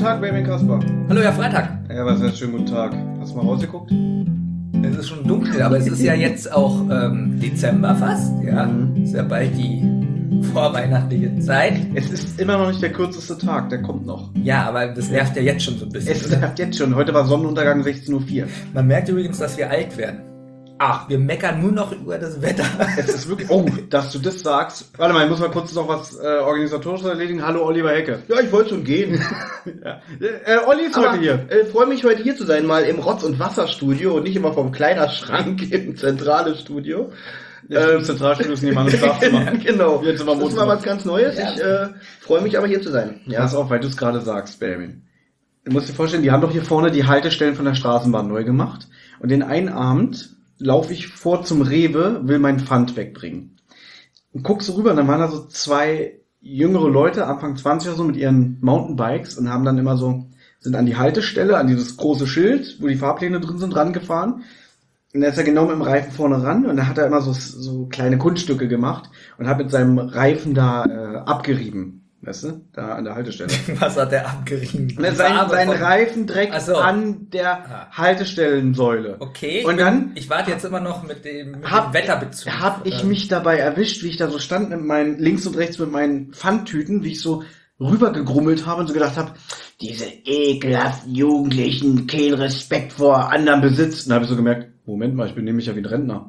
Tag, Benjamin Kasper. Hallo, Herr Freitag. Ja, was heißt schönen guten Tag? Hast du mal rausgeguckt? Es ist schon dunkel, aber es ist ja jetzt auch Dezember fast. Ja, ist ja bald die vorweihnachtliche Zeit. Es ist immer noch nicht der kürzeste Tag, der kommt noch. Ja, aber das nervt ja jetzt schon so ein bisschen. Es nervt jetzt schon. Heute war Sonnenuntergang 16:04 Uhr. Man merkt übrigens, dass wir alt werden. Ach, wir meckern nur noch über das Wetter. Es ist wirklich... Oh, dass du das sagst. Warte mal, ich muss mal kurz noch was Organisatorisches erledigen. Hallo, Oliver Hecke. Ja, ich wollte schon gehen. Ja. Olli ist heute hier. Freue mich heute hier zu sein, mal im Rotz- und Wasserstudio und nicht immer vom Kleiderschrank im zentralen Studio. Im Zentralstudio ist niemand im Schlafzimmer. Genau. Jetzt immer das ist mal was ganz Neues. Ja. Ich freue mich aber hier zu sein. Ja. Pass auf, weil du es gerade sagst, Benjamin. Du musst dir vorstellen, die haben doch hier vorne die Haltestellen von der Straßenbahn neu gemacht. Und den einen Abend laufe ich vor zum Rewe, will mein Pfand wegbringen. Und guckst so rüber, und dann waren da so zwei jüngere Leute, Anfang 20 oder so, mit ihren Mountainbikes und haben dann immer so, sind an die Haltestelle, an dieses große Schild, wo die Fahrpläne drin sind, rangefahren. Und da ist er genau mit dem Reifen vorne ran und da hat er immer so kleine Kunststücke gemacht und hat mit seinem Reifen da abgerieben. Weißt du? Da an der Haltestelle. Was hat der abgerieben? Und sein Reifen direkt an der Haltestellensäule. Okay, und dann ich warte jetzt immer noch mit dem Wetterbezug. Hab ich mich dabei erwischt, wie ich da so stand mit meinen, links und rechts mit meinen Pfandtüten, wie ich so rübergegrummelt habe und so gedacht habe, diese ekelhaften Jugendlichen, kein Respekt vor anderem Besitz. Und da habe ich so gemerkt, Moment mal, ich benehme mich ja wie ein Rentner.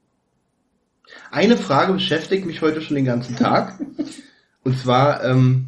Eine Frage beschäftigt mich heute schon den ganzen Tag. Und zwar,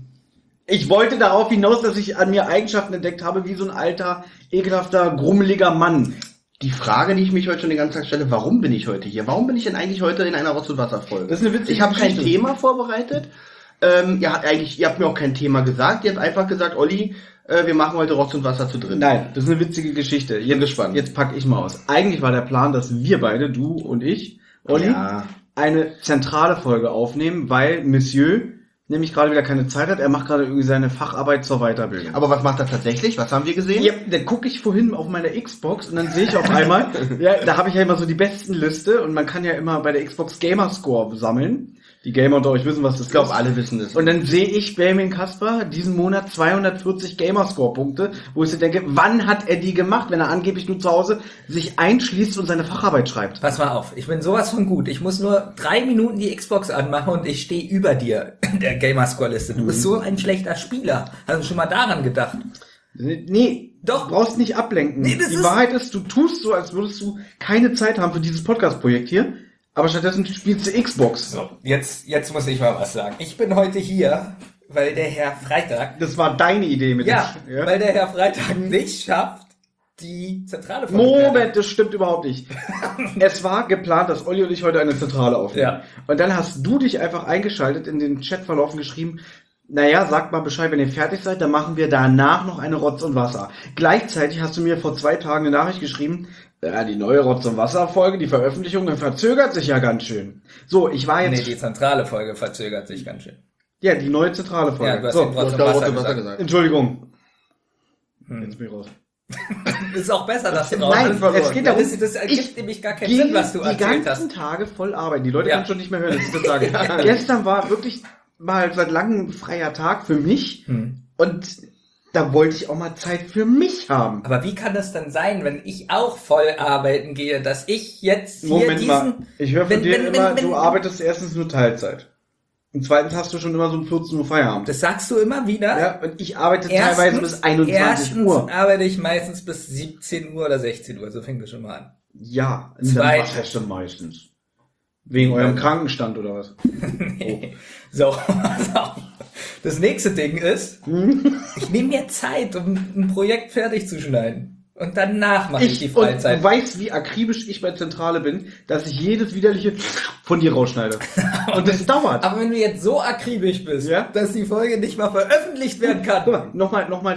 ich wollte darauf hinaus, dass ich an mir Eigenschaften entdeckt habe, wie so ein alter, ekelhafter, grummeliger Mann. die Frage, die ich mich heute schon den ganzen Tag stelle, warum bin ich heute hier? Warum bin ich denn eigentlich heute in einer Rotz- und Wasser-Folge? Das ist eine witzige Ich habe kein Geschichte. Thema vorbereitet. Ihr habt mir auch kein Thema gesagt. Ihr habt einfach gesagt, Olli, wir machen heute Rotz und Wasser zu dritt. Nein, das ist eine witzige Geschichte. Jetzt, gespannt. Jetzt pack ich mal aus. Eigentlich war der Plan, dass wir beide, du und ich, Olli, Ja. eine zentrale Folge aufnehmen, weil Monsieur nämlich gerade wieder keine Zeit hat. Er macht gerade irgendwie seine Facharbeit zur Weiterbildung. Aber was macht er tatsächlich? Was haben wir gesehen? Ja, dann gucke ich vorhin auf meiner Xbox und dann sehe ich auf einmal, ja, da habe ich ja immer so die besten Liste und man kann ja immer bei der Xbox Gamerscore sammeln. Die Gamer unter euch wissen, was das ist. Ich glaube, alle wissen das. Und dann sehe ich Benjamin Kasper diesen Monat 240 Gamerscore-Punkte, wo ich so denke, wann hat er die gemacht, wenn er angeblich nur zu Hause sich einschließt und seine Facharbeit schreibt? Pass mal auf, ich bin sowas von gut. Ich muss nur 3 Minuten die Xbox anmachen und ich stehe über dir in der Gamerscore-Liste. Du bist so ein schlechter Spieler. Hast du schon mal daran gedacht? Nee, Doch. Du brauchst nicht ablenken. Nee, das die ist- Wahrheit ist, du tust so, als würdest du keine Zeit haben für dieses Podcast-Projekt hier, aber stattdessen spielst du Xbox. So, jetzt muss ich mal was sagen. Ich bin heute hier, weil der Herr Freitag, Das war deine Idee mit dem... weil der Herr Freitag nicht schafft, die zentrale Moment, das stimmt überhaupt nicht. Es war geplant, dass Olli und ich heute eine Zentrale aufnehmen. Ja. Und dann hast du dich einfach eingeschaltet, in den Chatverlauf geschrieben, naja, sagt mal Bescheid, wenn ihr fertig seid, dann machen wir danach noch eine Rotz und Wasser. Gleichzeitig hast du mir vor 2 Tagen eine Nachricht geschrieben, ja, die neue Rotz und Wasser Folge, die Veröffentlichung verzögert sich ja ganz schön. So, ich war Nee, jetzt... die zentrale Folge verzögert sich ganz schön. Ja, die neue zentrale Folge. Ja, du hast so, den Rotz und Du hast Wasser Rotz und Wasser gesagt. Entschuldigung. Jetzt bin ich raus. Ist auch besser, dass du Nein, es geht darum, das ergibt ich nämlich gar keinen gehe Sinn, was du die erzählt ganzen hast. Tage voll arbeiten. Die Leute Ja. können schon nicht mehr hören, dass ich das sage. Gestern war wirklich mal seit langem ein freier Tag für mich und da wollte ich auch mal Zeit für mich haben. Aber wie kann das denn sein, wenn ich auch voll arbeiten gehe, dass ich jetzt hier Moment diesen... mal, ich höre von wenn- dir wenn- immer, wenn- du arbeitest erstens nur Teilzeit. Und zweitens hast du schon immer so um 14 Uhr Feierabend. Das sagst du immer wieder? Ja, und ich arbeite teilweise bis 21 erstens Uhr. arbeite ich meistens bis 17 Uhr oder 16 Uhr, so fängt das schon mal an. Ja, Zweitens. was heißt denn meistens? Wegen eurem Krankenstand oder was? So, pass auf. Das nächste Ding ist, ich nehme mir Zeit, um ein Projekt fertig zu schneiden. Und danach mache ich die Und Freizeit. du weißt, wie akribisch ich bei Zentrale bin, dass ich jedes widerliche von dir rausschneide. Und das dauert. Aber wenn du jetzt so akribisch bist, Ja? dass die Folge nicht mal veröffentlicht werden kann. Guck mal, nochmal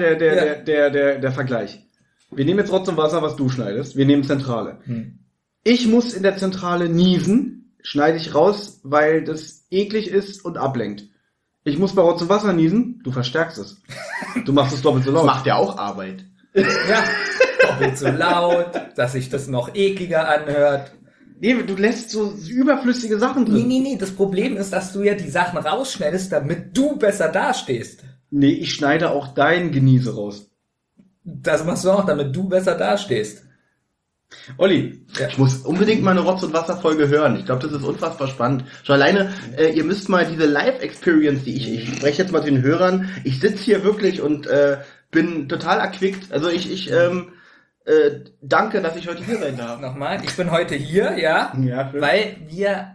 der Vergleich. Wir nehmen jetzt Rotz und Wasser, was du schneidest. Wir nehmen Zentrale. Ich muss in der Zentrale niesen, schneide ich raus, weil das eklig ist und ablenkt. Ich muss bei Rotz und Wasser niesen, du verstärkst es. Du machst es doppelt so Das laut. macht ja auch Arbeit. Ja, doppelt so laut, dass sich das noch ekliger anhört. Nee, du lässt so überflüssige Sachen drin. Nee, das Problem ist, dass du ja die Sachen rausschneidest, damit du besser dastehst. Nee, ich schneide auch dein Genieße raus. Das machst du auch, damit du besser dastehst. Olli, Ich muss unbedingt mal eine Rotz- und Wasser-Folge hören. Ich glaube, das ist unfassbar spannend. Schon alleine, ihr müsst mal diese Live-Experience, die ich spreche jetzt mal zu den Hörern, ich sitze hier wirklich und bin total erquickt. Also ich danke, dass ich heute hier sein darf. Nochmal, ich bin heute hier, ja, Ja, schön. weil wir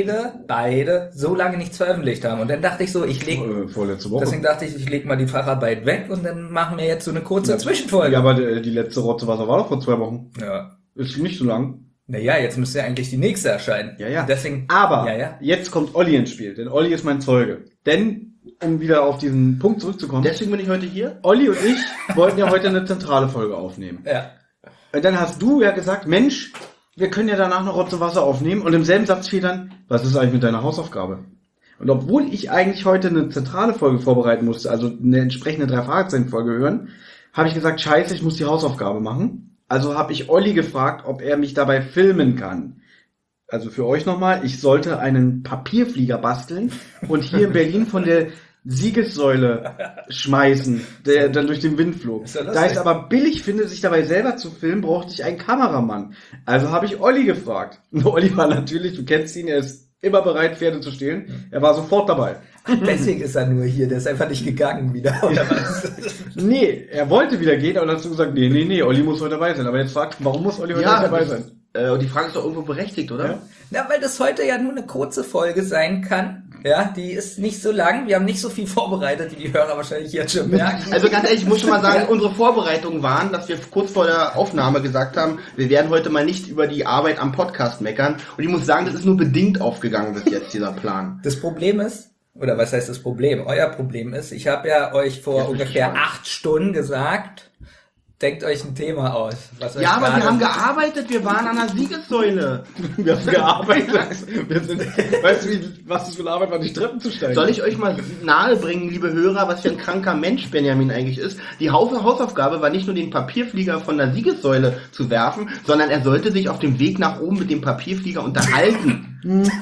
beide so lange nichts veröffentlicht haben. Und dann dachte ich so, vorletzte Woche. deswegen dachte ich leg mal die Facharbeit weg und dann machen wir jetzt so eine kurze Zwischenfolge. Ja, aber die letzte Rotze Wasser war doch vor 2 Wochen. Ja. Ist nicht so lang. Naja, jetzt müsste ja eigentlich die nächste erscheinen. Ja, ja. Deswegen, Aber ja. jetzt kommt Olli ins Spiel, denn Olli ist mein Zeuge. Denn, um wieder auf diesen Punkt zurückzukommen, Deswegen bin ich heute hier. Olli und ich wollten ja heute eine zentrale Folge aufnehmen. Ja. Und dann hast du ja gesagt, Mensch, wir können ja danach noch Rotze Wasser aufnehmen. Und im selben Satz fiel dann, was ist eigentlich mit deiner Hausaufgabe? Und obwohl ich eigentlich heute eine zentrale Folge vorbereiten musste, also eine entsprechende 3-Fragezeichen-Folge hören, habe ich gesagt, scheiße, ich muss die Hausaufgabe machen. Also habe ich Olli gefragt, ob er mich dabei filmen kann. Also für euch nochmal, ich sollte einen Papierflieger basteln und hier in Berlin von der Siegessäule schmeißen, der dann durch den Wind flog. Ist ja lustig. Da ich es aber billig finde, sich dabei selber zu filmen, brauchte ich einen Kameramann. Also habe ich Olli gefragt. Und Olli war natürlich, du kennst ihn, er ist immer bereit, Pferde zu stehlen. Er war sofort dabei. Deswegen ist er nur hier, der ist einfach nicht gegangen wieder, oder was? Nee, er wollte wieder gehen, aber dann hast du gesagt, nee, Olli muss heute dabei sein. Aber jetzt fragt, warum muss Olli heute nicht dabei sein? Und die Frage ist doch irgendwo berechtigt, oder? Ja. Na, weil das heute ja nur eine kurze Folge sein kann. Ja, die ist nicht so lang. Wir haben nicht so viel vorbereitet, wie die Hörer wahrscheinlich jetzt schon merken. Also ganz ehrlich, ich muss schon mal sagen, unsere Vorbereitungen waren, dass wir kurz vor der Aufnahme gesagt haben, wir werden heute mal nicht über die Arbeit am Podcast meckern. Und ich muss sagen, das ist nur bedingt aufgegangen bis jetzt, dieser Plan. Das Problem ist, oder was heißt das Problem? Euer Problem ist, ich habe ja euch vor Jetzt bin ich ungefähr gespannt. 8 Stunden gesagt, denkt euch ein Thema aus. Was euch Ja, aber wir gerade- haben gearbeitet, wir waren an der Siegessäule. Wir haben gearbeitet. Weißt du, was das für eine Arbeit war, die Treppen zu steigen? Soll ich euch mal nahebringen, liebe Hörer, was für ein kranker Mensch Benjamin eigentlich ist? Die Hausaufgabe war nicht nur den Papierflieger von der Siegessäule zu werfen, sondern er sollte sich auf dem Weg nach oben mit dem Papierflieger unterhalten.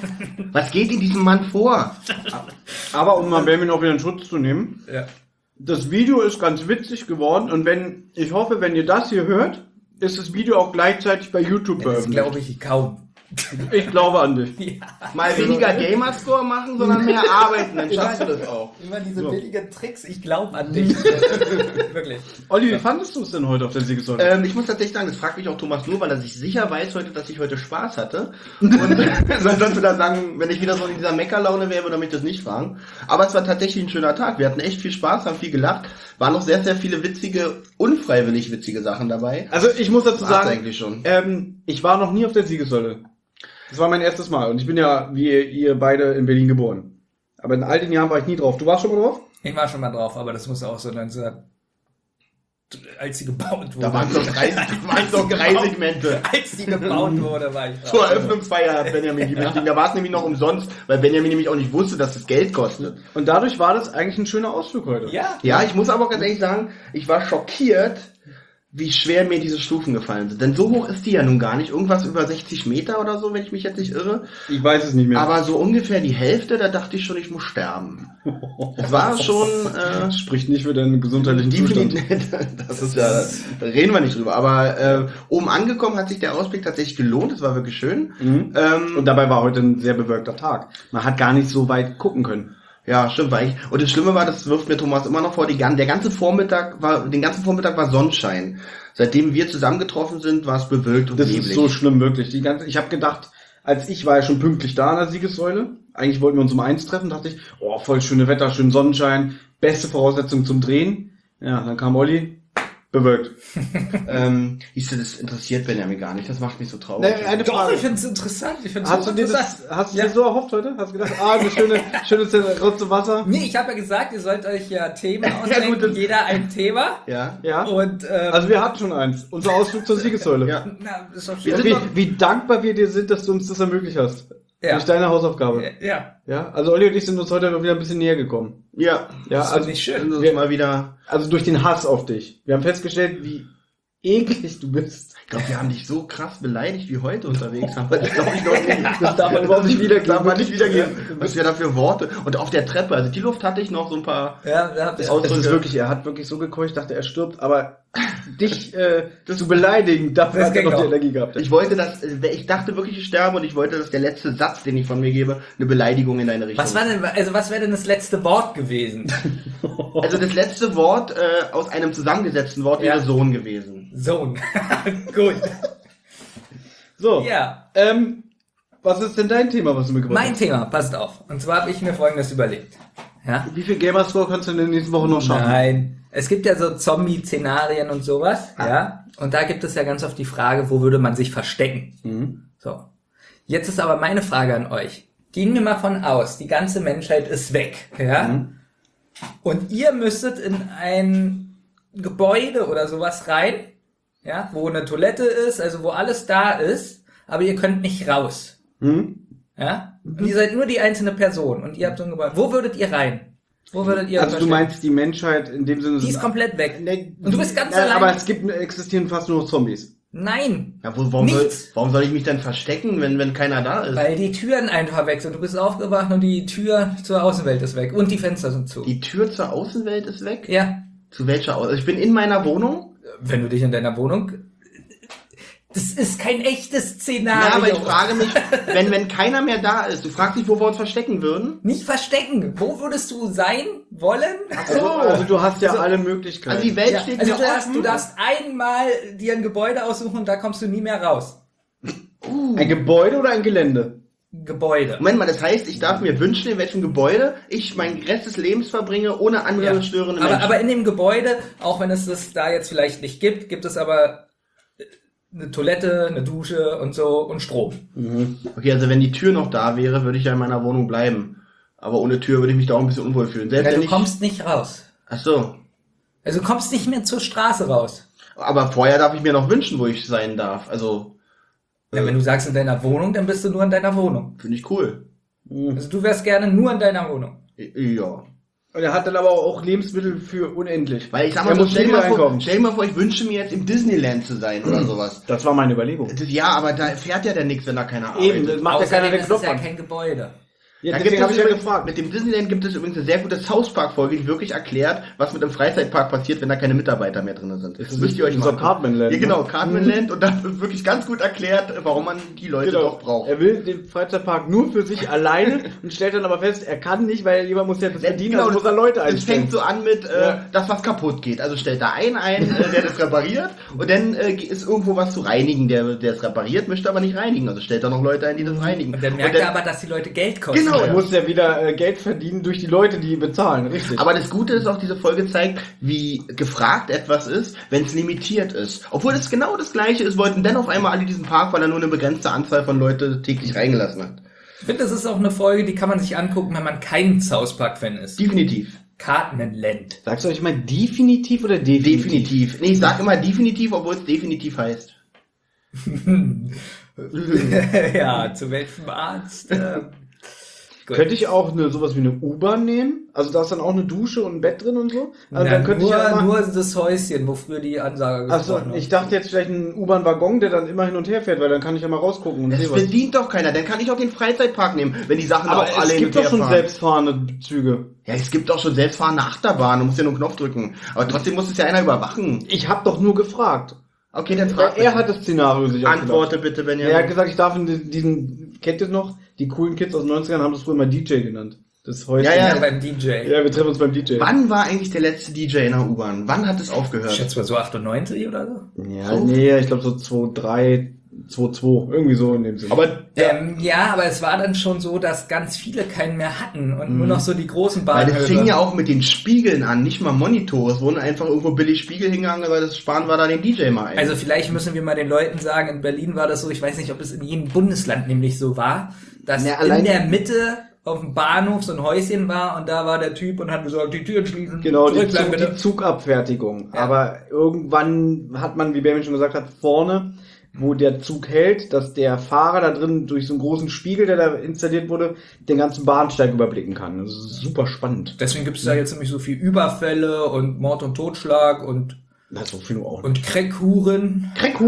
Was geht in diesem Mann vor? Aber um mal Benjamin auch wieder in Schutz zu nehmen, Ja. das Video ist ganz witzig geworden und ich hoffe, wenn ihr das hier hört, ist das Video auch gleichzeitig bei YouTube Das veröffentlicht. glaube ich kaum. Ich glaube an dich. Ja. Mal weniger Gamerscore machen, sondern mehr arbeiten, dann schaffst du das auch. Immer diese So. billigen Tricks, ich glaube an dich. Wirklich. Olli, wie fandest du es denn heute auf der Siegessäule? Ich muss tatsächlich sagen, das fragt mich auch Thomas nur, weil er sich sicher weiß heute, dass ich heute Spaß hatte. Und sonst würde er sagen, wenn ich wieder so in dieser Meckerlaune wäre, würde er mich das nicht fragen. Aber es war tatsächlich ein schöner Tag. Wir hatten echt viel Spaß, haben viel gelacht. Waren noch sehr, sehr viele witzige, unfreiwillig witzige Sachen dabei. Also ich muss dazu War's sagen, eigentlich schon. Ich war noch nie auf der Siegessäule. Das war mein erstes Mal und ich bin ja, wie ihr beide, in Berlin geboren. Aber in all den Jahren war ich nie drauf. Du warst schon mal drauf? Ich war schon mal drauf, aber das muss auch so 19... Als sie gebaut wurde. Da waren es noch drei Segmente. Als die gebaut wurde, war ich drauf. Zur Eröffnungsfeier hat Benjamin die mitgegeben. Da war es nämlich noch umsonst, weil Benjamin nämlich auch nicht wusste, dass das Geld kostet. Und dadurch war das eigentlich ein schöner Ausflug heute. Ja. Ja, ich muss aber auch ganz ehrlich sagen, ich war schockiert, wie schwer mir diese Stufen gefallen sind. Denn so hoch ist die ja nun gar nicht. Irgendwas über 60 Meter oder so, wenn ich mich jetzt nicht irre. Ich weiß es nicht mehr. Aber so ungefähr die Hälfte, da dachte ich schon, ich muss sterben. Es war schon Spricht nicht für deinen gesundheitlichen Zustand. das ist ja, da reden wir nicht drüber. Aber oben angekommen hat sich der Ausblick tatsächlich gelohnt. Es war wirklich schön. Mhm. Und dabei war heute ein sehr bewölkter Tag. Man hat gar nicht so weit gucken können. Ja, stimmt, war ich. Und das Schlimme war, das wirft mir Thomas immer noch vor, den ganzen Vormittag war Sonnenschein. Seitdem wir zusammengetroffen sind, war es bewölkt und Das neblig. ist so schlimm, wirklich. Ich habe gedacht, ich war ja schon pünktlich da an der Siegessäule. Eigentlich wollten wir uns um 1 treffen, dachte ich, oh, voll schöne Wetter, schön Sonnenschein, beste Voraussetzung zum Drehen. Ja, dann kam Olli, bewölkt. Siehst du, das interessiert Benjamin gar nicht, das macht mich so traurig. Eine Doch, Frage. ich finde es interessant. Ich find's Hast du dir hochinteressant. so erhofft heute? Hast du gedacht, eine schöne Rotze Wasser? Nee, ich habe ja gesagt, ihr sollt euch ja Themen Ja, ausdenken, gut, das- jeder ein Thema. Ja. Ja. Und Also wir hatten schon eins. Unser Ausflug zur Siegessäule. Ja. na, ist doch Wir schön. sind Wie dankbar wir dir sind, dass du uns das ermöglicht hast. Ja. Durch deine Hausaufgabe. Ja, Ja, also Olli und ich sind uns heute wieder ein bisschen näher gekommen. Ja. Ja, das ist also, nicht Das schön. ist mal wieder. also durch den Hass auf dich. Wir haben festgestellt, wie eklig du bist. glaube, wir haben dich so krass beleidigt wie heute unterwegs. Aber das glaube ich noch nicht. Das darf man überhaupt nicht wiedergeben. Das darf man nicht wiedergeben. Was wir da für Worte. Und auf der Treppe, also die Luft hatte ich noch so ein paar... Ja, da habt ihr Es ist wirklich, er hat wirklich so gekeucht, dachte, er stirbt, aber dich zu beleidigen, dafür Das hat er ging noch die noch. Energie gehabt. Ich dachte wirklich, ich sterbe und ich wollte, dass der letzte Satz, den ich von mir gebe, eine Beleidigung in deine Richtung. Was wäre denn das letzte Wort gewesen? Also das letzte Wort aus einem zusammengesetzten Wort wäre Ja. Sohn gewesen. Sohn. Gut. So, Ja. was ist denn dein Thema, was du mitgebracht Mein hast? Thema, passt auf. Und zwar habe ich mir Folgendes überlegt. Ja? Wie viel Gamerscore kannst du in den nächsten Wochen noch schaffen? Nein. Es gibt ja so Zombie-Szenarien und sowas, ja. Und da gibt es ja ganz oft die Frage, wo würde man sich verstecken? Mhm. So. Jetzt ist aber meine Frage an euch. Gehen wir mal von aus, die ganze Menschheit ist weg, ja. Mhm. Und ihr müsstet in ein Gebäude oder sowas rein, ja, wo eine Toilette ist, also wo alles da ist, aber ihr könnt nicht raus. Mhm. Ja? Und ihr seid nur die einzelne Person und ihr habt so ein Gebäude. Wo würdet ihr rein? Wo würdet ihr Also du verstecken? meinst die Menschheit in dem Sinne... Die ist komplett weg. Nee, Und du bist ganz ja, allein. aber es existieren fast nur noch Zombies. Nein, Ja, warum Nichts. soll ich mich denn verstecken, wenn keiner da ist? weil die Türen einfach weg sind. Du bist aufgewacht und die Tür zur Außenwelt ist weg und die Fenster sind zu. Die Tür zur Außenwelt ist weg? Ja, Zu welcher Außenwelt? Also ich bin in meiner Wohnung. wenn du dich in deiner Wohnung... Das ist kein echtes Szenario. Ja, aber ich frage mich, wenn keiner mehr da ist, du fragst dich, wo wir uns verstecken würden? Nicht verstecken. Wo würdest du sein wollen? Also du hast ja alle Möglichkeiten. Also die Welt Ja, steht also mir du offen. darfst einmal dir ein Gebäude aussuchen und da kommst du nie mehr raus. Ein Gebäude oder ein Gelände? Gebäude. Moment mal, das heißt, ich darf mir wünschen, in welchem Gebäude ich meinen Rest des Lebens verbringe, ohne andere Ja. störende Menschen. Aber in dem Gebäude, auch wenn es das da jetzt vielleicht nicht gibt, gibt es aber eine Toilette, eine Dusche und so und Strom. Okay, also wenn die Tür noch da wäre, würde ich ja in meiner Wohnung bleiben. Aber ohne Tür würde ich mich da auch ein bisschen unwohl fühlen. Selbst Ja, wenn du ich... kommst nicht raus. Ach so. Also du kommst nicht mehr zur Straße raus. Aber vorher darf ich mir noch wünschen, wo ich sein darf. Also, Ja, wenn du sagst in deiner Wohnung, dann bist du nur in deiner Wohnung. finde ich cool. Also du wärst gerne nur in deiner Wohnung. Ja. Und er hat dann aber auch Lebensmittel für unendlich. Weil ich sag Er mal so, muss nie wieder einkaufen. stell dir mal vor, ich wünsche mir jetzt im Disneyland zu sein oder sowas. Das war meine Überlegung. Ja, aber da fährt ja dann nichts, wenn da keiner arbeitet. Eben, das macht ja keiner den ist Knopf es ja an. kein Gebäude. Ja, Da deswegen gibt habe es ich ja übrigens, gefragt. mit dem Disneyland gibt es übrigens eine sehr gute South Park-Folge, die wirklich erklärt, was mit dem Freizeitpark passiert, wenn da keine Mitarbeiter mehr drin sind. Das müsst ihr euch so mal angucken. Cartman-Land, Ja, genau, ne? Cartman-Land. Und da wird wirklich ganz gut erklärt, warum man die Leute doch braucht. Er will den Freizeitpark nur für sich alleine und stellt dann aber fest, er kann nicht, weil jemand muss ja das verdienen, also muss er Leute Es einstellen. fängt so an mit, Ja. das was kaputt geht. Also stellt da einen ein, der das repariert, und dann ist irgendwo was zu reinigen, der es repariert, möchte aber nicht reinigen. Also stellt da noch Leute ein, die das reinigen. Und dann merkt er aber, dass die Leute Geld kosten. Genau, Er muss ja wieder Geld verdienen durch die Leute, die bezahlen, richtig. Aber das Gute ist auch, diese Folge zeigt, wie gefragt etwas ist, wenn es limitiert ist. Obwohl es genau das Gleiche ist, wollten dann auf einmal alle diesen Park, weil er nur eine begrenzte Anzahl von Leute täglich reingelassen hat. Ich finde, das ist auch eine Folge, die kann man sich angucken, wenn man kein South Park-Fan ist. Definitiv. Cartman-Land. Sagst du euch mal definitiv oder definitiv? Definitiv. Nee, ich sag immer definitiv, obwohl es definitiv heißt. Ja, zu welchem Arzt? Gut. Könnte ich auch sowas wie eine U-Bahn nehmen? Also da ist dann auch eine Dusche und ein Bett drin und so? Also Na, dann könnte nur, ich ja nur das Häuschen, wo früher die Ansage Achso, gesprochen ich dachte jetzt vielleicht einen U-Bahn-Waggon, der dann immer hin und her fährt, weil dann kann ich ja mal rausgucken und Das sehen was. bedient doch keiner. Dann kann ich auch den Freizeitpark nehmen, wenn die Sachen Aber auch alle es hin gibt und doch her schon fahren. selbstfahrende Züge. Ja, es gibt auch schon selbstfahrende Achterbahnen. Du musst ja nur einen Knopf drücken. Aber trotzdem muss es ja einer überwachen. Ich habe doch nur gefragt. Okay, dann Weil frag er hat das Szenario sich Antworte bitte, wenn ausgedacht. Er hat gesagt, ich darf in diesen, kennt ihr noch? Die coolen Kids aus den 90ern haben das früher mal DJ genannt. Das Häuschen. Ja, Ja, beim DJ. Ja, wir treffen uns beim DJ. Wann war eigentlich der letzte DJ in der U-Bahn? Wann hat es Ich aufgehört? schätze mal so 98 oder so. Ja, nee, ich glaube so 2.3, 2.2, irgendwie so in dem Sinne. Aber Ja, aber es war dann schon so, dass ganz viele keinen mehr hatten und nur noch so die großen weil das fing Bahnhöfe. ja auch mit den Spiegeln an, nicht mal Monitore. Es wurden einfach irgendwo billig Spiegel hingegangen, weil das sparen wir da den DJ mal ein. Also vielleicht müssen wir mal den Leuten sagen, in Berlin war das so, ich weiß nicht, ob es in jedem Bundesland nämlich so war, dass Na, allein- in der Mitte auf dem Bahnhof so ein Häuschen war und da war der Typ und hat gesagt, die Türen schließen, Genau, zurückbleiben die Zugabfertigung. Ja. Aber irgendwann hat man, wie Benjamin schon gesagt hat, vorne, wo der Zug hält, dass der Fahrer da drin durch so einen großen Spiegel, der da installiert wurde, den ganzen Bahnsteig überblicken kann. Das ist super spannend. Deswegen gibt es da jetzt nämlich so viel Überfälle und Mord und Totschlag und Na, so viel auch. Crackhuren. Crackhuren?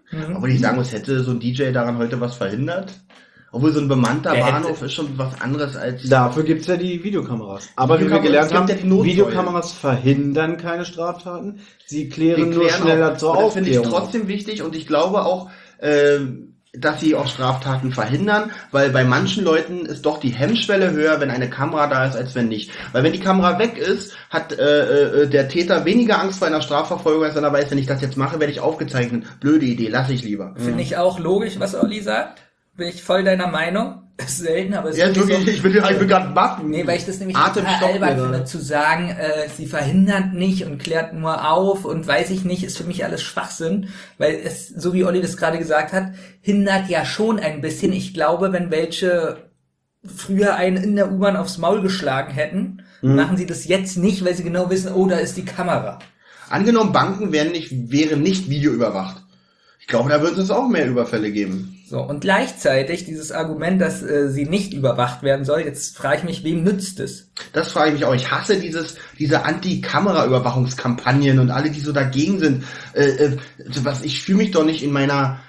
Obwohl ich sagen muss, hätte so ein DJ daran heute was verhindert? Obwohl so ein bemannter Der Bahnhof ist schon was anderes als... Dafür gibt's ja die Videokameras. Aber wie wir gelernt haben, Videokameras verhindern keine Straftaten. Sie klären nur schneller zur Aufklärung. Das finde ich Aufklärung. trotzdem wichtig und ich glaube auch, dass sie auch Straftaten verhindern, weil bei manchen Leuten ist doch die Hemmschwelle höher, wenn eine Kamera da ist, als wenn nicht. Weil wenn die Kamera weg ist, hat der Täter weniger Angst vor einer Strafverfolgung, als wenn er weiß, wenn ich das jetzt mache, werde ich aufgezeichnet. Blöde Idee, lasse ich lieber. Finde ich auch logisch, was Olli sagt. Bin ich voll deiner Meinung. Ist selten, aber es Ja, ist wirklich, so. ich bin gerade baff. Nee, weil ich das nämlich Atem total stockt albern mir finde, da. zu sagen, sie verhindert nicht und klärt nur auf und weiß ich nicht, ist für mich alles Schwachsinn, weil es, so wie Olli das gerade gesagt hat, hindert ja schon ein bisschen. Ich glaube, wenn welche früher einen in der U-Bahn aufs Maul geschlagen hätten, machen sie das jetzt nicht, weil sie genau wissen, oh, da ist die Kamera. Angenommen, Banken wären nicht videoüberwacht. Ich glaube, da wird es auch mehr Überfälle geben. So, und gleichzeitig dieses Argument, dass sie nicht überwacht werden soll, jetzt frage ich mich, wem nützt es? Das frage ich mich auch. Ich hasse diese Anti-Kamera-Überwachungskampagnen und alle, die so dagegen sind. Ich fühle mich doch nicht meine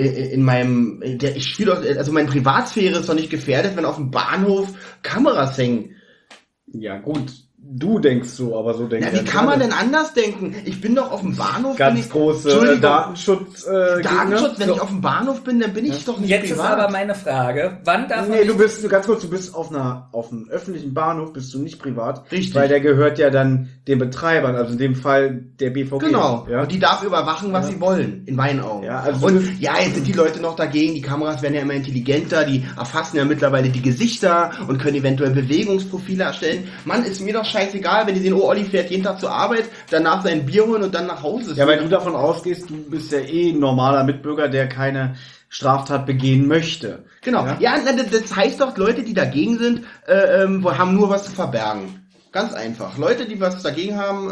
Privatsphäre ist doch nicht gefährdet, wenn auf dem Bahnhof Kameras hängen. Ja gut, du denkst so, aber so denken Ja, wie kann man denn anders denken? Ich bin doch auf dem Bahnhof. ganz große Entschuldigung, Datenschutz. Datenschutz, wenn So. ich auf dem Bahnhof bin, dann bin ich doch nicht Jetzt privat. ist aber meine Frage, wann darf man Nee, nicht... du bist auf einem öffentlichen Bahnhof, bist du nicht privat. Richtig. Weil der gehört ja dann den Betreibern, also in dem Fall der BVG. Genau. Ja? Und die darf überwachen, was sie wollen, in meinen Augen. Ja, also und ja, jetzt sind die Leute noch dagegen, die Kameras werden ja immer intelligenter, die erfassen ja mittlerweile die Gesichter und können eventuell Bewegungsprofile erstellen. Mann, ist mir doch scheißegal, wenn die sehen, oh, Olli fährt jeden Tag zur Arbeit, danach sein Bier holen und dann nach Hause. Ja, weil du davon ausgehst, du bist ja eh ein normaler Mitbürger, der keine Straftat begehen möchte. Genau. Ja, das heißt doch, Leute, die dagegen sind, haben nur was zu verbergen. Ganz einfach. Leute, die was dagegen haben,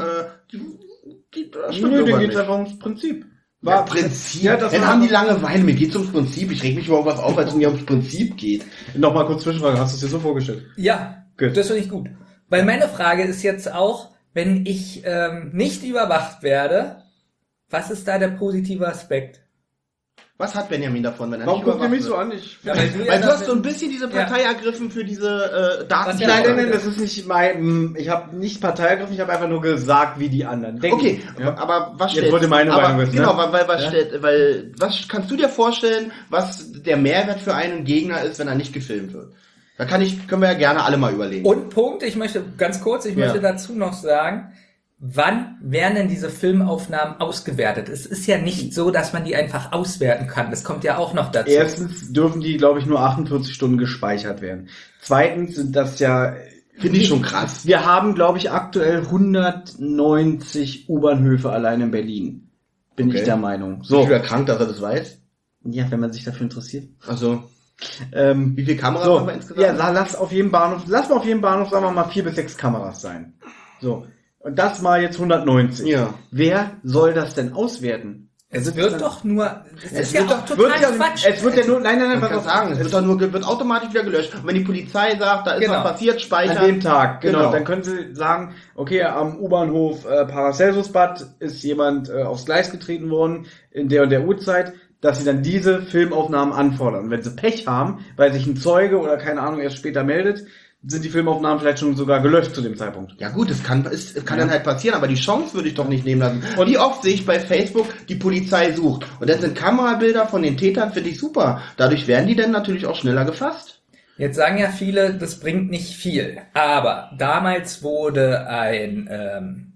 das stimmt Nö, aber denen geht's nicht. einfach ums Prinzip. Ja, Prinzip. Ja, das Dann war- haben die Langeweile. Mir geht's ums Prinzip. Ich reg mich über was auf, als es mir ums Prinzip geht. Nochmal kurz Zwischenfrage, hast du es dir so vorgestellt? Ja, Gut. das finde ich gut. Weil meine Frage ist jetzt auch, wenn ich nicht überwacht werde, was ist da der positive Aspekt? Was hat Benjamin davon, wenn er Warum nicht guckt ihr überwacht mich so wird? an? Ich Ja, Weil du hast so ein bisschen diese Partei ergriffen für diese Daten. Was ja Nein, das ist nicht ich habe nicht Partei ergriffen, ich habe einfach nur gesagt, wie die anderen denken. Okay, Ja. aber was Jetzt wollte meine Meinung wissen, Genau, ne? weil was kannst du dir vorstellen, was der Mehrwert für einen Gegner ist, wenn er nicht gefilmt wird? Da können wir ja gerne alle mal überlegen. Und Punkt, ich möchte dazu noch sagen, wann werden denn diese Filmaufnahmen ausgewertet? Es ist ja nicht so, dass man die einfach auswerten kann. Das kommt ja auch noch dazu. Erstens dürfen die, glaube ich, nur 48 Stunden gespeichert werden. Zweitens sind das ja... Finde ich schon krass. Wir haben, glaube ich, aktuell 190 U-Bahnhöfe allein in Berlin. Bin Okay. ich der Meinung. So. So. Ich krank, dass er das weiß. Ja, wenn man sich dafür interessiert. Also, Wie viele Kameras so, haben wir insgesamt? ja, lass mal auf jedem Bahnhof, sagen wir mal 4 bis 6 Kameras sein. So. Und das mal jetzt 190. Ja. Wer soll das denn auswerten? Es wird doch nur, das Es ist ja wird auch doch- total Wird ja, Quatsch. es wird ja nur, nein, Man pass kann auf, sagen, es wird automatisch wieder gelöscht. Und wenn die Polizei sagt, da ist Genau. was passiert, speichern. an dem Tag, genau. Genau. Dann können sie sagen, okay, am U-Bahnhof Paracelsusbad ist jemand aufs Gleis getreten worden in der und der Uhrzeit, dass sie dann diese Filmaufnahmen anfordern. Und wenn sie Pech haben, weil sich ein Zeuge oder keine Ahnung erst später meldet, sind die Filmaufnahmen vielleicht schon sogar gelöscht zu dem Zeitpunkt. Ja gut, es kann dann halt passieren, aber die Chance würde ich doch nicht nehmen lassen. Und wie oft sehe ich bei Facebook, die Polizei sucht. Und das sind Kamerabilder von den Tätern, finde ich super. Dadurch werden die dann natürlich auch schneller gefasst. Jetzt sagen ja viele, das bringt nicht viel. Aber damals wurde ein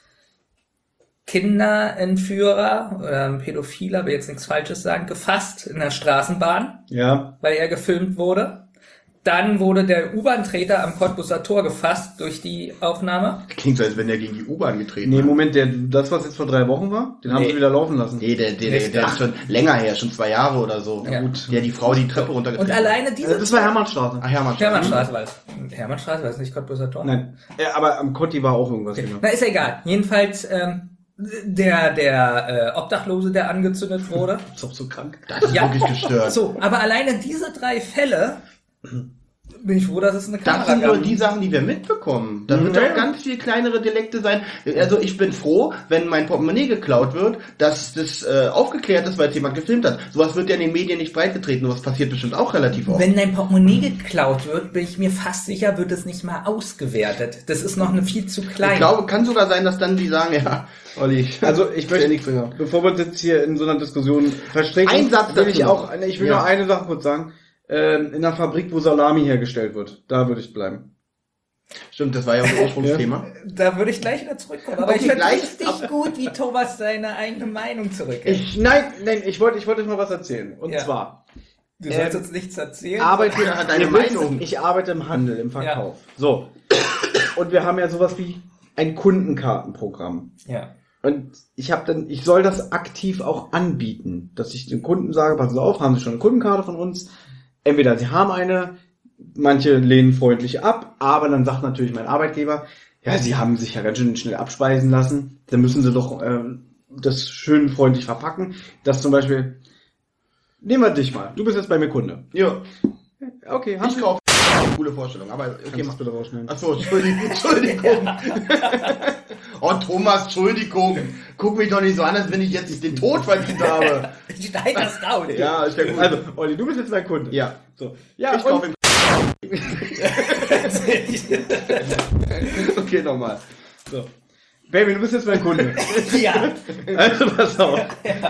Kinderentführer oder ein Pädophiler, will jetzt nichts Falsches sagen, gefasst in der Straßenbahn, Ja. weil er gefilmt wurde. Dann wurde der U-Bahn-Treter am Cottbusser Tor gefasst durch die Aufnahme. Klingt so, als wenn der gegen die U-Bahn getreten Nee, wäre. Moment, das, was jetzt vor 3 Wochen war, den haben Nee. sie wieder laufen lassen. Nee, der ist schon länger her, schon 2 Jahre oder so. Ja. Gut. Der die Frau die Treppe Und runtergetreten alleine diese... Das war Hermannstraße. Ach ja, man. Hermannstraße war es. Hermannstraße war es nicht Cottbusser Tor? Nein, aber am Kotti war auch irgendwas, genau. Na, ist ja egal. Jedenfalls der Obdachlose, der angezündet wurde. Ist doch so krank. Das ist wirklich gestört. So, aber alleine diese 3 Fälle bin ich froh, dass es eine Kamera Das sind nur gab. die Sachen, die wir mitbekommen. Da wird Ja. auch ganz viel kleinere Delikte sein. Also ich bin froh, wenn mein Portemonnaie geklaut wird, dass das aufgeklärt ist, weil es jemand gefilmt hat. Sowas wird ja in den Medien nicht breitgetreten, sowas passiert bestimmt auch relativ oft. Wenn dein Portemonnaie geklaut wird, bin ich mir fast sicher, wird es nicht mal ausgewertet. Das ist noch eine viel zu klein. Ich glaube, kann sogar sein, dass dann die sagen, ja, Olli, Also ich möchte nichts mehr. bevor wir uns jetzt hier in so einer Diskussion verstricken, Ein Satz will dazu ich noch. auch, ich will Ja. nur eine Sache kurz sagen. In einer Fabrik, wo Salami hergestellt wird, da würde ich bleiben. Stimmt, das war ja unser Ursprungsthema. Da würde ich gleich wieder zurückkommen. Aber Okay, ich finde gleich, richtig gut, wie Thomas seine eigene Meinung zurückhält. Nein, ich wollte euch mal was erzählen. Und Ja. zwar, Du sollst uns nichts erzählen. arbeite, Jeder hat eine ihr wisst, Meinung. ich arbeite im Handel, im Verkauf. So. Und wir haben ja sowas wie ein Kundenkartenprogramm. Ja. Und ich soll das aktiv auch anbieten, dass ich den Kunden sage, passen Sie auf, haben Sie schon eine Kundenkarte von uns? Entweder Sie haben eine, manche lehnen freundlich ab, aber dann sagt natürlich mein Arbeitgeber, ja, Sie haben sich ja ganz schön schnell abspeisen lassen, dann müssen Sie doch das schön freundlich verpacken. Das zum Beispiel, nehmen wir dich mal, du bist jetzt bei mir Kunde. Ja, Okay, ich kaufe. Coole Vorstellung, aber okay, Kannst mach. du bitte rausschneiden. Achso, Entschuldigung. Oh, Thomas, Entschuldigung. Guck mich doch nicht so an, als wenn ich jetzt den Tod verdient habe. Schneid das raus. Ja, ist ja gut. Also, Olli, du bist jetzt mein Kunde. Ja. So. Ja, Ich kaufe ihn. Okay, nochmal. so. Baby, du bist jetzt mein Kunde. Ja. Also pass auf.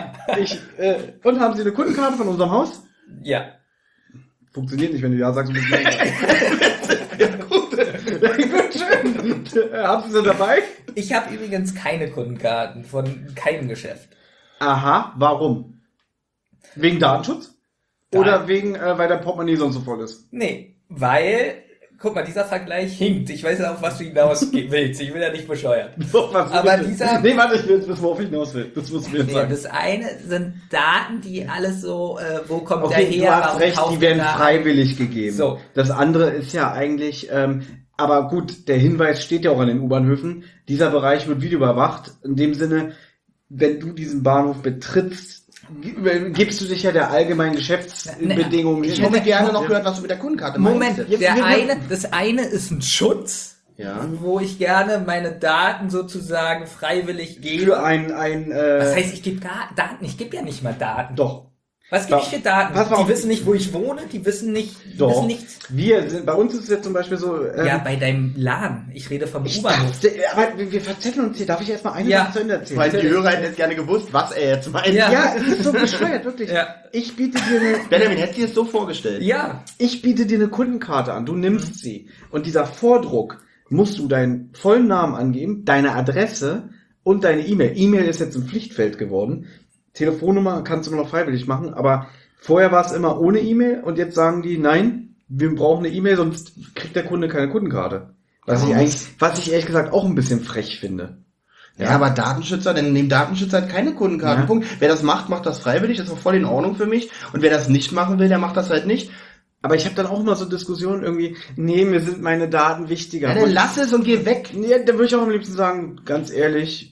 Und haben Sie eine Kundenkarte von unserem Haus? Ja. Funktioniert nicht, wenn du ja sagst, du bist mein Ja, gut. Gut, schön. Haben Sie sie dabei? Ich habe übrigens keine Kundenkarten von keinem Geschäft. Aha, warum? Wegen Datenschutz? Oder wegen, weil dein Portemonnaie sonst so voll ist? Nee, weil, guck mal, dieser Vergleich hinkt. Ich weiß ja, auf was du hinaus willst. Ich will ja nicht bescheuert. So, was Aber bitte? dieser- Nee, warte, ich will jetzt wissen, worauf ich hinaus will. Das musst du mir jetzt Nee, sagen. das eine sind Daten, die alles so, wo kommt der Okay, her? du hast warum recht, kauft die werden der da? freiwillig gegeben. So. Das andere ist ja eigentlich, aber gut, der Hinweis steht ja auch an den U-Bahnhöfen, dieser Bereich wird videoüberwacht. In dem Sinne, wenn du diesen Bahnhof betrittst, gibst du dich ja der allgemeinen Geschäftsbedingungen Ich hin. hätte gerne noch gehört, was du mit der Kundenkarte Moment, meinst. Jetzt das eine ist ein Schutz, Ja. wo ich gerne meine Daten sozusagen freiwillig gebe. Für ein Was heißt, ich gebe Daten? Ich gebe ja nicht mal Daten. doch. Was gebe ich für Daten? Pass mal Die auf. wissen nicht, wo ich wohne, die wissen Doch. wissen nichts. Bei uns ist es jetzt zum Beispiel so, Ja, bei deinem Laden. Ich rede vom ich U-Bahnhof. aber wir verzetteln uns hier. Darf ich erstmal eine Ja. Sache zu Ende erzählen? Weil die Hörer hätten jetzt gerne gewusst, was er jetzt meint. Ja. Ja, es ist so bescheuert, wirklich. Ja. Ich biete dir eine Benjamin, hättest du dir das so vorgestellt? Ja, Ich biete dir eine Kundenkarte an, du nimmst sie. Und dieser Vordruck musst du deinen vollen Namen angeben, deine Adresse und deine E-Mail. E-Mail ist jetzt ein Pflichtfeld geworden. Telefonnummer kannst du immer noch freiwillig machen, aber vorher war es immer ohne E-Mail und jetzt sagen die, nein, wir brauchen eine E-Mail, sonst kriegt der Kunde keine Kundenkarte. Was ich ehrlich gesagt auch ein bisschen frech finde. Ja, aber Datenschützer, denn neben Datenschützer hat keine Kundenkarten. Ja. Punkt. Wer das macht, macht das freiwillig, das ist auch voll in Ordnung für mich. Und wer das nicht machen will, der macht das halt nicht. Aber ich habe dann auch immer so Diskussionen irgendwie, nee, mir sind meine Daten wichtiger. Ja, dann lass es und geh weg. Ja, da würde ich auch am liebsten sagen, ganz ehrlich,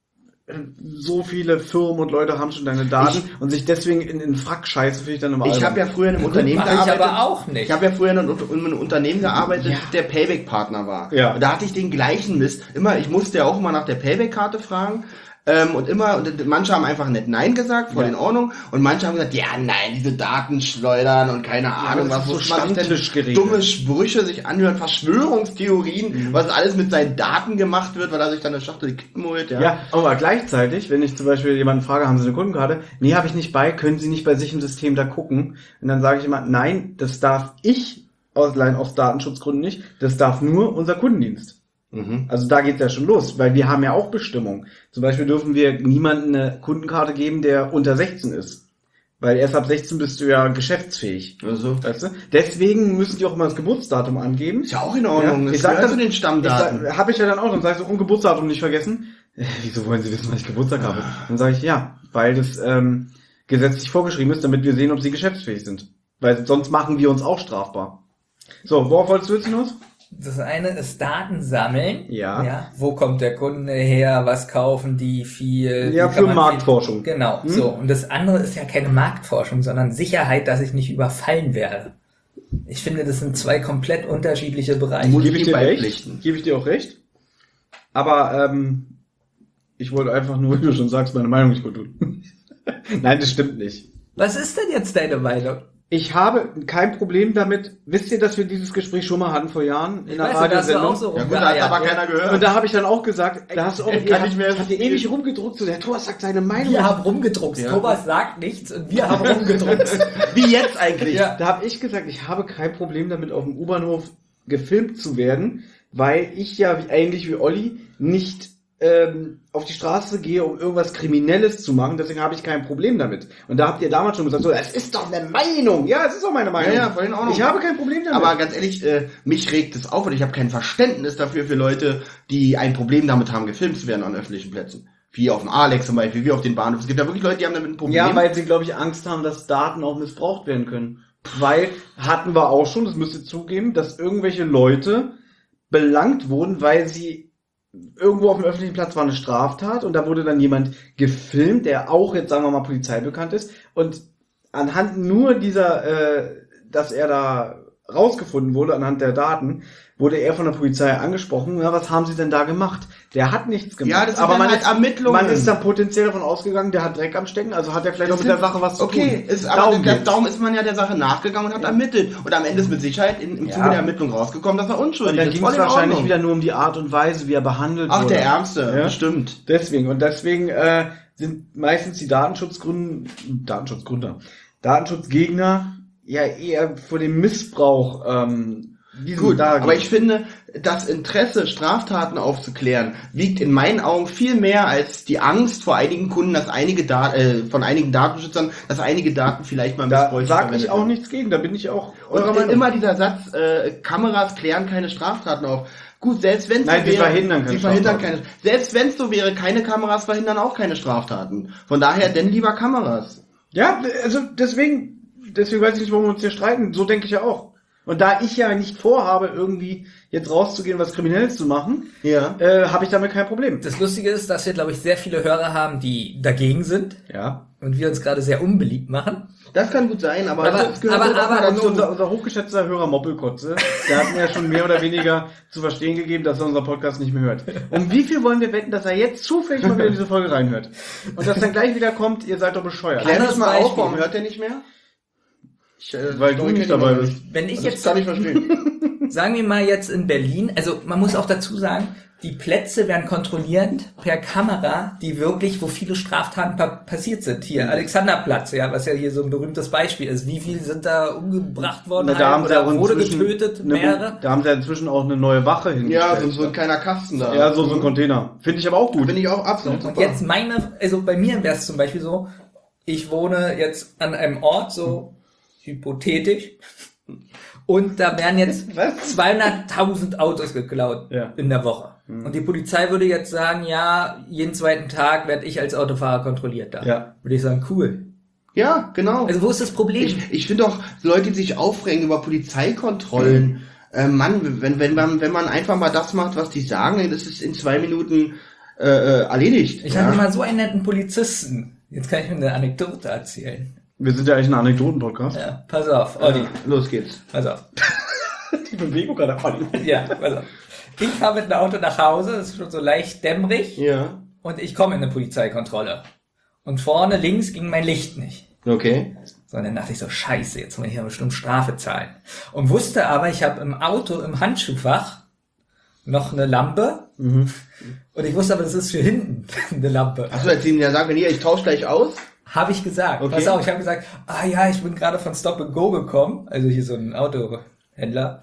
so viele Firmen und Leute haben schon deine Daten und sich deswegen in Frack scheißen, finde ich dann immer Ich habe ja früher in einem Unternehmen mache ich gearbeitet. aber auch nicht. Ich habe ja früher in einem Unternehmen gearbeitet, Ja. der Payback-Partner war. Ja. Und da hatte ich den gleichen Mist. Ich musste ja auch immer nach der Payback-Karte fragen. Und manche haben einfach nicht Nein gesagt, voll Ja. in Ordnung. Und manche haben gesagt, ja, nein, diese Daten schleudern und keine Ahnung, das was ist so muss man sich denn Stammtischgerede. dumme Sprüche sich anhören, Verschwörungstheorien, was alles mit seinen Daten gemacht wird, weil er sich dann eine Schachtel Kippen holt. Ja, aber gleichzeitig, wenn ich zum Beispiel jemanden frage, haben Sie eine Kundenkarte? Nee, habe ich nicht bei, können Sie nicht bei sich im System da gucken? Und dann sage ich immer, nein, das darf ich allein aus Datenschutzgründen nicht, das darf nur unser Kundendienst. Mhm. Also da geht's ja schon los, weil wir haben ja auch Bestimmungen. Zum Beispiel dürfen wir niemandem eine Kundenkarte geben, der unter 16 ist. Weil erst ab 16 bist du ja geschäftsfähig. Also. Weißt du? Deswegen müssen die auch immer das Geburtsdatum angeben. Ist ja auch in Ordnung. Ja, Das gehört zu den Stammdaten. Habe ich ja dann auch, dann sag ich so, Geburtsdatum nicht vergessen. Wieso wollen Sie wissen, wann ich Geburtstag habe? Dann sage ich, ja, weil das gesetzlich vorgeschrieben ist, damit wir sehen, ob Sie geschäftsfähig sind. Weil sonst machen wir uns auch strafbar. So, worauf wolltest du jetzt hinaus? Das eine ist Daten sammeln. Ja. Wo kommt der Kunde her? Was kaufen die viel? Ja, wie kann für man Marktforschung. Viel, genau. So. Und das andere ist ja keine Marktforschung, sondern Sicherheit, dass ich nicht überfallen werde. Ich finde, das sind zwei komplett unterschiedliche Bereiche. Muss Gebe ich ich dir ihm recht. beipflichten. Gebe ich dir auch recht. Aber ich wollte einfach nur, wie du schon sagst, meine Meinung nicht gut tun. Nein, das stimmt nicht. Was ist denn jetzt deine Meinung? Ich habe kein Problem damit. Wisst ihr, dass wir dieses Gespräch schon mal hatten vor Jahren in einer Weißt du, da hast du auch Radiosendung? so Ja gut, da hat aber keiner gehört. Und da habe ich dann auch gesagt, da hast du auch, Kann ich mir- habt ihr ewig rumgedruckt, so der Thomas sagt seine Meinung. Wir haben rumgedruckt. Ja. Thomas sagt nichts und wir haben rumgedruckt. Wie jetzt eigentlich? Ja. Da habe ich gesagt, ich habe kein Problem damit, auf dem U-Bahnhof gefilmt zu werden, weil ich ja ähnlich wie Olli nicht auf die Straße gehe, um irgendwas Kriminelles zu machen. Deswegen habe ich kein Problem damit. Und da habt ihr damals schon gesagt, so, das ist doch eine Meinung. Ja, es ist auch meine Meinung. Ja, vorhin auch noch. Ich habe kein Problem damit. Aber ganz ehrlich, mich regt es auf und ich habe kein Verständnis dafür für Leute, die ein Problem damit haben, gefilmt zu werden an öffentlichen Plätzen. Wie auf dem Alex zum Beispiel, wie auf den Bahnhof. Es gibt ja wirklich Leute, die haben damit ein Problem. ja, weil sie, glaube ich, Angst haben, dass Daten auch missbraucht werden können. Weil hatten wir auch schon, das müsst ihr zugeben, dass irgendwelche Leute belangt wurden, weil sie irgendwo auf dem öffentlichen Platz war eine Straftat und da wurde dann jemand gefilmt, der auch jetzt, sagen wir mal, polizeibekannt ist und anhand nur dieser, dass er da rausgefunden wurde, anhand der Daten, wurde er von der Polizei angesprochen, ja, was haben sie denn da gemacht? Der hat nichts gemacht. Ja, das sind aber dann man halt ist, Ermittlungen. man ist dann potenziell davon ausgegangen, der hat Dreck am Stecken, also hat er vielleicht auch mit der Sache was zu tun. Okay, aber geht's. darum ist man ja der Sache nachgegangen und hat ermittelt. Und am Ende ist mit Sicherheit im Zuge Ja. der Ermittlung rausgekommen, dass er unschuldig Und dann ist. ging Voll es in wahrscheinlich Ordnung. wieder nur um die Art und Weise, wie er behandelt Ach, wurde. der Ärmste, Ja. bestimmt. Deswegen sind meistens die Datenschutzgegner ja eher vor dem Missbrauch Gut, aber ich finde, das Interesse, Straftaten aufzuklären, wiegt in meinen Augen viel mehr als die Angst vor einigen Kunden, dass von einigen Datenschützern, dass einige Daten vielleicht mal da missbräuchlich sage verwendet ich auch werden. nichts gegen, da bin ich auch Und eurer Meinung. immer dieser Satz, Kameras klären keine Straftaten auf. Gut, selbst wenn es Nein, so sie wäre, verhindern keine sie verhindern Straftaten. keine. Selbst wenn es so wäre, keine Kameras verhindern auch keine Straftaten. Von daher denn lieber Kameras. Ja, also deswegen weiß ich nicht, warum wir uns hier streiten. So denke ich ja auch. Und da ich ja nicht vorhabe, irgendwie jetzt rauszugehen, was Kriminelles zu machen, Ja. habe ich damit kein Problem. Das Lustige ist, dass wir, glaube ich, sehr viele Hörer haben, die dagegen sind Ja. und wir uns gerade sehr unbeliebt machen. Das kann gut sein, aber Aber- das gehört aber- halt auch mal dazu. Unser hochgeschätzter Hörer Moppelkotze, der hat mir ja schon mehr oder weniger zu verstehen gegeben, dass er unseren Podcast nicht mehr hört. Um wie viel wollen wir wetten, dass er jetzt zufällig mal wieder in diese Folge reinhört? Und dass dann gleich wieder kommt, ihr seid doch bescheuert. Klär mich Anderes mal auf, Beispiel. warum hört er nicht mehr? Weil du nicht dabei bist. Wenn ich Das jetzt, kann ich verstehen. sagen wir mal jetzt in Berlin, also man muss auch dazu sagen, die Plätze werden kontrolliert per Kamera, die wirklich, wo viele Straftaten passiert sind. Hier, Alexanderplatz, ja, was ja hier so ein berühmtes Beispiel ist. Wie viele sind da umgebracht worden? Na, da haben sie oder auch wurde inzwischen getötet? Mehrere? Da haben sie ja inzwischen auch eine neue Wache Ja, hingestellt. so ein kleiner Kasten da. Ja, so ein Container. Finde ich aber auch gut. Finde ich auch absolut Und super. jetzt also bei mir wäre es zum Beispiel so, ich wohne jetzt an einem Ort, so hypothetisch, und da werden jetzt Was? 200.000 Autos geklaut Ja. in der Woche. Und die Polizei würde jetzt sagen, ja, jeden zweiten Tag werde ich als Autofahrer kontrolliert da. Ja. Würde ich sagen, cool. Ja, genau. Also wo ist das Problem? Ich finde auch, Leute, die sich aufregen über Polizeikontrollen, Mann, wenn man einfach mal das macht, was die sagen, das ist in 2 Minuten erledigt. Ich hatte mal so einen netten Polizisten. Jetzt kann ich mir eine Anekdote erzählen. Wir sind ja eigentlich ein Anekdoten-Podcast. Ja, pass auf, Olli, Los geht's. pass auf. Die Bewegung gerade Olli. Ja, pass auf. Ich fahre mit dem Auto nach Hause, es ist schon so leicht dämmerig. Ja. Und ich komme in eine Polizeikontrolle. Und vorne links ging mein Licht nicht. Okay. So, und dann dachte ich so, scheiße, jetzt muss ich ja bestimmt Strafe zahlen. Und wusste aber, ich habe im Auto, im Handschuhfach, noch eine Lampe. Und ich wusste aber, das ist für hinten eine Lampe. Achso, jetzt ihm ja sagen, hier, ich tausche gleich aus. Habe ich gesagt. Okay. Pass auf, ich habe gesagt, ich bin gerade von Stop and Go gekommen. Also hier so ein Autohändler,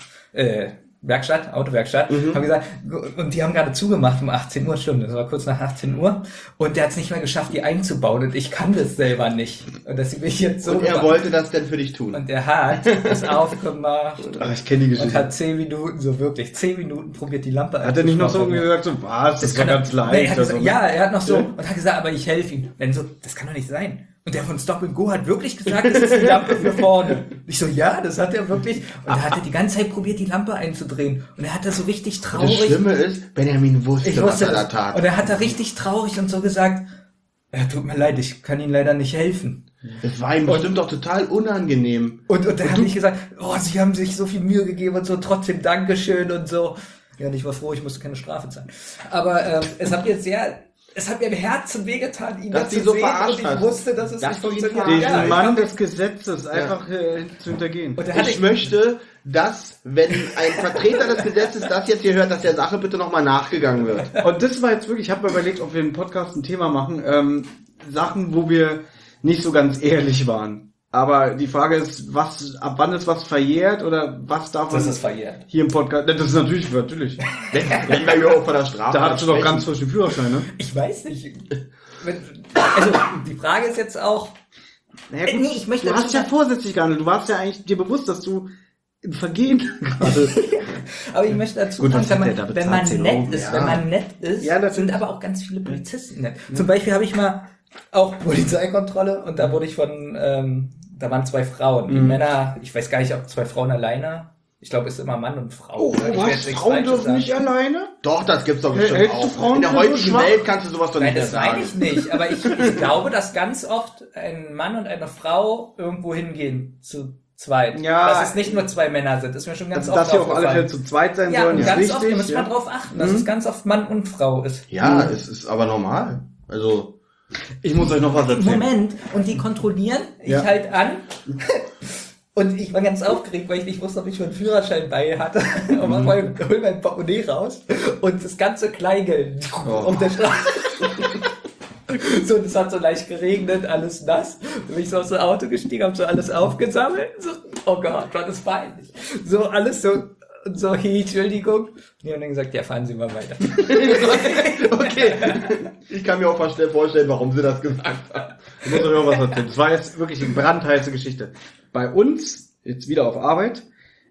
Autowerkstatt, haben gesagt, und die haben gerade zugemacht um 18 Uhr, stimmt, das war kurz nach 18 Uhr, und der hat es nicht mehr geschafft, die einzubauen, und ich kann das selber nicht. Und dass sie mich jetzt so Und er gemacht. wollte das denn für dich tun. Und er hat es aufgemacht Ach, ich kenne die und Geschichte. hat 10 Minuten, so wirklich 10 Minuten probiert, die Lampe Hat er nicht noch so anzuschrauben. irgendwie gesagt, so, was, das war kann ganz er, leicht. nee, er hat also, gesagt, ja, er hat noch so, Ja. und hat gesagt, aber ich helfe ihm. Dann so, das kann doch nicht sein. Und der von Stop and Go hat wirklich gesagt, das ist die Lampe für vorne. Ich so, ja, das hat er wirklich. Und er hatte die ganze Zeit probiert, die Lampe einzudrehen. Und er hat da so richtig Das traurig. Schlimme ist, Benjamin wusste, Ich was wusste er da das. tat. Und er hat da richtig traurig und so gesagt, ja, tut mir leid, ich kann Ihnen leider nicht helfen. Das war ihm bestimmt doch total unangenehm. Und dann habe ich gesagt, oh, sie haben sich so viel Mühe gegeben und so, trotzdem Dankeschön und so. Ja, und ich war froh, ich musste keine Strafe zahlen. Aber es hat mir im Herzen wehgetan, ihn Dass da die zu so sehen, verarscht und ich hast. wusste, dass es Dass nicht du ihn funktioniert. verarscht Diesen ich Mann des Gesetzes einfach zu hintergehen. Und er hatte Ich möchte, dass, wenn ein Vertreter des Gesetzes das jetzt hier hört, dass der Sache bitte nochmal nachgegangen wird. Und das war jetzt wirklich, ich habe mir überlegt, ob wir im Podcast ein Thema machen, Sachen, wo wir nicht so ganz ehrlich waren. Aber die Frage ist, ab wann ist was verjährt oder was darf man das ist verjährt. hier im Podcast? Das ist natürlich. Wenn wir überhaupt von der Strafe Da hast du doch sprechen. ganz frisch den Führerschein, ne? Ich weiß nicht. Also, die Frage ist jetzt auch, Naja, nee, ich möchte du hast dazu ja sagen- vorsätzlich gehandelt. Du warst ja eigentlich dir bewusst, dass du im Vergehen gerade. aber ich möchte dazu Gut, sagen, was hat der da wenn bezahlt? man 10 nett Euro? ist, Ja. wenn man nett ist, Ja, das sind aber auch ganz viele Polizisten nett. Zum Beispiel habe ich mal auch Polizeikontrolle und da wurde ich da waren 2 Frauen. Die Männer, ich weiß gar nicht, ob 2 Frauen alleine. Ich glaube, es ist immer Mann und Frau. Oh, Ich will was? jetzt nichts Frauen Falsches dürfen sagen. nicht alleine? Doch, das gibt's doch bestimmt Hältst du auch. Frauen In der für so heutigen schwach? Welt kannst du sowas doch Nein, nicht mehr das sagen. meine ich nicht. Aber ich glaube, dass ganz oft ein Mann und eine Frau irgendwo hingehen zu zweit. Ja. Dass es nicht nur 2 Männer sind. Ist mir schon ganz Also, oft dass sie auf alle aufgefallen. Fälle zu zweit sein Ja, sollen, und ist ganz wichtig. oft, ihr müsst ja. mal drauf achten, dass es ganz oft Mann und Frau ist. Ja, es ist aber normal. Also, Ich muss euch noch was erzählen. Moment, und die kontrollieren, ich Ja. halt an. Und ich war ganz aufgeregt, weil ich nicht wusste, ob ich schon einen Führerschein bei hatte. Und manchmal hol mein Portemonnaie raus und das ganze Kleingeld auf der Straße. So, das hat so leicht geregnet, alles nass. Dann bin ich so aus dem Auto gestiegen, hab so alles aufgesammelt. So, oh Gott, das ist peinlich. So, alles so, und so, hey, Entschuldigung. Die haben dann gesagt, ja, fahren Sie mal weiter. okay. Ich kann mir auch vorstellen, warum sie das gesagt haben. Ich muss euch noch was erzählen. Das war jetzt wirklich eine brandheiße Geschichte. Bei uns, jetzt wieder auf Arbeit,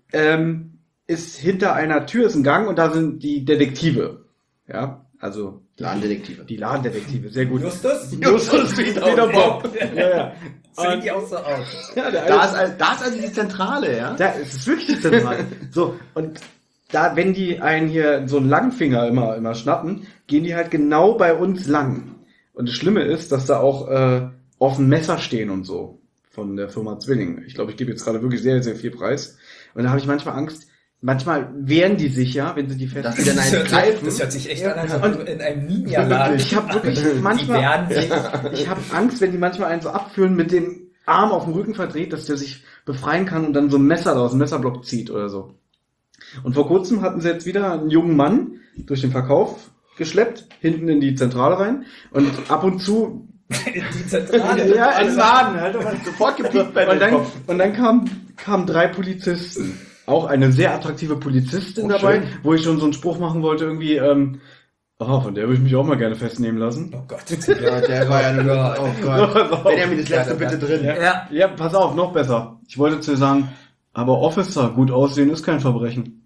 ist hinter einer Tür ist ein Gang und da sind die Detektive. Ja, also Ladendetektive. die Ladendetektive, sehr gut. Justus? Justus Peter Bob. Ja, ja. Sehen die auch so aus? Ja, der Da ist also die Zentrale, ja? Da ist es wirklich die Zentrale. So, und da, wenn die einen hier so einen Langfinger immer schnappen, gehen die halt genau bei uns lang. Und das Schlimme ist, dass da auch offen Messer stehen und so von der Firma Zwilling. Ich glaube, ich gebe jetzt gerade wirklich sehr, sehr viel Preis. Und da habe ich manchmal Angst, manchmal wehren die sich ja, wenn sie die fest... Dass sie dann einen greifen. Das hört sich echt an, als Ja. ob du in einem Ninja-Laden. Ich habe wirklich Die manchmal... wehren sich. Ich habe Angst, wenn die manchmal einen so abführen mit dem Arm auf dem Rücken verdreht, dass der sich befreien kann und dann so ein Messer da aus dem Messerblock zieht oder so. Und vor kurzem hatten sie jetzt wieder einen jungen Mann durch den Verkauf geschleppt, hinten in die Zentrale rein und ab und zu... Die Zentrale. Ja, im Laden halt. Sofort gepickt bei Und dem Kopf. dann kamen 3 Polizisten. Auch eine sehr attraktive Polizistin Oh, dabei, schön. wo ich schon so einen Spruch machen wollte, irgendwie, von der würde ich mich auch mal gerne festnehmen lassen. Oh Gott. Ja, der war ja nur, oh Gott. Benjamin, das letzte Ja, bitte drin. Ja. Ja, pass auf, noch besser. Ich wollte zu dir sagen, aber Officer, gut aussehen ist kein Verbrechen.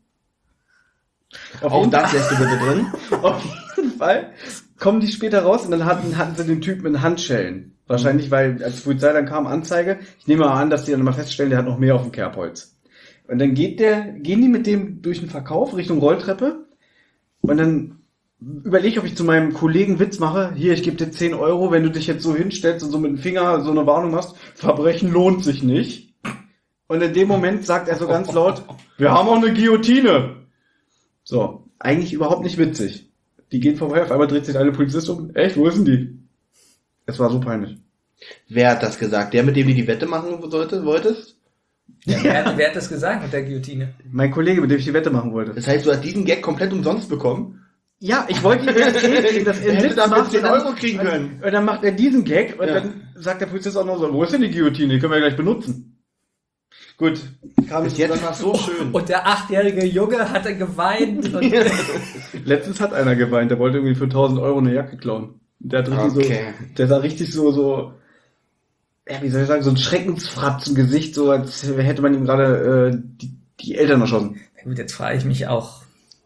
Auch das lässt du bitte drin. Auf jeden Fall kommen die später raus und dann hatten sie den Typen in Handschellen. Wahrscheinlich, weil als die Polizei dann kam, Anzeige. Ich nehme mal an, dass die dann mal feststellen, der hat noch mehr auf dem Kerbholz. Und dann gehen die mit dem durch den Verkauf Richtung Rolltreppe und dann überlege ich, ob ich zu meinem Kollegen Witz mache. Hier, ich gebe dir 10 Euro, wenn du dich jetzt so hinstellst und so mit dem Finger so eine Warnung machst. Verbrechen lohnt sich nicht. Und in dem Moment sagt er so ganz laut, wir haben auch eine Guillotine. So, eigentlich überhaupt nicht witzig. Die gehen vorbei, auf einmal dreht sich eine Polizist um. Echt, wo ist denn die? Es war so peinlich. Wer hat das gesagt? Der, mit dem du die Wette machen wolltest? Ja, wer hat das gesagt mit der Guillotine? Mein Kollege, mit dem ich die Wette machen wollte. Das heißt, du hast diesen Gag komplett umsonst bekommen? Ja, ich wollte ihm erzählen, dass er Er hätte Witz dafür macht 10 und dann- Euro kriegen können. Und dann macht er diesen Gag und Ja. dann sagt der Polizist auch noch so, wo ist denn die Guillotine? Die können wir ja gleich benutzen. Gut, kam Bis es jetzt war es so schön. Und der 8-jährige Junge hatte geweint. Und Letztens hat einer geweint, der wollte irgendwie für 1.000 Euro eine Jacke klauen. Der hat richtig Okay. der sah richtig so, ja, wie soll ich sagen, so ein Schreckensfratzengesicht, so als hätte man ihm gerade die Eltern erschossen. Gut, jetzt frage ich mich auch.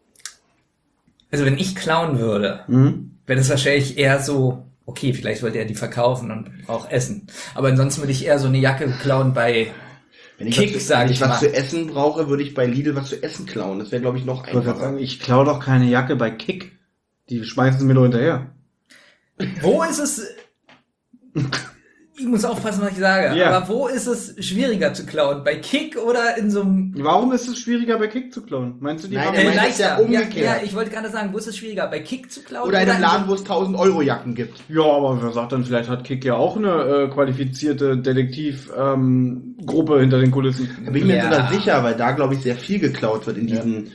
Also wenn ich klauen würde, Mhm. wäre das wahrscheinlich eher so, okay, vielleicht wollte er die verkaufen und auch essen. Aber ansonsten würde ich eher so eine Jacke klauen bei Wenn ich, Kick, was, sag wenn ich ich was mal. zu essen brauche, würde ich bei Lidl was zu essen klauen. Das wäre, glaube ich, noch Ich wollte gerade einfacher. sagen, ich klaue doch keine Jacke bei Kick. Die schmeißen sie mir nur hinterher. Wo ist es muss aufpassen, was ich sage. Ja. Aber wo ist es schwieriger zu klauen? Bei Kick oder in so einem... Warum ist es schwieriger bei Kick zu klauen? Meinst du, die Nein, haben... er meint das ja umgekehrt. Ja, ich wollte gerade sagen, wo ist es schwieriger? Bei Kick zu klauen? Oder in einem so Laden, wo es 1000-Euro-Jacken gibt. Ja, aber wer sagt dann, vielleicht hat Kick ja auch eine qualifizierte Detektivgruppe hinter den Kulissen. Da bin ich mir Ja. sogar sicher, weil da, glaube ich, sehr viel geklaut wird in diesen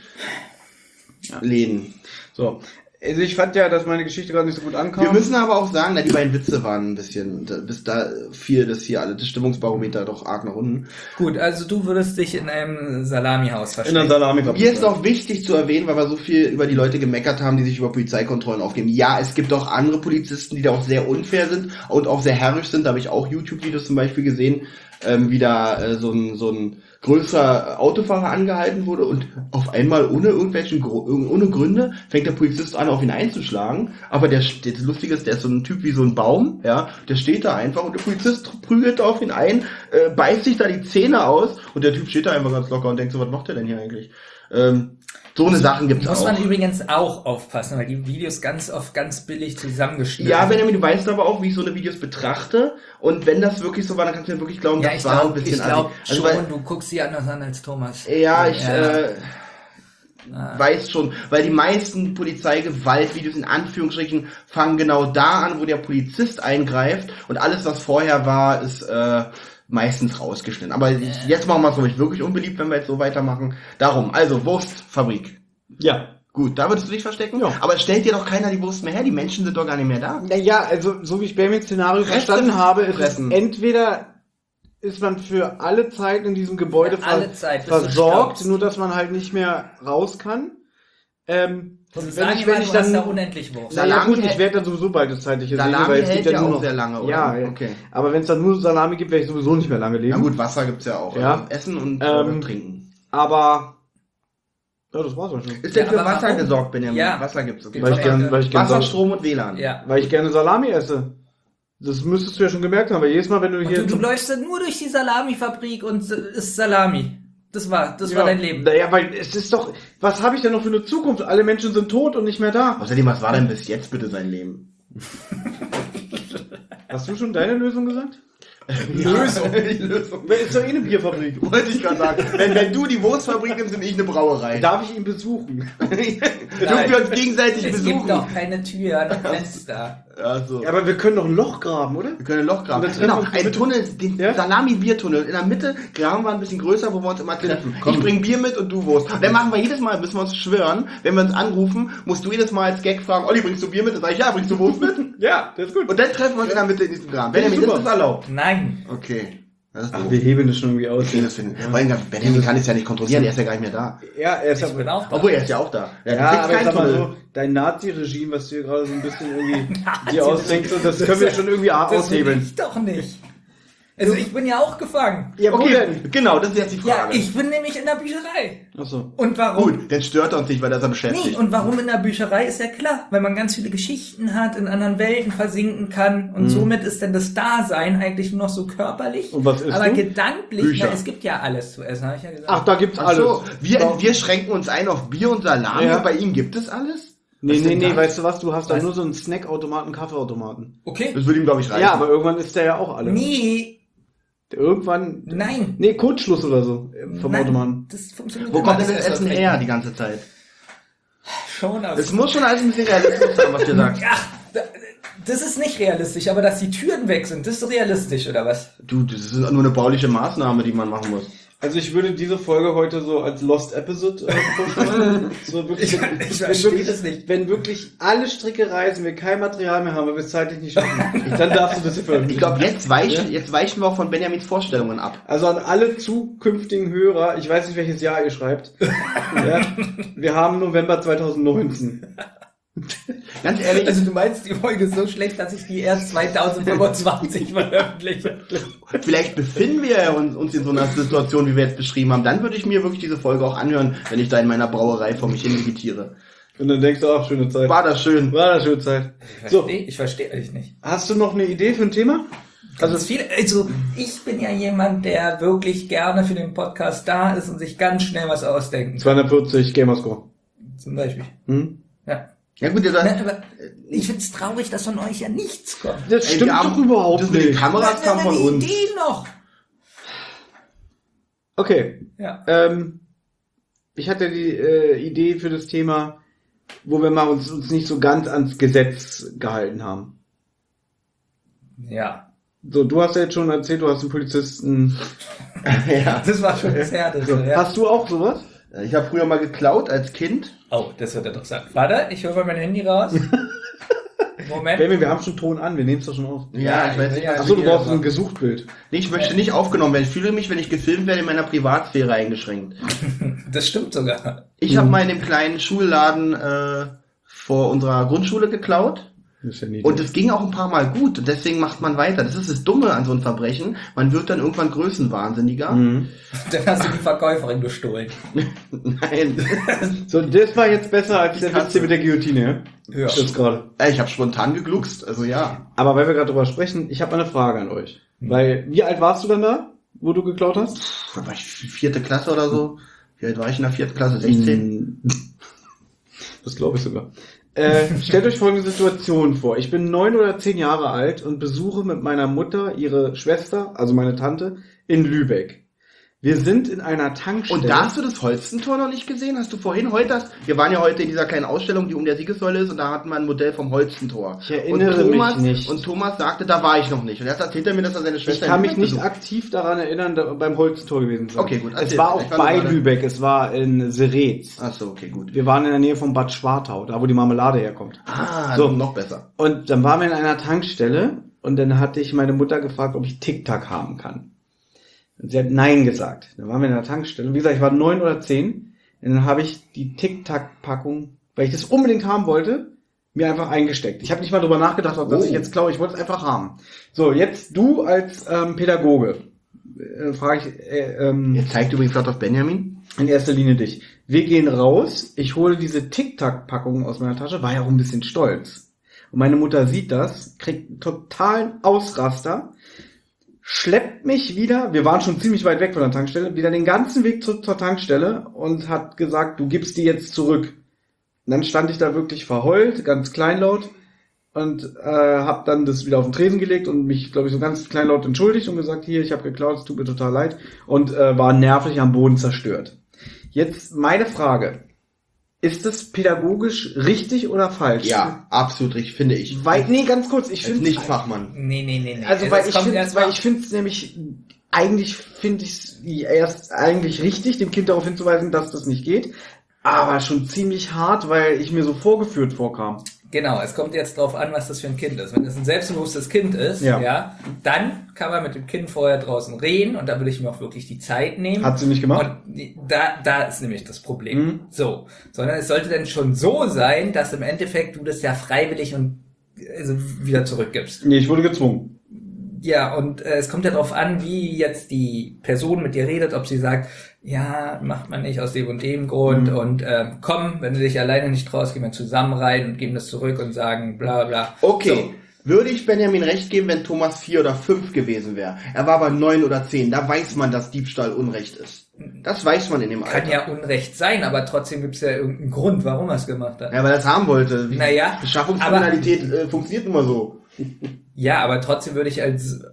Läden. So. Also ich fand ja, dass meine Geschichte gerade nicht so gut ankam. Wir müssen aber auch sagen, die beiden Witze waren ein bisschen, bis da fiel das hier alle, das Stimmungsbarometer doch arg nach unten. Gut, also du würdest dich in einem Salamihaus in verstecken. der Salami. Mir ist auch wichtig zu erwähnen, weil wir so viel über die Leute gemeckert haben, die sich über Polizeikontrollen aufgeben. Ja, es gibt auch andere Polizisten, die da auch sehr unfair sind und auch sehr herrisch sind. Da habe ich auch YouTube-Videos zum Beispiel gesehen, wie da so ein größerer Autofahrer angehalten wurde und auf einmal ohne Gründe fängt der Polizist an, auf ihn einzuschlagen. Aber das Lustige ist, der ist so ein Typ wie so ein Baum, ja, der steht da einfach und der Polizist prügelt auf ihn ein, beißt sich da die Zähne aus und der Typ steht da einfach ganz locker und denkt so, was macht der denn hier eigentlich? So eine Sachen gibt's Muss auch. man übrigens auch aufpassen, weil die Videos ganz oft ganz billig zusammengeschnitten Ja, sind. Benjamin, du weißt aber auch, wie ich so eine Videos betrachte. Und wenn das wirklich so war, dann kannst du mir wirklich glauben, Ja, das ich war ein glaube bisschen glaub assi. schon, Also, weil, du guckst sie anders an als Thomas. ja, ich Ah. weiß schon, weil die meisten Polizeigewaltvideos in Anführungsstrichen fangen genau da an, wo der Polizist eingreift und alles, was vorher war, ist meistens rausgeschnitten. Aber jetzt machen wir es, glaube ich, wirklich unbeliebt, wenn wir jetzt so weitermachen. Darum, also Wurstfabrik. Ja. Gut, da würdest du dich verstecken? Ja. Aber stellt dir doch keiner die Wurst mehr her, die Menschen sind doch gar nicht mehr da. Naja, also so wie ich Benjamins Szenario verstanden habe, ist es entweder ist man für alle Zeit in diesem Gebäude Für alle Zeit, bis du versorgt, stirbst. nur dass man halt nicht mehr raus kann. Und sag mal, du hast da unendlich Wurst. Salami Naja gut, hält- ich werde dann sowieso bald das zeitliche sehen, Salami weil es hält gibt ja nur auch noch sehr lange, oder? Ja, ja. Okay. Aber wenn es dann nur Salami gibt, werde ich sowieso nicht mehr lange leben. Ja gut, Wasser gibt's ja auch. Ja. Also Essen und Trinken. Aber ja, das war's auch schon. Ist denn Ja, für aber Wasser warum? gesorgt, Benjamin? Ja. Wasser gibt's. Okay. Weil ich gern Wasser, Strom und WLAN. Ja. weil ich gerne Salami esse. Das müsstest du ja schon gemerkt haben, weil jedes Mal, wenn du hier... Und du läufst dann nur durch die Salamifabrik und isst Salami. Das war dein Leben. Naja, weil es ist doch... Was habe ich denn noch für eine Zukunft? Alle Menschen sind tot und nicht mehr da. Außerdem, was war denn bis jetzt bitte sein Leben? Hast du schon deine Lösung gesagt? Lösung. Die Lösung. Ist doch eh eine Bierfabrik. Wollte ich gerade sagen. Wenn du die Wurstfabrik nimmst, bin ich eine Brauerei. Darf ich ihn besuchen? Dürfen wir uns gegenseitig Es besuchen? gibt doch keine Tür, noch Fenster. Also. Ja, aber wir können doch ein Loch graben, oder? Wir können ein Loch graben. Und dann Genau, treffen wir uns ein Tunnel, den Ja? Salami-Biertunnel. In der Mitte graben wir ein bisschen größer, wo wir uns immer treffen. Komm. Ich bring Bier mit und du Wurst. Dann machen wir jedes Mal, müssen wir uns schwören, wenn wir uns anrufen, musst du jedes Mal als Gag fragen, Olli, bringst du Bier mit? Dann sag ich, ja, bringst du Wurst mit? Ja, das ist gut. Und dann treffen wir uns in der Mitte in diesem Graben. Benjamin, super. ist das erlaubt? Nein. Okay. Das ist Ach, doof. wir hebeln das schon irgendwie aus. Okay, das finden. Vor allem, Benjamin kann es ja nicht kontrollieren, er ist ja gar nicht mehr da. Ja, er ist Ich bin auch da. Obwohl, er ist ja auch da. Ja, du kriegst aber jetzt sag mal Tunnel. so, dein Nazi-Regime, was du hier gerade so ein bisschen irgendwie Nazi-Regime. dir ausdenkst, und das können wir schon irgendwie Das will aushebeln. ich doch nicht. Also ich bin ja auch gefangen. Ja, wo Okay, denn? genau, das ist jetzt die Ja, Frage. ich bin nämlich in der Bücherei. Achso. Und warum? Gut, dann stört er uns nicht, weil er ist beschäftigt. Nee, und warum in der Bücherei ist ja klar, weil man ganz viele Geschichten hat, in anderen Welten versinken kann und somit ist dann das Dasein eigentlich nur noch so körperlich. Und was isst aber du? gedanklich, Bücher. na, es gibt ja alles zu essen, habe ich ja gesagt. Ach, da gibt's Ach alles. so, wir Da- schränken uns ein auf Bier und Salami Ja. und bei ihm gibt es alles? Nee, Was denn nee, das? weißt du was, du hast da Was? nur so einen Snackautomaten, Kaffeeautomaten. Okay. Das würde ihm, glaube ich, reichen. Ja, aber irgendwann ist der ja auch alle. Nee, Irgendwann... nein. Nee, Kurzschluss oder so vom Nein, Automaten. Das funktioniert Wo immer, kommt denn das das Essen Essen her die ganze Zeit? Schon aus. Es muss schon alles ein bisschen realistisch sein, was ihr sagt. Ach, das ist nicht realistisch, aber dass die Türen weg sind, das ist realistisch, oder was? Du, das ist nur eine bauliche Maßnahme, die man machen muss. Also ich würde diese Folge heute so als Lost Episode vorstellen. So wirklich, Ich wenn verstehe wirklich- das nicht. Wenn wirklich alle Stricke reißen, wir kein Material mehr haben, weil wir es zeitlich nicht schaffen, dann darfst du das hier Ich veröffentlichen. glaube, jetzt weichen wir auch von Benjamins Vorstellungen ab. Also an alle zukünftigen Hörer, ich weiß nicht, welches Jahr ihr schreibt. Ja, wir haben November 2019. Ganz ehrlich, Also du meinst, die Folge ist so schlecht, dass ich die erst 2025 veröffentliche. vielleicht befinden wir uns in so einer Situation, wie wir jetzt beschrieben haben. Dann würde ich mir wirklich diese Folge auch anhören, wenn ich da in meiner Brauerei vor mich hin vegetiere. Und dann denkst du, ach, schöne Zeit. War das schön. War das schöne Zeit. So, Ich verstehe euch nicht. hast du noch eine Idee für ein Thema? Also ich bin ja jemand, der wirklich gerne für den Podcast da ist und sich ganz schnell was ausdenken kann. 240 Gamerscore. Zum Beispiel. Hm? Ja. Ja gut, Aber ich find's traurig, dass von euch ja nichts kommt. Das stimmt doch überhaupt das mit den nicht. Kameras kam von die uns. Idee noch. Okay. Ja. Ich hatte die Idee für das Thema, wo wir mal uns nicht so ganz ans Gesetz gehalten haben. Ja. So, du hast ja jetzt schon erzählt, du hast einen Polizisten. Ja. Das war schon sehr, das So, ja. hast du auch sowas? Ich habe früher mal geklaut als Kind. Oh, das wird er doch sagen. Warte, ich hole mal mein Handy raus. Moment. Benjamin, wir haben schon Ton an, wir nehmen es doch schon auf. Ja, ich weiß nicht, was Achso, du hier brauchst war. ein Gesuchtbild. Nee, ich möchte nicht aufgenommen werden. Ich fühle mich, wenn ich gefilmt werde, in meiner Privatsphäre eingeschränkt. Das stimmt sogar. Ich habe mal in dem kleinen Schulladen vor unserer Grundschule geklaut. Das ist ja niedlich. Und es ging auch ein paar Mal gut. Und deswegen macht man weiter. Das ist das Dumme an so einem Verbrechen. Man wird dann irgendwann größenwahnsinniger. Mhm. Dann hast du die Verkäuferin gestohlen. Nein. So, das war jetzt besser als der Katze. Witz hier mit der Guillotine, ja? Ja. Das gerade. Ich habe spontan gegluckst. Also ja. Aber weil wir gerade drüber sprechen, ich habe eine Frage an euch. Weil, wie alt warst du dann da, wo du geklaut hast? Da war ich 4. Klasse oder so. Wie alt war ich in der 4. Klasse? 16? Das glaube ich sogar. Stellt euch folgende Situation vor. Ich bin 9 oder 10 Jahre alt und besuche mit meiner Mutter ihre Schwester, also meine Tante, in Lübeck. Wir sind in einer Tankstelle. Und da hast du das Holstentor noch nicht gesehen? Hast du vorhin wir waren ja heute in dieser kleinen Ausstellung, die um der Siegessäule ist, und da hatten wir ein Modell vom Holstentor. Ich erinnere mich nicht. Und Thomas sagte, da war ich noch nicht. Und er erzählt mir, dass er seine Schwester Ich kann mich in Lübeck nicht besucht. aktiv daran erinnern, beim Holzentor gewesen zu sein. Okay, gut, Es erzähl. war auch Ich war bei nur gerade- Lübeck, es war in Seretz. Ach so, okay, gut. Wir waren in der Nähe von Bad Schwartau, da wo die Marmelade herkommt. So, So. noch besser. Und dann waren wir in einer Tankstelle und dann hatte ich meine Mutter gefragt, ob ich Tic-Tac haben kann. Und sie hat Nein gesagt. Dann waren wir in der Tankstelle. Und wie gesagt, ich war 9 oder 10. Und dann habe ich die Tic-Tac-Packung, weil ich das unbedingt haben wollte, mir einfach eingesteckt. Ich habe nicht mal drüber nachgedacht, ob das ich jetzt glaube, ich wollte es einfach haben. So, jetzt du als Pädagoge, frage ich Jetzt zeigt übrigens gerade auf Benjamin. in erster Linie dich. Wir gehen raus, ich hole diese Tic-Tac-Packung aus meiner Tasche, war ja auch ein bisschen stolz. Und meine Mutter sieht das, kriegt einen totalen Ausraster, schleppt mich wieder, wir waren schon ziemlich weit weg von der Tankstelle, wieder den ganzen Weg zur Tankstelle und hat gesagt, du gibst die jetzt zurück. Und dann stand ich da wirklich verheult, ganz kleinlaut und habe dann das wieder auf den Tresen gelegt und mich, glaube ich, so ganz kleinlaut entschuldigt und gesagt, hier, ich habe geklaut, es tut mir total leid und war nervlich am Boden zerstört. Jetzt meine Frage. Ist das pädagogisch richtig oder falsch? Ja, absolut richtig, finde ich. Nee, ganz kurz, ich Als finde Nicht-Fachmann. Nee. also Das kommt erst mal- weil ich finde es nämlich, eigentlich finde ich es erst eigentlich richtig, dem Kind darauf hinzuweisen, dass das nicht geht, aber schon ziemlich hart, weil ich mir so vorgeführt vorkam. Genau, es kommt jetzt drauf an, was das für ein Kind ist. Wenn es ein selbstbewusstes Kind ist, Ja. dann kann man mit dem Kind vorher draußen reden und da würde ich mir auch wirklich die Zeit nehmen. Hat sie nicht gemacht? Und da ist nämlich das Problem. Mhm. So, sondern es sollte dann schon so sein, dass im Endeffekt du das ja freiwillig und also wieder zurückgibst. Nee, ich wurde gezwungen. Ja, und es kommt ja darauf an, wie jetzt die Person mit dir redet, ob sie sagt, ja, macht man nicht aus dem und dem Grund und komm, wenn du dich alleine nicht traust, gehen wir zusammen rein und geben das zurück und sagen bla bla. Okay. Würde ich Benjamin recht geben, wenn Thomas 4 oder 5 gewesen wäre. Er war aber 9 oder 10. Da weiß man, dass Diebstahl Unrecht ist. Das weiß man in dem Alter. Kann ja Unrecht sein, aber trotzdem gibt's ja irgendeinen Grund, warum er es gemacht hat. Ja, weil er es haben wollte. Naja, Beschaffungskriminalität funktioniert immer so. Ja, aber trotzdem würde ich als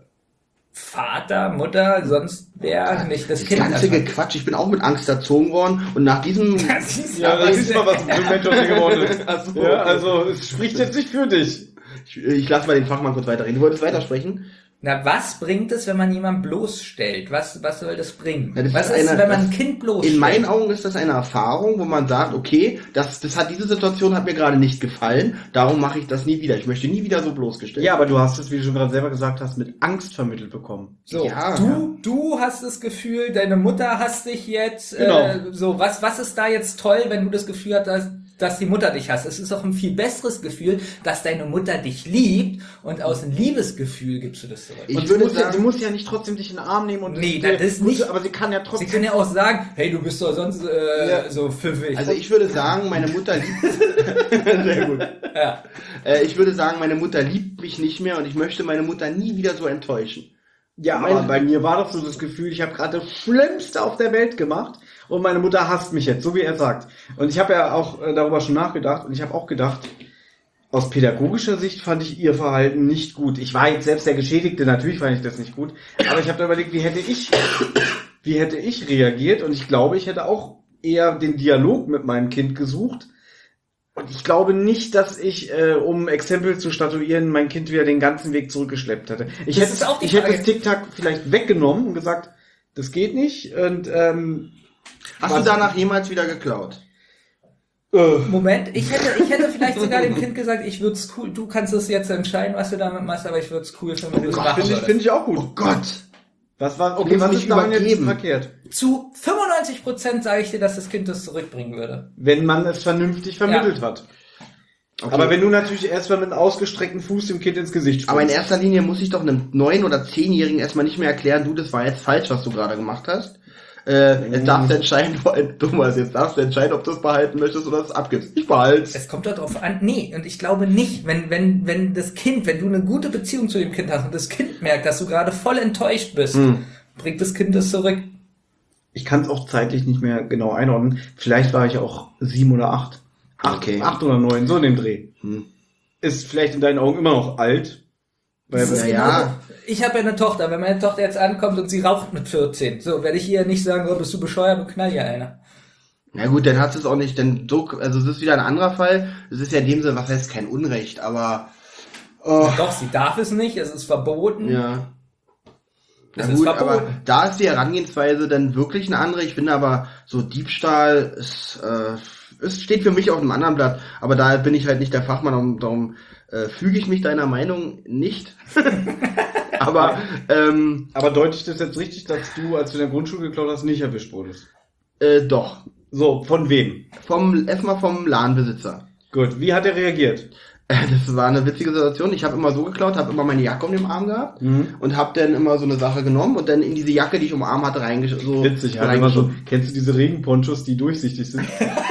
Vater, Mutter, sonst wer nicht das Das Kind ganze anfangen. Quatsch. Ich bin auch mit Angst erzogen worden und nach diesem... Das ist Ja, aber- das ist mal, was ein Mensch aus dir geworden ist. Ach so. Ja, also, es spricht jetzt nicht für dich. Ich lasse mal den Fachmann kurz weiterreden. Du wolltest weitersprechen? Na, was bringt es, wenn man jemanden bloßstellt? Was soll das bringen? Ja, das was ist ist, eine- wenn man das- ein Kind bloßstellt? In meinen Augen ist das eine Erfahrung, wo man sagt, okay, diese Situation hat mir gerade nicht gefallen, darum mache ich das nie wieder. Ich möchte nie wieder so bloßgestellt. Ja, aber du hast es, wie du schon gerade selber gesagt hast, mit Angst vermittelt bekommen. So, Ja, du hast das Gefühl, deine Mutter hasst dich jetzt. Genau. So, was ist da jetzt toll, wenn du das Gefühl hast, dass die Mutter dich hasst? Es ist auch ein viel besseres Gefühl, dass deine Mutter dich liebt und aus einem Liebesgefühl gibst du das zurück. Ich Und würde sie muss ja nicht trotzdem dich in den Arm nehmen und Nee, das nicht. Aber sie kann ja Sie trotzdem. kann ja auch sagen, hey, du bist doch sonst Ja. so pfiffig. Also ich würde sagen, meine Mutter liebt... Sehr gut. ja. Ich würde sagen, meine Mutter liebt mich nicht mehr und ich möchte meine Mutter nie wieder so enttäuschen. Ja, aber bei mir war doch so das Gefühl, ich habe gerade das Schlimmste auf der Welt gemacht und meine Mutter hasst mich jetzt, so wie er sagt. Und ich habe ja auch darüber schon nachgedacht und ich habe auch gedacht, aus pädagogischer Sicht fand ich ihr Verhalten nicht gut. Ich war jetzt selbst der Geschädigte, natürlich fand ich das nicht gut, aber ich habe da überlegt, wie hätte ich reagiert, und ich glaube, ich hätte auch eher den Dialog mit meinem Kind gesucht. Und ich glaube nicht, dass ich, um Exempel zu statuieren, mein Kind wieder den ganzen Weg zurückgeschleppt hätte. Ich hätte das Tic-Tac vielleicht weggenommen und gesagt, das geht nicht. Und hast du danach jemals wieder geklaut? Moment, ich hätte vielleicht sogar dem Kind gesagt, ich würde es cool, du kannst es jetzt entscheiden, was du damit machst, aber ich würde es cool finden, wenn du es machen würdest. Finde ich auch gut. Oh Gott! Was ist daran jetzt verkehrt? Zu 95% sage ich dir, dass das Kind das zurückbringen würde. Wenn man es vernünftig vermittelt hat. Okay. Aber wenn du natürlich erstmal mit einem ausgestreckten Fuß dem Kind ins Gesicht springst. Aber in erster Linie muss ich doch einem 9- oder 10-Jährigen erstmal nicht mehr erklären, du, das war jetzt falsch, was du gerade gemacht hast. Jetzt darfst du entscheiden, Thomas, ob du es behalten möchtest oder es abgibst. Ich behalte es. Es kommt darauf an, nee, und ich glaube nicht, wenn das Kind, wenn du eine gute Beziehung zu dem Kind hast und das Kind merkt, dass du gerade voll enttäuscht bist, bringt das Kind es zurück. Ich kann es auch zeitlich nicht mehr genau einordnen. Vielleicht war ich auch 7 oder 8. 8 oder 9, so in dem Dreh. Ist vielleicht in deinen Augen immer noch alt. Ich habe ja eine Tochter, wenn meine Tochter jetzt ankommt und sie raucht mit 14, so werde ich ihr nicht sagen, oh, bist du bescheuert und knall ihr einer. Na gut, dann hat es auch nicht, also es ist wieder ein anderer Fall. Es ist ja in dem Sinne, was heißt kein Unrecht, aber doch, sie darf es nicht, es ist verboten. Ja. Na gut, aber da ist die Herangehensweise dann wirklich eine andere. Ich finde aber, so Diebstahl es steht für mich auf einem anderen Blatt, aber da bin ich halt nicht der Fachmann, darum füge ich mich deiner Meinung nicht. Aber deute ich das jetzt richtig, dass du, als du in der Grundschule geklaut hast, nicht erwischt wurdest? Doch. So, von wem? Erstmal vom Ladenbesitzer. Gut, wie hat er reagiert? Das war eine witzige Situation. Ich habe immer so geklaut, habe immer meine Jacke um den Arm gehabt und habe dann immer so eine Sache genommen und dann in diese Jacke, die ich um den Arm hatte, reingeschoben. Witzig, halt immer so. Kennst du diese Regenponchos, die durchsichtig sind?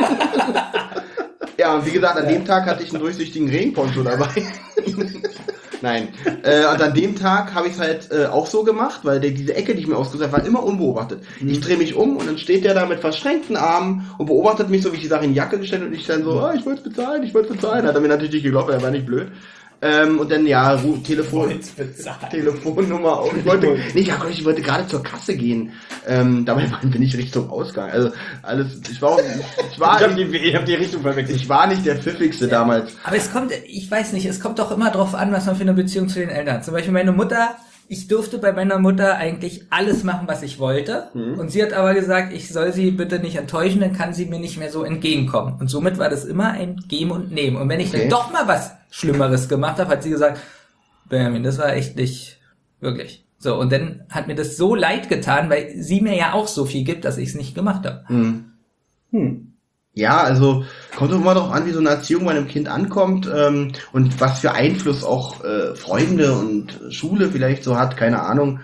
Ja, und wie gesagt, an dem Tag hatte ich einen durchsichtigen Regenponcho dabei. Nein. Und an dem Tag habe ich es halt auch so gemacht, weil diese Ecke, die ich mir ausgesucht habe, war immer unbeobachtet. Ich drehe mich um und dann steht der da mit verschränkten Armen und beobachtet mich, so wie ich die Sache in die Jacke gestellt und ich dann so, ich wollte es bezahlen. Hat er mir natürlich nicht geglaubt, er war nicht blöd. Und dann, Telefonnummer auch. Ich wollte gerade zur Kasse gehen. Dabei bin ich Richtung Ausgang. Also, ich hab die Richtung verwechselt. Ich war nicht der Pfiffigste damals. Aber es kommt doch immer drauf an, was man für eine Beziehung zu den Eltern hat. Zum Beispiel meine Mutter, ich durfte bei meiner Mutter eigentlich alles machen, was ich wollte. Und sie hat aber gesagt, ich soll sie bitte nicht enttäuschen, dann kann sie mir nicht mehr so entgegenkommen. Und somit war das immer ein Geben und Nehmen. Und wenn ich dann doch mal was Schlimmeres gemacht habe, hat sie gesagt, Benjamin, das war echt nicht wirklich. So, und dann hat mir das so leid getan, weil sie mir ja auch so viel gibt, dass ich es nicht gemacht habe. Ja, also kommt doch mal drauf an, wie so eine Erziehung bei einem Kind ankommt und was für Einfluss auch Freunde und Schule vielleicht so hat, keine Ahnung.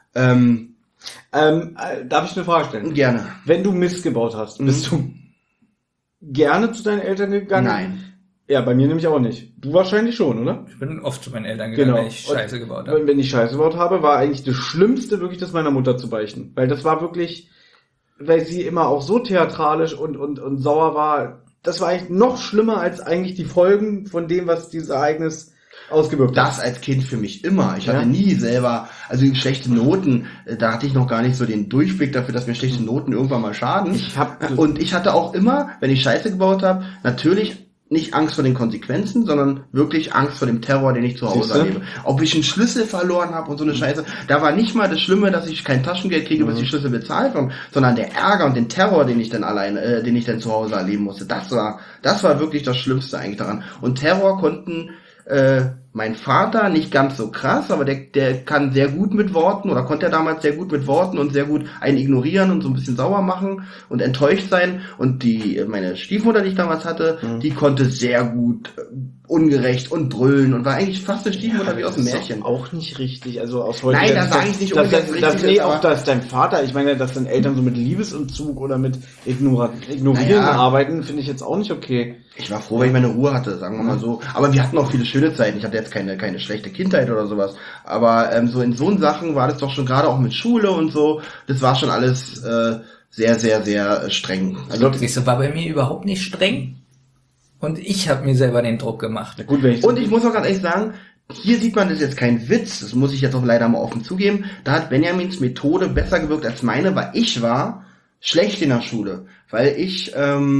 Darf ich eine Frage stellen? Gerne. Wenn du Mist gebaut hast, bist du gerne zu deinen Eltern gegangen? Nein. Ja, bei mir nämlich auch nicht. Du wahrscheinlich schon, oder? Ich bin oft zu meinen Eltern gegangen, wenn ich Scheiße gebaut habe. Wenn ich Scheiße gebaut habe, war eigentlich das Schlimmste wirklich, das meiner Mutter zu beichten. Weil das war wirklich, weil sie immer auch so theatralisch und sauer war. Das war eigentlich noch schlimmer als eigentlich die Folgen von dem, was dieses Ereignis ausgewirkt hat. Das als Kind für mich immer. Ich hatte nie selber, also schlechte Noten, da hatte ich noch gar nicht so den Durchblick dafür, dass mir schlechte Noten irgendwann mal schaden. Und ich hatte auch immer, wenn ich Scheiße gebaut habe, natürlich nicht Angst vor den Konsequenzen, sondern wirklich Angst vor dem Terror, den ich zu Hause erlebe. Ob ich einen Schlüssel verloren habe und so eine Scheiße, da war nicht mal das Schlimme, dass ich kein Taschengeld kriege, bis die Schlüssel bezahlt werden, sondern der Ärger und den Terror, den ich dann zu Hause erleben musste. Das war wirklich das Schlimmste eigentlich daran. Und Terror konnten mein Vater nicht ganz so krass, aber der kann sehr gut mit Worten oder konnte er damals sehr gut mit Worten und sehr gut einen ignorieren und so ein bisschen sauer machen und enttäuscht sein. Und meine Stiefmutter, die ich damals hatte, die konnte sehr gut ungerecht und brüllen und war eigentlich fast eine Stiefmutter wie aus dem das ist Märchen. auch nicht richtig, also aus heutiger Nein, das sage ich nicht unbedingt richtig. Nee, auch dass dein Vater, ich meine, dass deine Eltern so mit Liebesentzug oder mit Ignorieren arbeiten, finde ich jetzt auch nicht okay. Ich war froh, wenn ich meine Ruhe hatte, sagen wir mal so. Aber wir hatten auch viele schöne Zeiten. Ich hatte jetzt keine schlechte Kindheit oder sowas. Aber so in so Sachen war das doch schon gerade auch mit Schule und so. Das war schon alles sehr, sehr, sehr streng. Also Das war bei mir überhaupt nicht streng. Und ich habe mir selber den Druck gemacht. Ja, gut, und ich muss auch ganz ehrlich sagen, hier sieht man, das ist jetzt kein Witz, das muss ich jetzt auch leider mal offen zugeben, da hat Benjamins Methode besser gewirkt als meine, weil ich war schlecht in der Schule. Weil ich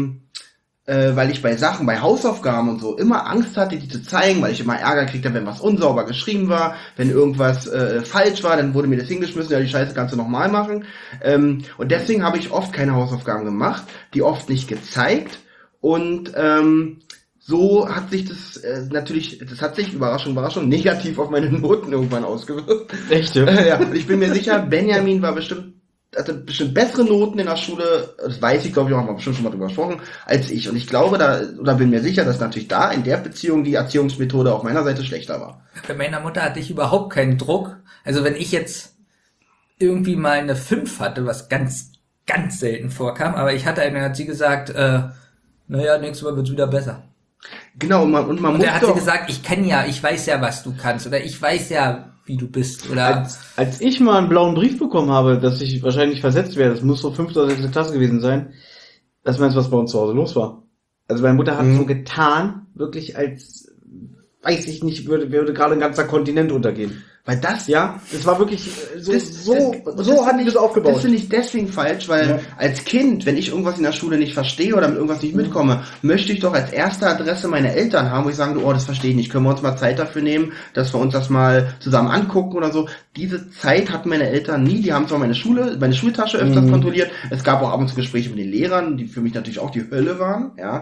bei Hausaufgaben und so immer Angst hatte, die zu zeigen, weil ich immer Ärger kriegte, wenn was unsauber geschrieben war, wenn irgendwas falsch war, dann wurde mir das hingeschmissen, ja, die Scheiße kannst du nochmal machen. Und deswegen habe ich oft keine Hausaufgaben gemacht, die oft nicht gezeigt. Und so hat sich das Überraschung, negativ auf meine Noten irgendwann ausgewirkt. Echt? Ja, und ich bin mir sicher, Benjamin hatte bestimmt bessere Noten in der Schule, das weiß ich, glaube ich, auch, haben wir bestimmt schon mal drüber gesprochen, als ich. Und ich glaube, bin mir sicher, dass natürlich da in der Beziehung die Erziehungsmethode auf meiner Seite schlechter war. Bei meiner Mutter hatte ich überhaupt keinen Druck. Also wenn ich jetzt irgendwie mal eine 5 hatte, was ganz, ganz selten vorkam, aber ich hatte eine, hat sie gesagt, naja, nächstes Mal wird's wieder besser. Genau, und man muss da hat sie gesagt, ich weiß ja, was du kannst, oder ich weiß ja, wie du bist, oder... Als ich mal einen blauen Brief bekommen habe, dass ich wahrscheinlich versetzt werde, das muss so 5. oder 6. Klasse gewesen sein, das meinst du, was bei uns zu Hause los war? Also meine Mutter hat so getan, wirklich als, weiß ich nicht, würde gerade ein ganzer Kontinent untergehen. Weil das, ja, das war wirklich so hat die das aufgebaut. Das finde ich deswegen falsch, weil als Kind, wenn ich irgendwas in der Schule nicht verstehe oder mit irgendwas nicht mitkomme, möchte ich doch als erste Adresse meine Eltern haben, wo ich sage, oh, das verstehe ich nicht, können wir uns mal Zeit dafür nehmen, dass wir uns das mal zusammen angucken oder so. Diese Zeit hatten meine Eltern nie, die haben zwar meine Schultasche öfters kontrolliert, es gab auch ab und zu Gespräche mit den Lehrern, die für mich natürlich auch die Hölle waren, ja.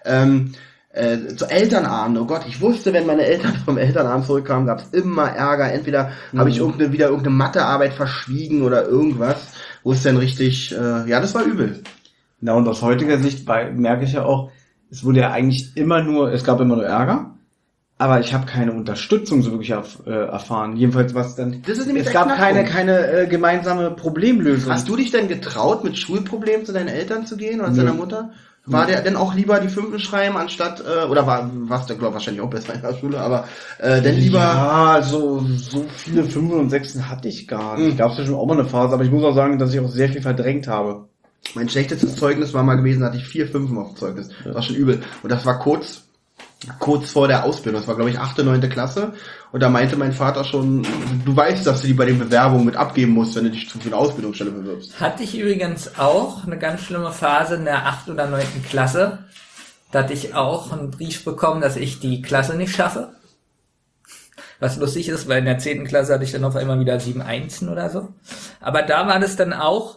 Zu Elternabend, oh Gott, ich wusste, wenn meine Eltern vom Elternabend zurückkamen, gab es immer Ärger. Entweder habe ich wieder irgendeine Mathearbeit verschwiegen oder irgendwas, wo es dann richtig, das war übel. Na, und aus heutiger Sicht merke ich ja auch, es wurde ja eigentlich es gab immer nur Ärger, aber ich habe keine Unterstützung so wirklich erfahren. Jedenfalls was dann, das ist nämlich es gab keine gemeinsame Problemlösung. Hast du dich denn getraut, mit Schulproblemen zu deinen Eltern zu gehen oder zu deiner Mutter? War der denn auch lieber die 5 schreiben, anstatt, oder warst du, glaube wahrscheinlich auch besser in der Schule, aber denn lieber... Ja, so viele 5 und 6 hatte ich gar nicht. Gab es ja schon auch mal eine Phase, aber ich muss auch sagen, dass ich auch sehr viel verdrängt habe. Mein schlechtestes Zeugnis war mal gewesen, da hatte ich 4 5 auf dem Zeugnis. Das war schon übel. Und das war kurz vor der Ausbildung. Das war, glaube ich, 8., 9. Klasse. Und da meinte mein Vater schon, du weißt, dass du die bei den Bewerbungen mit abgeben musst, wenn du dich für eine Ausbildungsstelle bewirbst. Hatte ich übrigens auch eine ganz schlimme Phase in der 8. oder 9. Klasse. Da hatte ich auch einen Brief bekommen, dass ich die Klasse nicht schaffe. Was lustig ist, weil in der 10. Klasse hatte ich dann auf einmal wieder 7 Einsen oder so. Aber da war das dann auch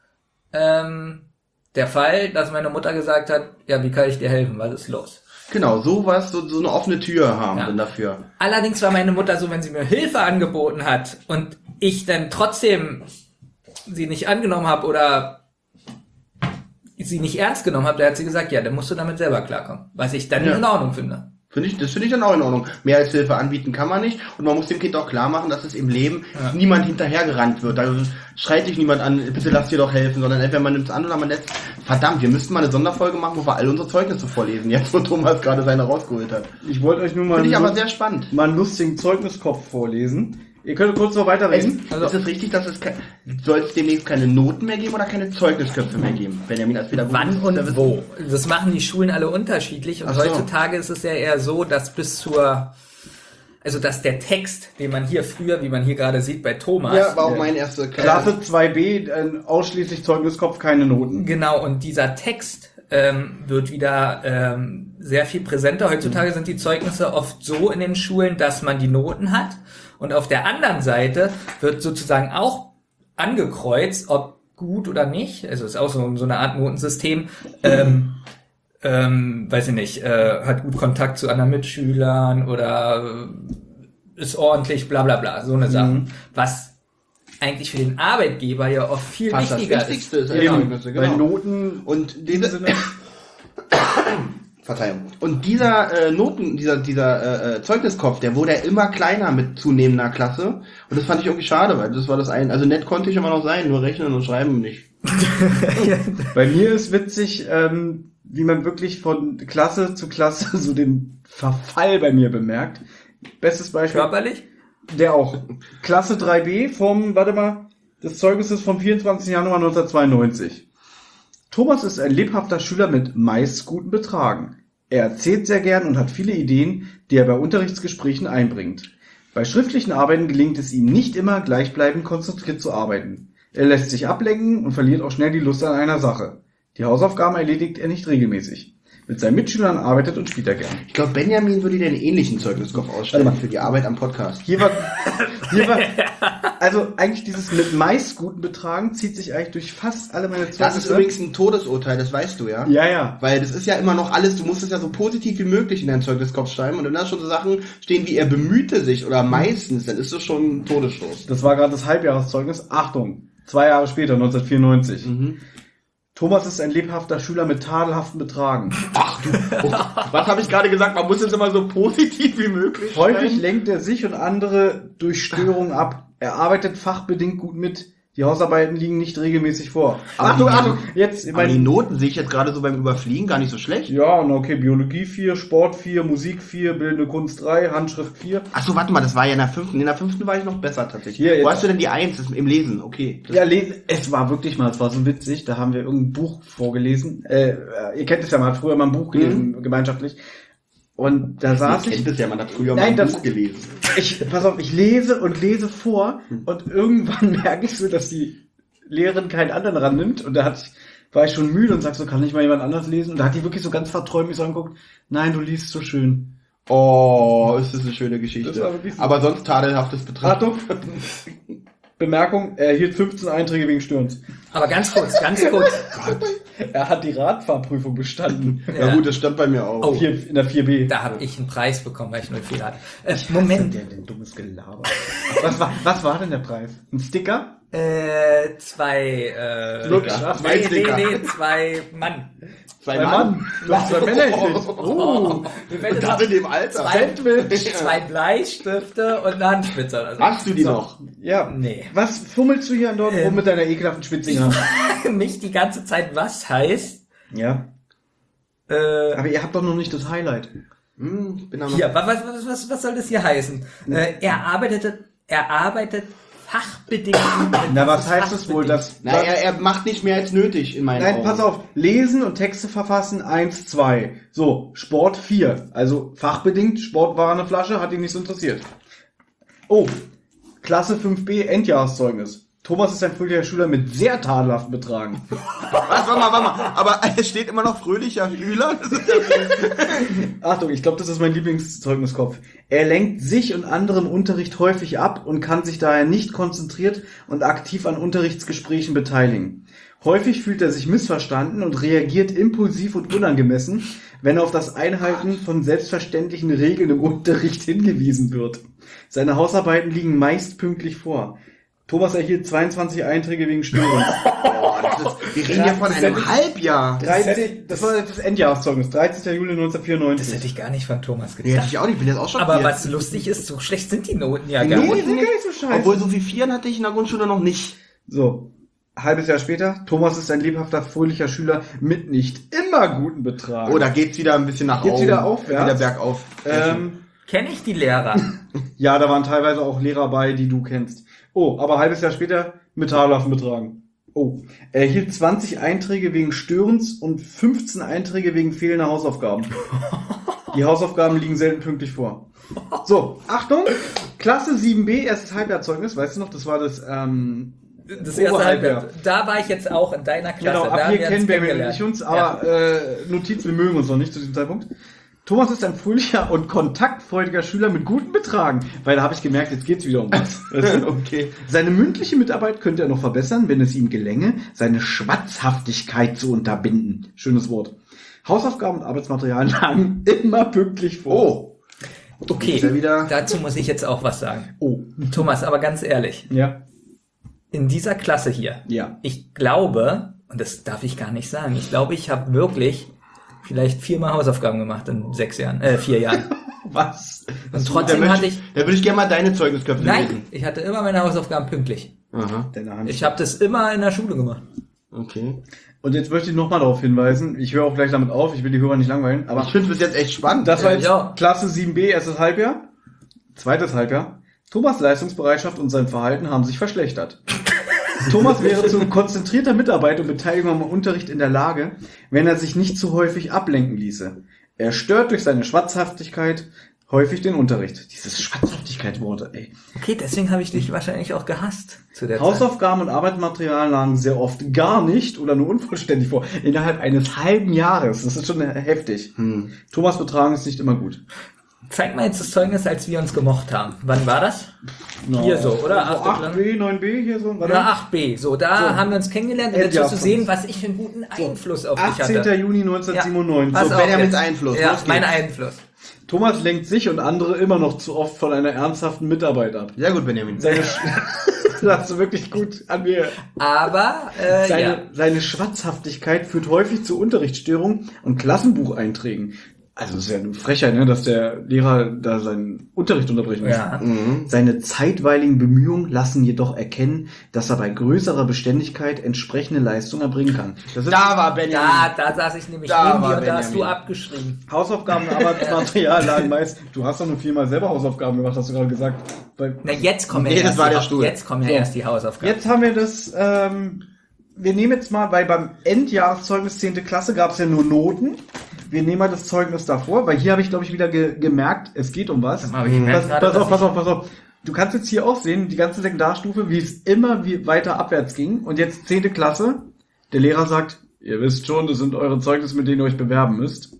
der Fall, dass meine Mutter gesagt hat, ja, wie kann ich dir helfen, was ist los? Genau, sowas, so eine offene Tür haben dann dafür. Allerdings war meine Mutter so, wenn sie mir Hilfe angeboten hat und ich dann trotzdem sie nicht angenommen habe oder sie nicht ernst genommen habe, da hat sie gesagt, ja, dann musst du damit selber klarkommen. Was ich dann in Ordnung finde. Das finde ich dann auch in Ordnung. Mehr als Hilfe anbieten kann man nicht. Und man muss dem Kind auch klar machen, dass es im Leben niemand hinterhergerannt wird. Da schreit dich niemand an, bitte lass dir doch helfen, sondern entweder man nimmt es an oder man lässt. Verdammt, wir müssten mal eine Sonderfolge machen, wo wir all unsere Zeugnisse vorlesen. Jetzt, wo Thomas gerade seine rausgeholt hat. Ich wollte euch nur mal finde ich aber sehr spannend. Mal einen lustigen Zeugniskopf vorlesen. Ihr könnt kurz noch weiterreden. Also, ist es richtig, dass soll es demnächst keine Noten mehr geben oder keine Zeugnisköpfe mehr geben? Benjamin als Pädagoge. Wann und wo? Das machen die Schulen alle unterschiedlich und heutzutage ist es ja eher so, dass dass der Text, den man hier früher, wie man hier gerade sieht bei Thomas. Ja, war auch mein erster Klasse 2b, ausschließlich Zeugniskopf, keine Noten. Genau, und dieser Text wird wieder sehr viel präsenter. Heutzutage sind die Zeugnisse oft so in den Schulen, dass man die Noten hat. Und auf der anderen Seite wird sozusagen auch angekreuzt, ob gut oder nicht. Also ist auch so eine Art Notensystem. Weiß ich nicht, hat gut Kontakt zu anderen Mitschülern oder ist ordentlich, bla bla bla. So eine Sache. Was eigentlich für den Arbeitgeber ja oft viel wichtiger das Wichtigste ist. Bei Noten und diese Verzeihung. Und dieser Zeugniskopf, der wurde ja immer kleiner mit zunehmender Klasse. Und das fand ich irgendwie schade, weil das war das ein. Also nett konnte ich immer noch sein, nur rechnen und schreiben nicht. Bei mir ist witzig, wie man wirklich von Klasse zu Klasse so den Verfall bei mir bemerkt. Bestes Beispiel. Körperlich? Der auch. Klasse 3b des Zeugnisses vom 24. Januar 1992. Thomas ist ein lebhafter Schüler mit meist guten Betragen. Er erzählt sehr gern und hat viele Ideen, die er bei Unterrichtsgesprächen einbringt. Bei schriftlichen Arbeiten gelingt es ihm nicht immer, gleichbleibend konzentriert zu arbeiten. Er lässt sich ablenken und verliert auch schnell die Lust an einer Sache. Die Hausaufgaben erledigt er nicht regelmäßig. Mit seinen Mitschülern arbeitet und spielt er gern. Ich glaube, Benjamin würde dir einen ähnlichen Zeugniskopf ausstellen für die Arbeit am Podcast. Hier war, also eigentlich dieses mit meist guten Betragen zieht sich eigentlich durch fast alle meine Zeugnisse. Das ist übrigens ein Todesurteil, das weißt du ja. Ja. Weil das ist ja immer noch alles, du musst es ja so positiv wie möglich in deinen Zeugniskopf schreiben und wenn da schon so Sachen stehen wie er bemühte sich oder meistens, dann ist das schon ein Todesstoß. Das war gerade das Halbjahreszeugnis. Achtung, 2 Jahre später, 1994. Thomas ist ein lebhafter Schüler mit tadelhaften Betragen. Ach du, was habe ich gerade gesagt? Man muss es immer so positiv wie möglich Häufig schreiben. lenkt er sich und andere durch Störungen ab. Er arbeitet fachbedingt gut mit. Die Hausarbeiten liegen nicht regelmäßig vor. Achtung! Jetzt, Aber die Noten sehe ich jetzt gerade so beim Überfliegen gar nicht so schlecht. Ja, okay, Biologie 4, Sport 4, Musik 4, Bildende Kunst 3, Handschrift 4. Achso, warte mal, das war ja in der 5. In der 5. war ich noch besser tatsächlich. Hier, Wo jetzt- hast du denn die 1 im Lesen? Okay. Ja, es war wirklich mal, es war so witzig, da haben wir irgendein Buch vorgelesen. Ihr kennt es ja, man hat früher mal ein Buch gelesen, gemeinschaftlich. Und da saß Man ich, kennt es ja, man hat früher Nein, mal ein das- Buch gelesen. pass auf, ich lese und lese vor und irgendwann merke ich so, dass die Lehrerin keinen anderen rannimmt und war ich schon müde und sag so, kann nicht mal jemand anders lesen? Und da hat die wirklich so ganz verträumt mich so angeguckt, nein, du liest so schön. Oh, ist das eine schöne Geschichte. Das war wirklich so. Aber sonst tadelhaftes Betragen. Achtung, Bemerkung, er erhielt 15 Einträge wegen Störens. Aber ganz kurz. Er hat die Radfahrprüfung bestanden. Ja gut, das stand bei mir auch. Oh. In der 4b. Da habe ich einen Preis bekommen, weil ich 04 hatte. Moment. Der denn dummes Gelaber. Was war denn der Preis? Ein Sticker? Zwei Mann. Zwei Mann. Du hast 2 Männer gekriegt. Das in dem Alter. Zwei Bleistifte und eine Handspitze. Also Hast du die noch? Ja. Nee. Was fummelst du hier dort rum mit deiner ekelhaften spitzigen Hand? Nicht die ganze Zeit, was heißt. Ja. Aber ihr habt doch noch nicht das Highlight. Bin aber Hier, was soll das hier heißen? Er arbeitet fachbedingt. Na, was heißt das wohl? Na, er macht nicht mehr als nötig in meinen Augen. Nein, pass auf. Lesen und Texte verfassen 1, 2. So, Sport 4. Also fachbedingt, Sport war eine Flasche, hat ihn nicht so interessiert. Oh, Klasse 5b, Endjahreszeugnis. Thomas ist ein fröhlicher Schüler mit sehr tadelhaften Betragen. Warte mal. Aber es steht immer noch fröhlicher Schüler. Das ist ja Achtung, ich glaube, das ist mein Lieblingszeugniskopf. Er lenkt sich und andere im Unterricht häufig ab und kann sich daher nicht konzentriert und aktiv an Unterrichtsgesprächen beteiligen. Häufig fühlt er sich missverstanden und reagiert impulsiv und unangemessen, wenn auf das Einhalten von selbstverständlichen Regeln im Unterricht hingewiesen wird. Seine Hausarbeiten liegen meist pünktlich vor. Thomas erhielt 22 Einträge wegen Störung. wir reden ja von einem Halbjahr. 13, das war das Endjahreszeugnis, 13. Juli Das 1994. hätte ich gar nicht von Thomas Nee, hätte gedacht. ich auch nicht, bin jetzt auch schon Aber was lustig ist, so schlecht sind die Noten ja gar Nee, die nicht. sind gar nicht so scheiße. Obwohl, so viel Vieren hatte ich in der Grundschule noch nicht. So, halbes Jahr später, Thomas ist ein lebhafter, fröhlicher Schüler mit nicht immer guten Betragen. Oh, da geht's wieder ein bisschen nach Geht's oben. wieder aufwärts? Wieder bergauf. Kenne ich die Lehrer? Ja, da waren teilweise auch Lehrer bei, die du kennst. Oh, aber halbes Jahr später mit tadelhaften Betragen. Oh, er erhielt 20 Einträge wegen Störens und 15 Einträge wegen fehlender Hausaufgaben. Die Hausaufgaben liegen selten pünktlich vor. So, Achtung, Klasse 7b, erstes Halbjahrzeugnis, weißt du noch, das war das, Das erste Oberhalbjahr. Halbjahr. Da war ich jetzt auch in deiner Klasse. Genau, da ab haben hier wir kennen uns wir kennengelernt. nicht uns, aber Notiz, wir mögen uns noch nicht zu diesem Zeitpunkt. Thomas ist ein fröhlicher und kontaktfreudiger Schüler mit guten Betragen, weil da habe ich gemerkt, jetzt geht's wieder um was. Okay. Seine mündliche Mitarbeit könnte er noch verbessern, wenn es ihm gelänge, seine Schwatzhaftigkeit zu unterbinden. Schönes Wort. Hausaufgaben und Arbeitsmaterialien lagen immer pünktlich vor. Oh. Okay, Ist er wieder- dazu muss ich jetzt auch was sagen. Oh. Thomas, aber ganz ehrlich, Ja. in dieser Klasse hier, Ja. ich glaube, und das darf ich gar nicht sagen, ich glaube, ich habe wirklich vielleicht 4-mal Hausaufgaben gemacht in 4 Jahren. Was? Und trotzdem hatte ich... Da würde ich gerne mal deine Zeugnisköpfe Nein, lesen. ich hatte immer meine Hausaufgaben pünktlich. Aha. Deine Hand. Ich habe das immer in der Schule gemacht. Okay. Und jetzt möchte ich nochmal darauf hinweisen, ich höre auch gleich damit auf, ich will die Hörer nicht langweilen, aber Ich finde es bis jetzt echt spannend. das war jetzt Ja. Klasse 7b, erstes Halbjahr, zweites Halbjahr. Thomas' Leistungsbereitschaft und sein Verhalten haben sich verschlechtert. Thomas wäre zu konzentrierter Mitarbeit und Beteiligung am Unterricht in der Lage, wenn er sich nicht zu häufig ablenken ließe. Er stört durch seine Schwatzhaftigkeit häufig den Unterricht. Dieses Schwatzhaftigkeit-Wort, ey. Okay, deswegen habe ich dich wahrscheinlich auch gehasst zu der Zeit. Hausaufgaben und Arbeitsmaterial lagen sehr oft gar nicht oder nur unvollständig vor. Innerhalb eines halben Jahres. Das ist schon heftig. Thomas' Betragen ist nicht immer gut. Zeig mal jetzt das Zeugnis, als wir uns gemocht haben. Wann war das? Hier so, oder? So 8b, 9b hier so. Oder 8b. So, da haben wir uns kennengelernt. Und jetzt Endjahr wirst du sehen, was ich für einen guten Einfluss auf dich 18. hatte. Juni 1997. Pass So, auf Benjamins jetzt. Einfluss. Ja, Los geht's. mein Einfluss. Thomas lenkt sich und andere immer noch zu oft von einer ernsthaften Mitarbeit ab. Sehr gut, Benjamin. Das hast du wirklich gut an mir. Aber, Seine Schwatzhaftigkeit führt häufig zu Unterrichtsstörungen und Klassenbucheinträgen. Also es ist ja eine Frechheit, ne, dass der Lehrer da seinen Unterricht unterbrechen muss. Ja. Seine zeitweiligen Bemühungen lassen jedoch erkennen, dass er bei größerer Beständigkeit entsprechende Leistung erbringen kann. Das ist Da war Benjamin. Da saß ich nämlich Da neben war dir und da hast du Benjamin. abgeschrieben. Hausaufgaben und Arbeitsmaterial lagen meist. Du hast doch nur 4-mal selber Hausaufgaben gemacht, hast du gerade gesagt. Na, jetzt kommen ja Nee, das erst war die der Stuhl. Jetzt kommen ja erst die Hausaufgaben. Jetzt haben wir das, wir nehmen jetzt mal, weil beim Endjahreszeugnis 10. Klasse gab es ja nur Noten. Wir nehmen mal das Zeugnis davor, weil hier habe ich, glaube ich, wieder gemerkt, es geht um was. Aber ich merke gerade, Pass auf. Du kannst jetzt hier auch sehen, die ganze Sekundarstufe, wie es immer weiter abwärts ging. Und jetzt 10. Klasse. Der Lehrer sagt, ihr wisst schon, das sind eure Zeugnisse, mit denen ihr euch bewerben müsst.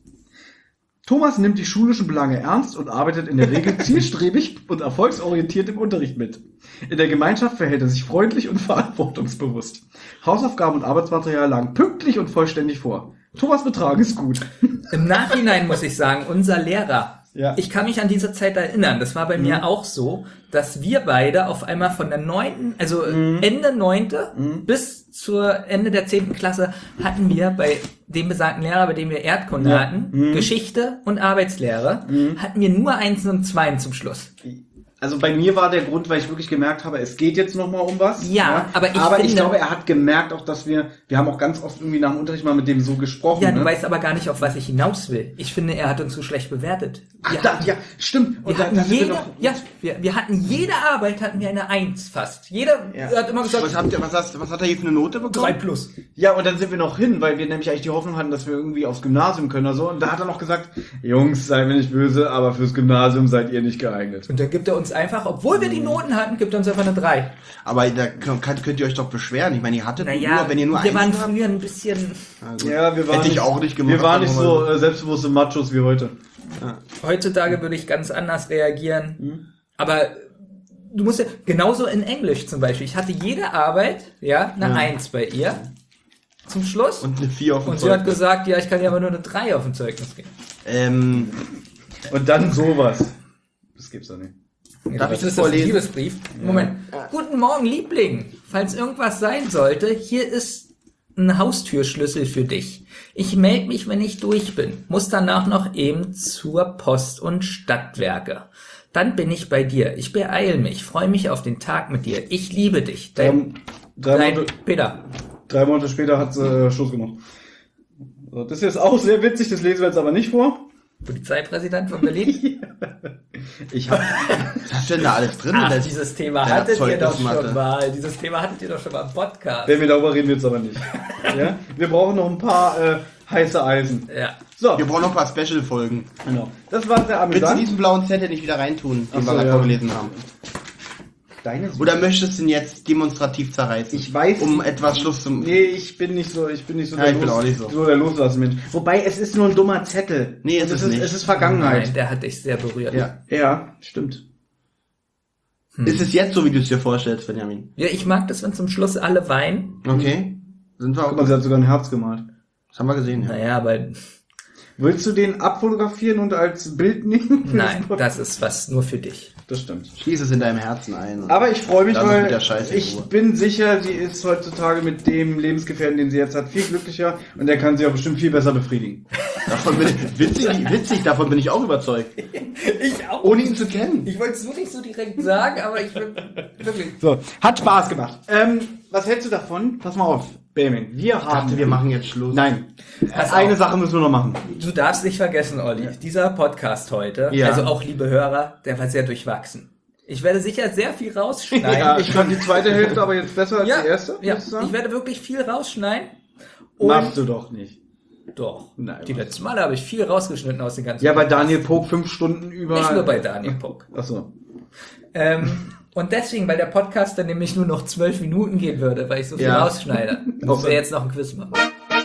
Thomas nimmt die schulischen Belange ernst und arbeitet in der Regel zielstrebig und erfolgsorientiert im Unterricht mit. In der Gemeinschaft verhält er sich freundlich und verantwortungsbewusst. Hausaufgaben und Arbeitsmaterial lagen pünktlich und vollständig vor. Thomas' Betrag ist gut. Im Nachhinein muss ich sagen, unser Lehrer, Ja. ich kann mich an diese Zeit erinnern, das war bei mir auch so, dass wir beide auf einmal von der 9., also Ende 9. bis zur Ende der 10. Klasse hatten wir bei dem besagten Lehrer, bei dem wir Erdkunde hatten, Geschichte und Arbeitslehre, hatten wir nur 1 und 2 zum Schluss. Also bei mir war der Grund, weil ich wirklich gemerkt habe, es geht jetzt nochmal um was. Ja, aber ich ich finde- glaube, er hat gemerkt auch, dass wir haben auch ganz oft irgendwie nach dem Unterricht mal mit dem so gesprochen. Ja, ne? du weißt aber gar nicht, auf was ich hinaus will. Ich finde, er hat uns so schlecht bewertet. Ach, Wir ja, stimmt. Wir da hatten sind wir jede, noch- wir hatten jede Arbeit hatten wir eine 1 fast. Jeder hat immer gesagt, Was hat er hier für eine Note bekommen? 3+. Ja, und dann sind wir noch hin, weil wir nämlich eigentlich die Hoffnung hatten, dass wir irgendwie aufs Gymnasium können oder so. Und da hat er noch gesagt, Jungs, seid mir nicht böse, aber fürs Gymnasium seid ihr nicht geeignet. Und dann gibt er uns einfach, obwohl wir die Noten hatten, gibt er uns einfach eine 3. Aber da könnt ihr euch doch beschweren. Ich meine, ihr hattet Naja, nur, wenn ihr nur wir waren Einsen habt. früher ein bisschen... Ja, wir waren Hätte ich nicht, auch nicht gemacht. Wir waren nicht aber so selbstbewusste Machos wie heute. Heutzutage würde ich ganz anders reagieren. Aber du musst ja, genauso in Englisch zum Beispiel. Ich hatte jede Arbeit, eine 1 bei ihr. Zum Schluss. Und eine 4 auf dem Und sie hat Zeugnis. gesagt, ja, ich kann dir aber nur eine 3 auf dem Zeugnis geben. Und dann sowas. Das gibt's doch nicht. Darf ich das ist vorlesen? ein Liebesbrief. Moment. Guten Morgen, Liebling. Falls irgendwas sein sollte, hier ist ein Haustürschlüssel für dich. Ich melde mich, wenn ich durch bin. Muss danach noch eben zur Post und Stadtwerke. Dann bin ich bei dir. Ich beeil mich. Freue mich auf den Tag mit dir. Ich liebe dich. Dein Drei Peter. 3 Monate später hat sie Schluss gemacht. So, das hier ist auch sehr witzig, das lesen wir jetzt aber nicht vor. Polizeipräsident von Berlin. Ich habe Was hast du denn da alles drin? Ach, Das- dieses Thema der hattet ihr doch Zeugnismatte. schon mal. Dieses Thema hattet ihr doch schon mal im Podcast. Wenn wir darüber reden, wird's aber nicht. Ja? Wir brauchen noch ein paar heiße Eisen. Ja. So, Wir brauchen noch ein paar Special-Folgen. genau. Das war sehr Willst du amüsant. diesen blauen Zettel nicht wieder reintun, den Ach so, wir gerade ja. vorgelesen haben? Deine Oder möchtest du ihn jetzt demonstrativ zerreißen? Ich weiß. Um etwas Schluss zum... Nee, ich bin nicht so Ja, ich bin auch nicht so. der Loslassen-Mensch. Wobei, es ist nur ein dummer Zettel. Nee, Und ist es nicht. Es ist Vergangenheit. Nein, der hat dich sehr berührt. Ja. Ja, stimmt. Ist es jetzt so, wie du es dir vorstellst, Benjamin? Ja, ich mag das, wenn zum Schluss alle weinen. Okay. Sind wir auch... Guck mal, sie hat sogar ein Herz gemalt. Das haben wir gesehen, ja. Naja, aber Willst du den abfotografieren und als Bild nehmen? Nein, das ist was nur für dich. Das stimmt. Schließ es in deinem Herzen ein. Aber ich freue mich, Lass es mit weil der Scheiße in ich Ruhe. bin sicher, sie ist heutzutage mit dem Lebensgefährten, den sie jetzt hat, viel glücklicher und der kann sie auch bestimmt viel besser befriedigen. Davon bin ich, witzig, davon bin ich auch überzeugt. Ich auch. Ohne ihn zu kennen. Ich wollte es nur nicht so direkt sagen, aber ich bin wirklich... So, hat Spaß gemacht. Was hältst du davon? Pass mal auf, Benjamin. Wir haben... Wir machen jetzt Schluss. Nein, Pass eine auf. Sache müssen wir noch machen. Du darfst nicht vergessen, Olli, dieser Podcast heute, Ja. also auch liebe Hörer, der war sehr durchwachsen. Ich werde sicher sehr viel rausschneiden. Ja, ich fand die zweite Hälfte aber jetzt besser als Ja, die erste. ja. würdest du sagen? Ich werde wirklich viel rausschneiden. Und Machst du doch nicht. Doch. Nein, Die machst letzten Male habe ich viel rausgeschnitten aus den ganzen Ja, bei Podcasts. Daniel Pog 5 Stunden über... Nicht nur bei Daniel Puck. Achso. Und deswegen, weil der Podcast dann nämlich nur noch 12 Minuten gehen würde, weil ich so viel Ja. rausschneide, müssen wir jetzt noch ein Quiz machen.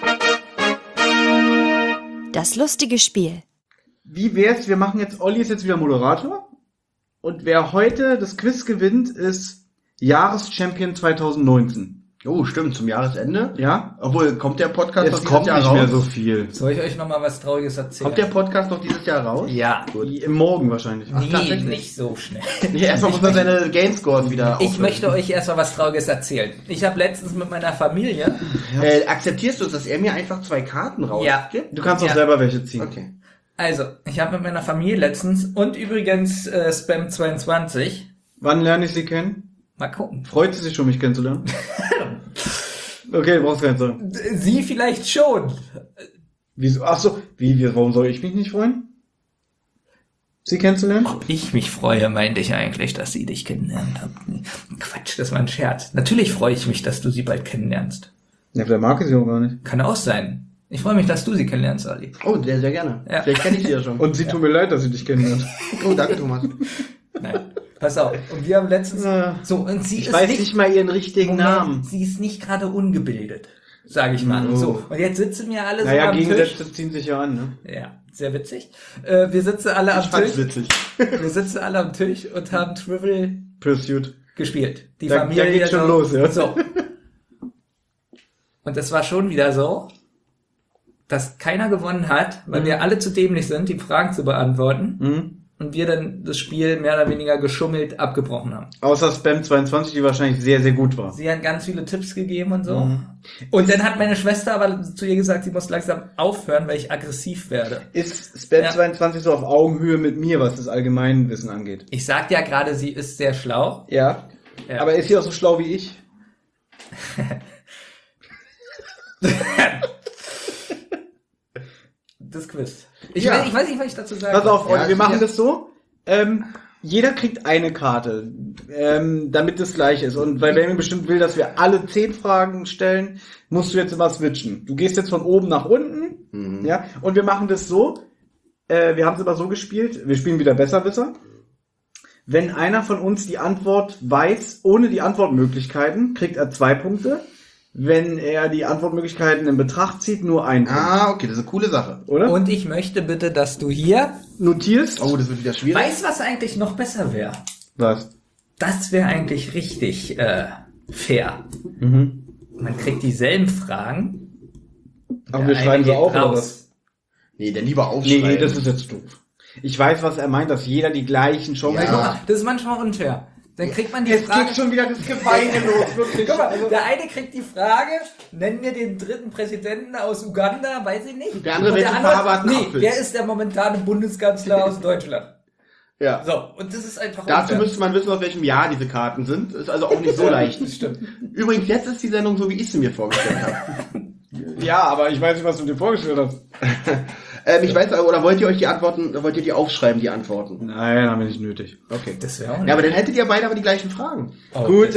Das lustige Spiel. Wie wär's, wir machen jetzt, Olli ist jetzt wieder Moderator und wer heute das Quiz gewinnt, ist Jahreschampion 2019. Oh, stimmt, zum Jahresende. Ja? Obwohl, kommt der Podcast noch Es dieses kommt Jahr nicht raus? mehr so viel. Soll ich euch nochmal was Trauriges erzählen? Kommt der Podcast noch dieses Jahr raus? Ja. Im Morgen wahrscheinlich. Nee, tatsächlich? nicht so schnell. Nee, erstmal muss man seine Gamescores wieder Ich auflösen. möchte euch erstmal was Trauriges erzählen. Ich habe letztens mit meiner Familie... Akzeptierst du es, dass er mir einfach 2 Karten rausgibt? Du kannst auch Ja. selber welche ziehen. Okay. Also, ich habe mit meiner Familie letztens und übrigens Spam22, Wann lerne ich sie kennen? mal gucken. Freut sie sich schon, mich kennenzulernen? Okay, brauchst gar nicht sagen. Sie vielleicht schon. Wieso? Achso, warum soll ich mich nicht freuen? Sie kennenzulernen? Ich mich freue, meinte ich eigentlich, dass sie dich kennenlernt hat. Quatsch, das war ein Scherz. Natürlich freue ich mich, dass du sie bald kennenlernst. Ja, vielleicht mag ich sie auch gar nicht. Kann auch sein. Ich freue mich, dass du sie kennenlernst, Ali. Oh, sehr, sehr gerne. Ja. Vielleicht kenne ich sie ja schon. Und sie tut mir leid, dass sie dich kennenlernt. Oh, danke, Thomas. Nein, pass auf. Und wir haben letztens... So, und sie Ich ist weiß nicht mal ihren richtigen Moment, Namen. Sie ist nicht gerade ungebildet, sage ich mal. Oh. So, und jetzt sitzen wir alle so Naja, am Tisch. Gegensätze ziehen sich ja an, ne? Ja, sehr witzig. Wir sitzen alle am Ich fand's Tisch. witzig. Wir sitzen alle am Tisch und haben Trivial Pursuit. gespielt. Die Da Familie geht schon so, los, ja. So. Und es war schon wieder so, dass keiner gewonnen hat, weil wir alle zu dämlich sind, die Fragen zu beantworten. Mhm. Und wir dann das Spiel mehr oder weniger geschummelt abgebrochen haben. Außer Spam22, die wahrscheinlich sehr, sehr gut war. Sie hat ganz viele Tipps gegeben und so. Und dann hat meine Schwester aber zu ihr gesagt, sie muss langsam aufhören, weil ich aggressiv werde. Ist Spam22 so auf Augenhöhe mit mir, was das Allgemeinwissen angeht? Ich sagte ja gerade, sie ist sehr schlau. Ja. Ja. Aber ist sie auch so schlau wie ich? Das Quiz. Ich, Ja. weiß nicht, was ich dazu sagen Pass auf, Freunde, Ja, wir machen ja. das so. Jeder kriegt eine Karte, damit es gleich ist. Und weil Benjamin bestimmt will, dass wir alle 10 Fragen stellen, musst du jetzt immer switchen. Du gehst jetzt von oben nach unten, ja, und wir machen das so. Wir haben es immer so gespielt. Wir spielen wieder Besserwisser. Wenn einer von uns die Antwort weiß, ohne die Antwortmöglichkeiten, kriegt er 2 Punkte. Wenn er die Antwortmöglichkeiten in Betracht zieht, nur 1 Punkt. Ah, okay, das ist eine coole Sache. Oder? Und ich möchte bitte, dass du hier Notierst? Oh, das wird wieder schwierig. weißt, was eigentlich noch besser wäre. Was? Das wäre eigentlich richtig fair. Mhm. Man kriegt dieselben Fragen. Aber Der wir eine schreiben sie geht auf, oder raus. was? Nee, dann lieber aufschreiben. Nee, das ist jetzt doof. Ich weiß, was er meint, dass jeder die gleichen Chancen Hey, guck hat. mal, das ist manchmal unfair. Dann kriegt man die Jetzt Frage... geht schon wieder das Geweine los, wirklich. Guck mal, Also, der eine kriegt die Frage, nennen wir den dritten Präsidenten aus Uganda, weiß ich nicht. Der andere, Und welche Farbe hat ein nee, Apfel? der ist der momentane Bundeskanzler aus Deutschland. Ja. So, und das ist einfach Dazu unfair. müsste man wissen, aus welchem Jahr diese Karten sind. Ist also auch nicht so leicht. Das stimmt. Übrigens, jetzt ist die Sendung so, wie ich sie mir vorgestellt habe. ja, aber ich weiß nicht, was du dir vorgestellt hast. Ich weiß, oder wollt ihr euch die Antworten, wollt ihr die aufschreiben, die Antworten? Nein, haben wir nicht nötig. Okay. Das wäre auch nicht. Ja, aber dann hättet ihr beide aber die gleichen Fragen. Oh, Gut, das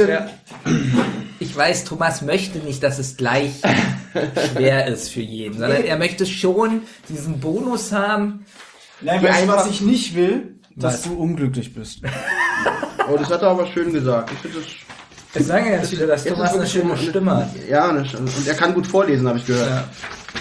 ich weiß, Thomas möchte nicht, dass es gleich schwer ist für jeden, sondern er möchte schon diesen Bonus haben. Nein, weißt du, was ich nicht will? Was? du unglücklich bist. Oh, das hat er aber schön gesagt. Ich finde das... Es sagen ja jetzt viele, dass Jetzt Thomas ist eine wirklich schöne so Stimme hat. Ja, und er kann gut vorlesen, habe ich gehört. Ja.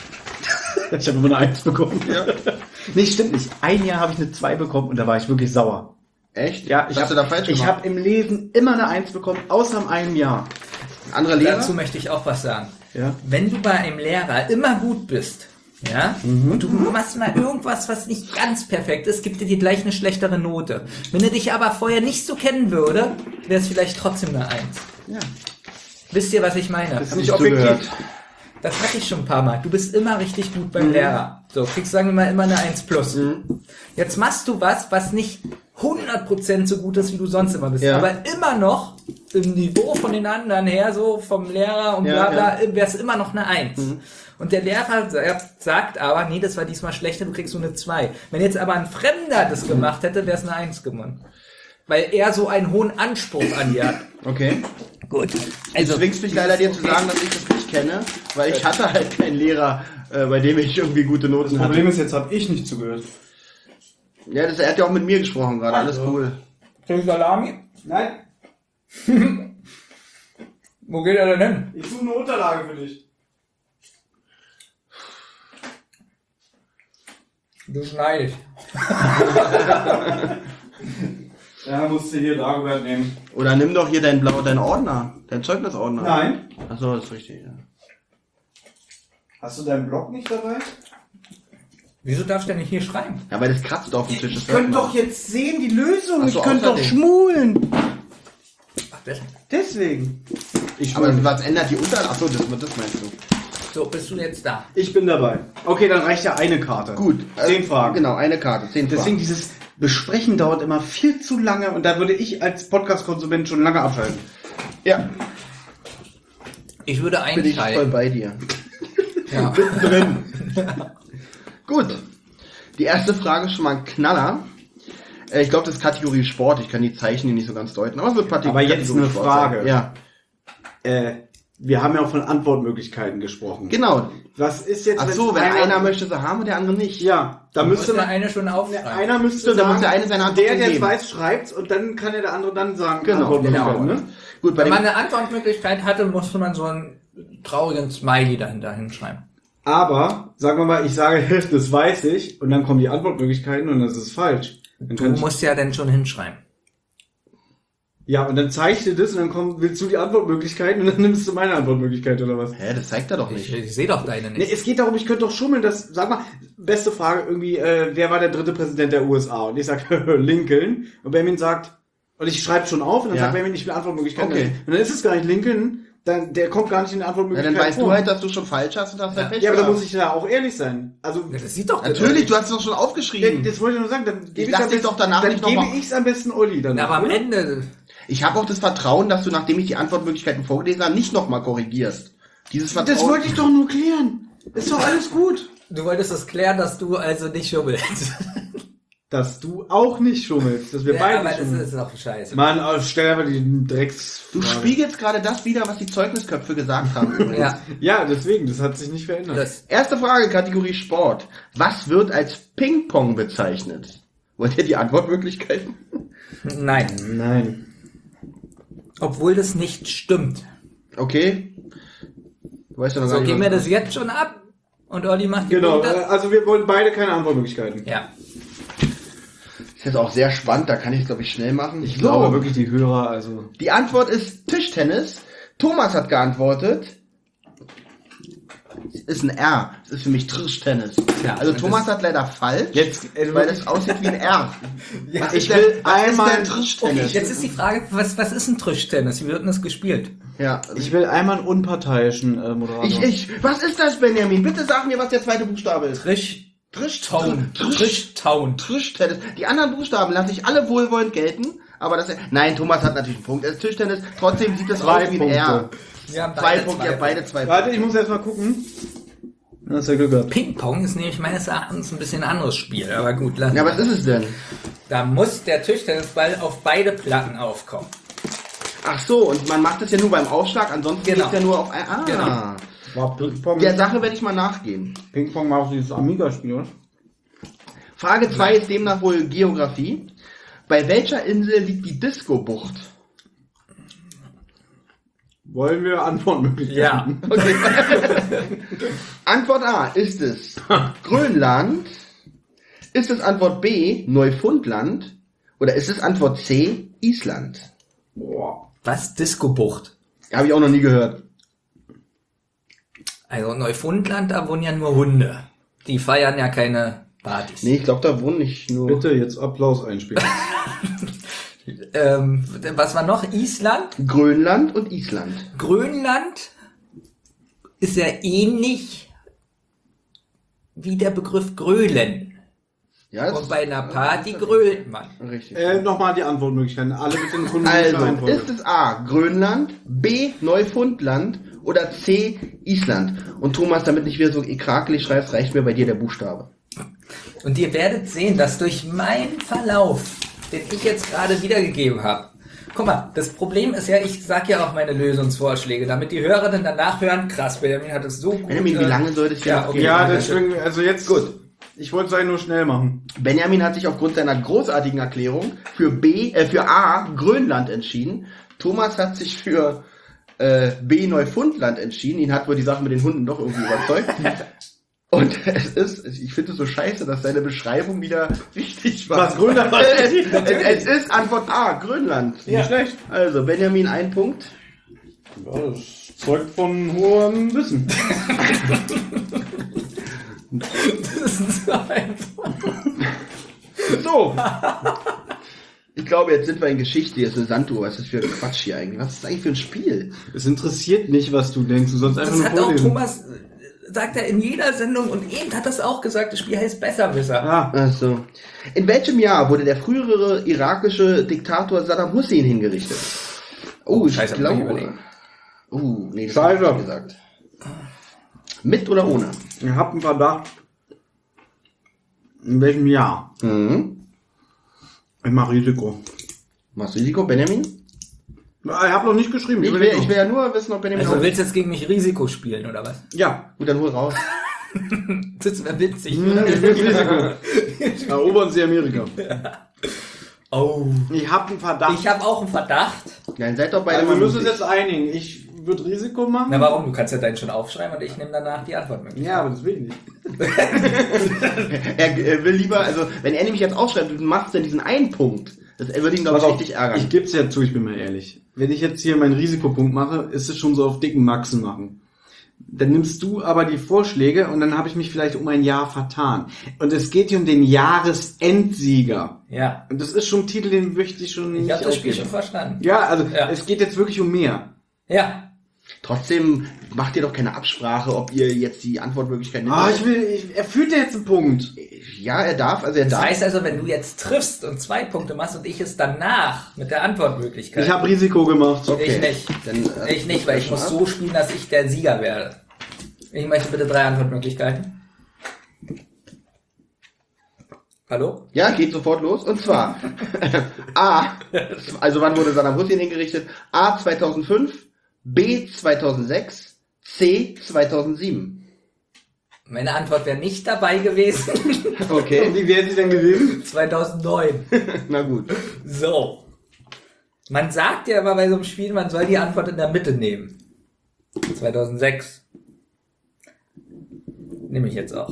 Ich habe immer eine 1 bekommen. Ja. Nee, stimmt nicht. Ein Jahr habe ich eine 2 bekommen und da war ich wirklich sauer. Echt? Ja, Was hast du da falsch ich gemacht? habe im Lesen immer eine 1 bekommen, außer in einem Jahr. Ein anderer Lehrer? Dazu möchte ich auch was sagen. Ja. Wenn du bei einem Lehrer immer gut bist, Ja? Und du machst mal irgendwas, was nicht ganz perfekt ist, gibt dir gleich eine schlechtere Note. Wenn er dich aber vorher nicht so kennen würde, wäre es vielleicht trotzdem eine 1. Ja. Wisst ihr, was ich meine? Das ist Hab nicht ich objektiv. zugehört. Das hatte ich schon ein paar Mal. Du bist immer richtig gut beim Lehrer. So, kriegst, sagen wir mal, immer eine 1+. Jetzt machst du was nicht 100% so gut ist, wie du sonst immer bist. Ja. Aber immer noch im Niveau von den anderen her, so vom Lehrer und bla bla, wäre es immer noch eine 1. Und der Lehrer sagt aber, nee, das war diesmal schlechter, du kriegst so eine 2. Wenn jetzt aber ein Fremder das gemacht hätte, wäre es eine 1 gewonnen. Weil er so einen hohen Anspruch an dir hat. Okay. Gut. Du zwingst mich leider dir zu sagen, dass ich das nicht kenne, weil ich hatte halt keinen Lehrer, bei dem ich irgendwie gute Noten Das hatte. Problem ist, jetzt habe ich nicht zugehört. Ja, er hat ja auch mit mir gesprochen gerade, alles cool. Kriegst du Salami? Nein, Wo geht er denn hin? ich suche eine Unterlage für dich. Du schneidest. Ja, musst du hier Dagobert nehmen. Oder nimm doch hier deinen Ordner, dein Zeugnisordner. Nein. Achso, das ist richtig, ja. Hast du deinen Blog nicht dabei? Wieso darfst du denn nicht hier schreiben? Ja, weil das kratzt auf dem Tisch. Das Ich könnte hört man. doch jetzt sehen, die Lösung. Ach so, ich könnte doch außerdem. schmulen. Ach, das. Deswegen. Ich Aber schmule. was ändert die Unterlage? Achso, das meinst du. So, bist du jetzt da? Ich bin dabei. Okay, dann reicht ja eine Karte. Gut. 10 Fragen. Genau, eine Karte, 10 Deswegen Fragen. dieses Besprechen dauert immer viel zu lange und da würde ich als Podcast-Konsument schon lange abschalten. Ja, Ich würde bin ich voll einteilen. bei dir. Ja. Drin. Gut. Die erste Frage ist schon mal ein Knaller. Ich glaube, das ist Kategorie Sport. Ich kann die Zeichen hier nicht so ganz deuten. Aber es wird Aber jetzt eine Sport Frage. sein. Ja, Wir haben ja auch von Antwortmöglichkeiten gesprochen. genau. Was ist jetzt, Ach so, wenn einer möchte sie haben und der andere nicht. Ja, da Da müsste müsste man... eine schon aufschreiben. Einer müsste Stimmt, da sagen, muss der eine seine Antwort der es geben. weiß, schreibt und dann kann ja der andere dann sagen, Genau, Antwortmöglichkeiten, genau. ne? Gut, bei Wenn man dem, eine Antwortmöglichkeit hatte, musste man so einen traurigen Smiley dahinter hinschreiben. Aber, sagen wir mal, ich sage, das weiß ich und dann kommen die Antwortmöglichkeiten und das ist falsch. Dann Du kann ich, musst ja dann schon hinschreiben. ja, und dann zeichne das und dann willst du die Antwortmöglichkeiten und dann nimmst du meine Antwortmöglichkeit oder was? hä, das zeigt er doch Ich, nicht. ich sehe doch deine Nee, nicht. es geht darum, ich könnte doch schummeln, dass, sag mal, beste Frage irgendwie, wer war der dritte Präsident der USA? Und ich sag, Lincoln. Und Benjamin sagt, und ich schreibe schon auf und dann Ja. sagt Benjamin, ich will Antwortmöglichkeiten. Okay. Und dann ist es gar nicht Lincoln, dann, der kommt gar nicht in die Ja, Antwortmöglichkeiten dann weißt vor. du halt, dass du schon falsch hast und hast halt Pech Ja, aber da gehabt. muss ich ja auch ehrlich sein. Also, Ja, das sieht doch Natürlich, du hast es doch schon ja, aufgeschrieben. das wollte ich nur sagen, dann gebe dachte am besten- doch danach dann nicht noch gebe mal- ich's am besten Olli dann. Na, aber am oder? Ende, Ich habe auch das Vertrauen, dass du, nachdem ich die Antwortmöglichkeiten vorgelesen habe, nicht nochmal korrigierst. Dieses Vertrauen. Das wollte ich doch nur klären. Ist doch alles gut. du wolltest es klären, dass du also nicht schummelst. Dass du auch nicht schummelst, dass wir Ja, beide aber nicht das schummeln. ist doch scheiße. Mann, stell einfach die Drecks... Du spiegelst gerade das wieder, was die Zeugnisköpfe gesagt haben. übrigens. Ja, Ja, deswegen, das hat sich nicht verändert. das. Erste Frage, Kategorie Sport. Was wird als Ping-Pong bezeichnet? Wollt ihr die Antwortmöglichkeiten? Nein. Nein. Obwohl das nicht stimmt. Okay. Du weißt ja noch So, gar nicht, geben was- wir das jetzt schon ab und Olli macht die Genau, Punkte. also wir wollen beide keine Antwortmöglichkeiten. Ja. ist jetzt auch sehr spannend, da kann ich es, glaube ich, schnell machen. Ich glaube wirklich die Hörer, also... Die Antwort ist Tischtennis. Thomas hat geantwortet. Ist ein R. Das ist für mich Tischtennis. Ja, also und Thomas das- hat leider falsch, Jetzt, weil es aussieht wie ein R. Was ich ist will denn, was einmal- ist denn Tischtennis? Okay, jetzt ist die Frage, was ist ein Tischtennis? Wie wird denn das gespielt? Ja, Ich will einmal einen unparteiischen Moderator. Was ist das, Benjamin? Bitte sag mir, was der zweite Buchstabe ist. Tischtown. Tischtown. Tischtennis. Die anderen Buchstaben lasse ich alle wohlwollend gelten, aber das... Nein, Thomas hat natürlich einen Punkt. Es ist Tischtennis. Trotzdem sieht es aus wie ein R. Wir haben 2 Punkte, ihr habt beide 2 Warte, Punkte. ich muss erst mal gucken. Hast du Glück gehabt. Ping-Pong ist nämlich meines Erachtens ein bisschen anderes Spiel, aber gut, lassen Ja, wir. was ist es denn? Da muss der Tischtennisball auf beide Platten aufkommen. Ach so, und man macht es ja nur beim Aufschlag, ansonsten Genau. geht's ja nur auf ein... Ah. Genau. War Ping-Pong, Der Sache werde ich mal nachgehen. Ping-Pong war auch dieses Amiga-Spiel, oder? Frage 2 ist demnach wohl Geografie. Bei welcher Insel liegt die Disco-Bucht? Wollen wir Antwortmöglichkeiten? Ja. Okay. Antwort A, ist es Grönland? Ist es Antwort B, Neufundland? Oder ist es Antwort C, Island? Boah. Was? Disco-Bucht. Habe ich auch noch nie gehört. Also Neufundland, da wohnen ja nur Hunde. Die feiern ja keine Partys. Nee, ich glaube, da wohnen nicht nur... Bitte jetzt Applaus einspielen. Was war noch? Island? Grönland und Island. Grönland ist ja ähnlich wie der Begriff Grölen. Ja, das Und bei einer Party grölt man. richtig. Nochmal die Antwortmöglichkeiten. Alle bitte in Also, Reihenfolge. ist es A, Grönland, B, Neufundland oder C, Island? Und Thomas, damit nicht wieder so krakelig schreibst, reicht mir bei dir der Buchstabe. Und ihr werdet sehen, dass durch meinen Verlauf, den ich jetzt gerade wiedergegeben habe, guck mal, das Problem ist ja, ich sag ja auch meine Lösungsvorschläge, damit die Hörer dann danach hören, krass, Benjamin hat es so gut... Benjamin, wie lange soll das hier ja, noch okay. gehen? Ja, deswegen, also jetzt gut. Ich wollte es eigentlich nur schnell machen. Benjamin hat sich aufgrund seiner großartigen Erklärung für A, Grönland entschieden. Thomas hat sich für B, Neufundland entschieden. Ihn hat wohl die Sache mit den Hunden doch irgendwie überzeugt. Und ich finde es so scheiße, dass seine Beschreibung wieder richtig war. Was, Grönland? Es ist Antwort A, Grönland. Nicht schlecht. Also, Benjamin, ein Punkt. Ja, das zeugt von hohem Wissen. Das ist so einfach. So. Ich glaube, jetzt sind wir in Geschichte. Hier ist eine Sanduhr. Was ist das für ein Quatsch hier eigentlich? Was ist das eigentlich für ein Spiel? Es interessiert nicht, was du denkst. Du sollst einfach Das nur hat auch vorlesen. Thomas, sagt er in jeder Sendung und eben hat das auch gesagt, das Spiel heißt Besserwisser. Ah, Also, in welchem Jahr wurde der frühere irakische Diktator Saddam Hussein hingerichtet? Oh, ich Scheiße, hab ich glaube. überlegt. Nee, das Scheiße. hab ich nicht gesagt. Mit oder ohne? ich hab einen Verdacht. In welchem Jahr? Mhm. Ich mach Risiko. Machst du Risiko, Benjamin? Ich hab noch nicht geschrieben. Ich überleg noch. will ja nur wissen, ob Benjamin Also auch... willst du jetzt gegen mich Risiko spielen, oder was? Ja. Gut, dann hol raus. Das wäre witzig. Ich will Risiko. Erobern Sie Amerika. Oh. Ich hab einen Verdacht. Ich habe auch einen Verdacht. Nein, seid doch beide Also wir mal müssen uns mutig. jetzt einigen. Ich würde Risiko machen. Na warum? Du kannst ja deinen schon aufschreiben und ich nehme danach die Antwort mit. Ja, aber das will ich nicht. Er will lieber, also, wenn er nämlich jetzt aufschreibt, du machst dann diesen einen Punkt. Das würde ihn, glaube ich, Pass auf, richtig ärgern. Ich geb's ja zu, ich bin mal ehrlich. Wenn ich jetzt hier meinen Risikopunkt mache, ist es schon so auf dicken Maxen machen. Dann nimmst du aber die Vorschläge und dann habe ich mich vielleicht um ein Jahr vertan. Und es geht hier um den Jahresendsieger. Ja. Und das ist schon ein Titel, den möchte ich schon Ich nicht habe das Spiel aufgeben. schon verstanden. Ja, also Ja. es geht jetzt wirklich um mehr. Ja. Trotzdem macht ihr doch keine Absprache, ob ihr jetzt die Antwortmöglichkeit nimmt. Er führt ja jetzt einen Punkt. Ja, er darf, also er Das darf. heißt also, wenn du jetzt triffst und 2 Punkte machst und ich es danach mit der Antwortmöglichkeit. Ich habe Risiko gemacht. Okay. Ich nicht. Dann, Ich nicht, weil ich muss so spielen, dass ich der Sieger werde. Ich möchte bitte 3 Antwortmöglichkeiten. Hallo? Ja, geht sofort los. Und zwar A, also wann wurde Saddam Hussein hingerichtet? A 2005, B 2006, C 2007. Meine Antwort wäre nicht dabei gewesen. Okay, Wie wäre sie denn gewesen? 2009. na gut. So. Man sagt ja immer bei so einem Spiel, man soll die Antwort in der Mitte nehmen. 2006. Nehme ich jetzt auch.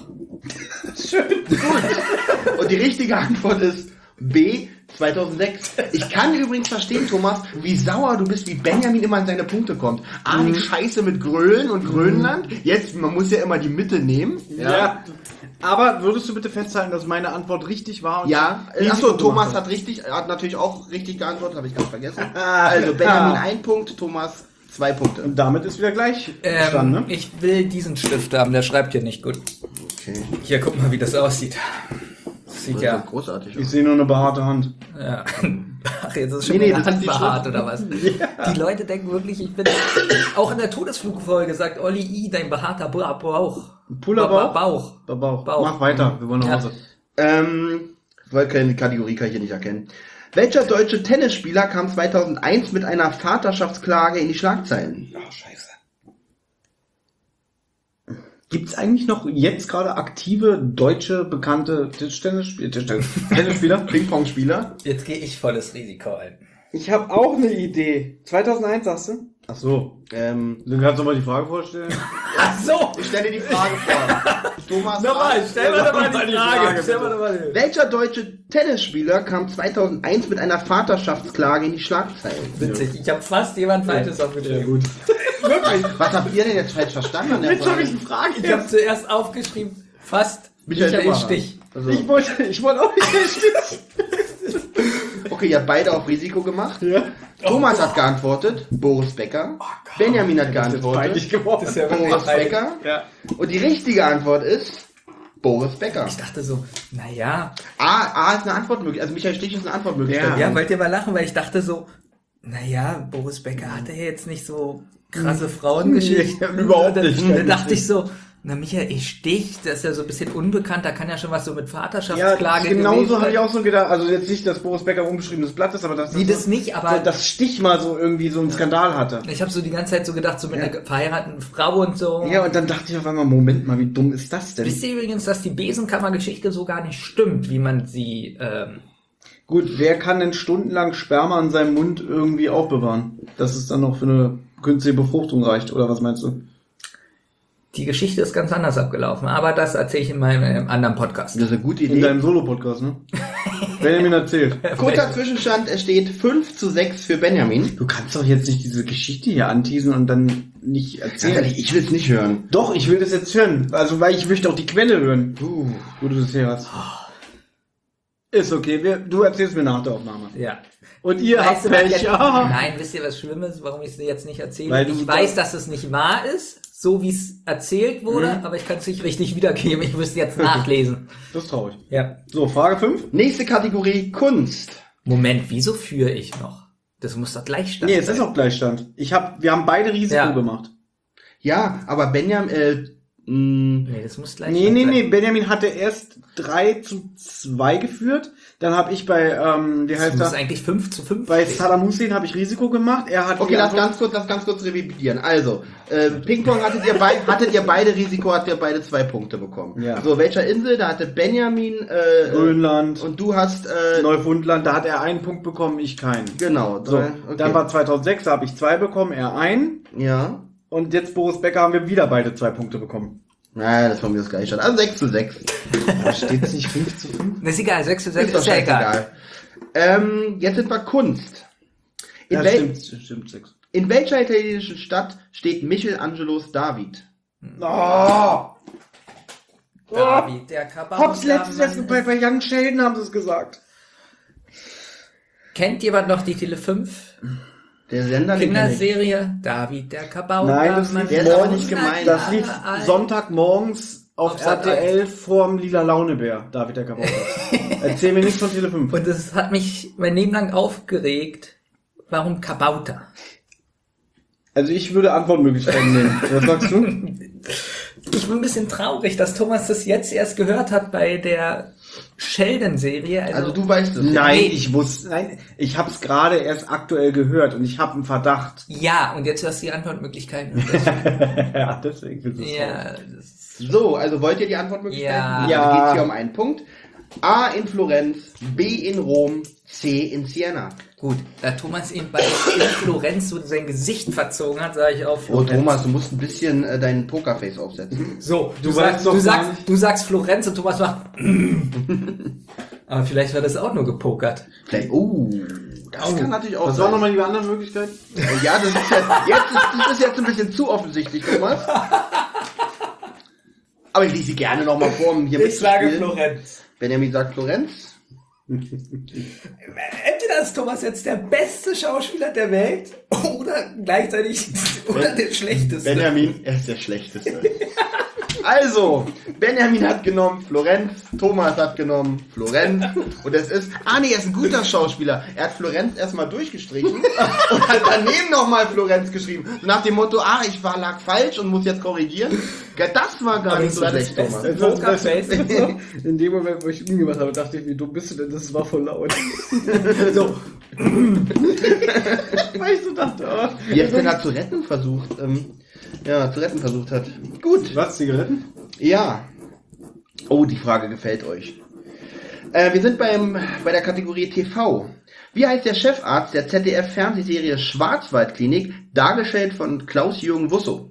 Und die richtige Antwort ist B 2006. Ich kann übrigens verstehen, Thomas, wie sauer du bist, wie Benjamin immer an seine Punkte kommt. Ah, die Scheiße mit Grölen und Grönland. Jetzt, man muss ja immer die Mitte nehmen. Ja. Aber würdest du bitte festhalten, dass meine Antwort richtig war? Und Ja, Risiko achso, Thomas gemacht hat natürlich auch richtig geantwortet, habe ich ganz vergessen. Also Benjamin 1 Punkt, Thomas 2 Punkte. Und damit ist wieder gleich Stand, ne? Ich will diesen Stift haben, der schreibt hier nicht gut. Okay. Hier, guck mal, wie das aussieht. Das sieht ja... großartig Ich aus. sehe nur eine behaarte Hand. Ja. Ach, jetzt ist schon Nee, meine das ist Hand die behaart, Schrift. oder was? Die Leute denken wirklich, ich bin... Auch in der Todesflugfolge sagt Olli I, dein behaarter Bauch. Pullerbauch? Bauch. Bauch. Mach weiter, wir wollen nach Ja. Hause. Weil keine Kategorie kann ich hier nicht erkennen. Welcher deutsche Tennisspieler kam 2001 mit einer Vaterschaftsklage in die Schlagzeilen? Oh, scheiße. Gibt's eigentlich noch jetzt gerade aktive deutsche bekannte Tennisspieler? Ping-Pong-Spieler? Jetzt gehe ich volles Risiko ein. Ich habe auch eine Idee. 2001 sagst du? Ach so. Du kannst doch mal die Frage vorstellen. Ach so! Ich stelle dir die Frage vor. Thomas, Stell mir doch mal die Frage. Stell mir doch mal die... welcher deutsche Tennisspieler kam 2001 mit einer Vaterschaftsklage in die Schlagzeilen? Witzig, ich habe fast jemand Falsches aufgeschrieben. gut. Was habt ihr denn jetzt falsch verstanden an der Jetzt habe Frage? ich eine Frage. Ich habe zuerst aufgeschrieben, Fast. Michael Stich. Also, Ich wollte auch nicht richtig. okay, ihr habt beide auf Risiko gemacht. Ja. Thomas hat geantwortet, Boris Becker. Benjamin hat Das ist geantwortet, peinlich geworden. Das ist ja wirklich Boris peinlich. Becker. Ja. Und die richtige Antwort ist Boris Becker. Ich dachte so, naja. A ist eine Antwortmöglichkeit. Also Michael Stich ist eine Antwortmöglichkeit. Ja, wollt ihr mal lachen, weil ich dachte so, naja, Boris Becker hatte ja jetzt nicht so krasse Frauengeschichten. Nee, überhaupt nicht. Da dachte ich so, na Michael Stich, der ist ja so ein bisschen unbekannt, da kann ja schon was so mit Ja, Vaterschaftsklage genauso habe sein. ich auch so gedacht. Also jetzt nicht, dass Boris Becker ein unbeschriebenes Blatt ist, aber dass Nee, das nicht, aber- so, das Stich mal so irgendwie so einen Skandal hatte. Ich habe so die ganze Zeit so gedacht, so mit einer verheirateten Frau und so. Ja, und dann dachte ich auf einmal, Moment mal, wie dumm ist das denn? Wisst ihr übrigens, dass die Besenkammergeschichte so gar nicht stimmt, wie man sie... Gut, wer kann denn stundenlang Sperma in seinem Mund irgendwie aufbewahren? Dass es dann noch für eine künstliche Befruchtung reicht, oder was meinst du? Die Geschichte ist ganz anders abgelaufen, aber das erzähle ich in meinem anderen Podcast. Das ist eine gute In Idee. deinem Solo-Podcast, ne? Benjamin erzählt. Kurzer Zwischenstand, es steht 5:6 für Benjamin. Du kannst doch jetzt nicht diese Geschichte hier anteasen und dann nicht erzählen. Ich will es nicht hören. Doch, ich will das jetzt hören. Also, weil ich möchte auch die Quelle hören, wo du das her hast. Ist okay, du erzählst mir nach der Aufnahme. Ja. Und ihr habt Weißt du, was Pech. jetzt, Ah. nein, wisst ihr, was Schlimmes, warum ich es jetzt nicht erzähle? Weil du Ich weiß, dass es nicht wahr ist, so wie es erzählt wurde, aber ich kann es nicht richtig wiedergeben. Ich müsste jetzt nachlesen. Das ist traurig. Ja. So, Frage 5. Nächste Kategorie, Kunst. Moment, wieso führe ich noch? Das muss doch Gleichstand Nee, es sein. ist auch Gleichstand. Wir haben beide Risiko Ja. gemacht. Ja, aber Benjamin, Nee, das muss Gleichstand Nee, sein. Benjamin hatte erst 3:2 geführt. Dann habe ich bei, wie Das heißt muss das? eigentlich 5:5 Bei stehen. Saddam Hussein habe ich Risiko gemacht. Er hat okay, die lass Antwort- ganz kurz revidieren. Also, Ping-Pong hattet ihr beide Risiko, habt ihr beide 2 Punkte bekommen. Ja. So, welcher Insel? Da hatte Benjamin, Grönland, und du hast, Neufundland, da hat er einen Punkt bekommen, ich keinen. genau. So, okay. dann war 2006, da habe ich 2 bekommen, er einen. ja. Und jetzt Boris Becker haben wir wieder beide 2 Punkte bekommen. Naja, das war mir das gleiche. Also 6:6. Da steht es nicht 5:5. Das ist egal, 6:6 doch ist ja egal. Jetzt sind wir Kunst. Ja, stimmt, 6. In welcher italienischen Stadt steht Michelangelos David? Oh! David, der Kabauter. Hops, letztens bei Young Sheldon haben sie es gesagt. Kennt jemand noch die Tele 5 Der Sender, den kenn ich. Kinderserie? David, der Kabauter. Nein, das lief Der ist aber nicht gemeint. Das lief Sonntagmorgens auf Auf Sat. RTL vorm Lila Launebär, David der Kabauter. Erzähl mir nichts von Tele 5. Und das hat mich mein Leben lang aufgeregt. Warum Kabauter? Also ich würde Antwortmöglichkeiten nehmen. Was sagst du? Ich bin ein bisschen traurig, dass Thomas das jetzt erst gehört hat bei der Sheldon-Serie. Also du weißt es. Nein, Nee. ich habe es gerade erst aktuell gehört und ich habe einen Verdacht. Ja, und jetzt hörst du die Antwortmöglichkeiten. Ja, deswegen ist es Ja, das ist So, also wollt ihr die Antwortmöglichkeiten? Ja. Also Ja. geht's hier um einen Punkt. A in Florenz, B in Rom, C in Siena. gut. Da Thomas eben bei in Florenz so sein Gesicht verzogen hat, sage ich auf Oh Florenz. Thomas, du musst ein bisschen deinen Pokerface aufsetzen. So, Du weißt doch gar nicht. du sagst Florenz und Thomas macht. Aber vielleicht war das auch nur gepokert. Vielleicht, das kann natürlich auch Was waren nochmal die anderen Möglichkeiten? Ja, das ist jetzt ein bisschen zu offensichtlich, Thomas. Aber ich lese sie gerne nochmal vor, um hier mitzuspielen. Florenz. Benjamin sagt Florenz. Entweder ist Thomas jetzt der beste Schauspieler der Welt oder gleichzeitig oder der schlechteste. Benjamin, er ist der Schlechteste. Also, Benjamin hat genommen Florenz, Thomas hat genommen Florenz und es ist, nee, er ist ein guter Schauspieler. Er hat Florenz erstmal durchgestrichen und hat daneben nochmal Florenz geschrieben. So nach dem Motto, lag falsch und muss jetzt korrigieren. Ja, das war gar Aber nicht das so war das schlecht, Beste. Thomas. Pokerface. In dem Moment, wo ich gemacht habe, dachte ich, wie dumm bist du denn? Das war voll laut. So, Weil ich so dachte, Wie er es denn zu retten versucht hat. Gut. Was, Zigaretten? Ja. Oh, die Frage gefällt euch. Wir sind bei der Kategorie TV. Wie heißt der Chefarzt der ZDF-Fernsehserie Schwarzwaldklinik, dargestellt von Klaus-Jürgen Wusso?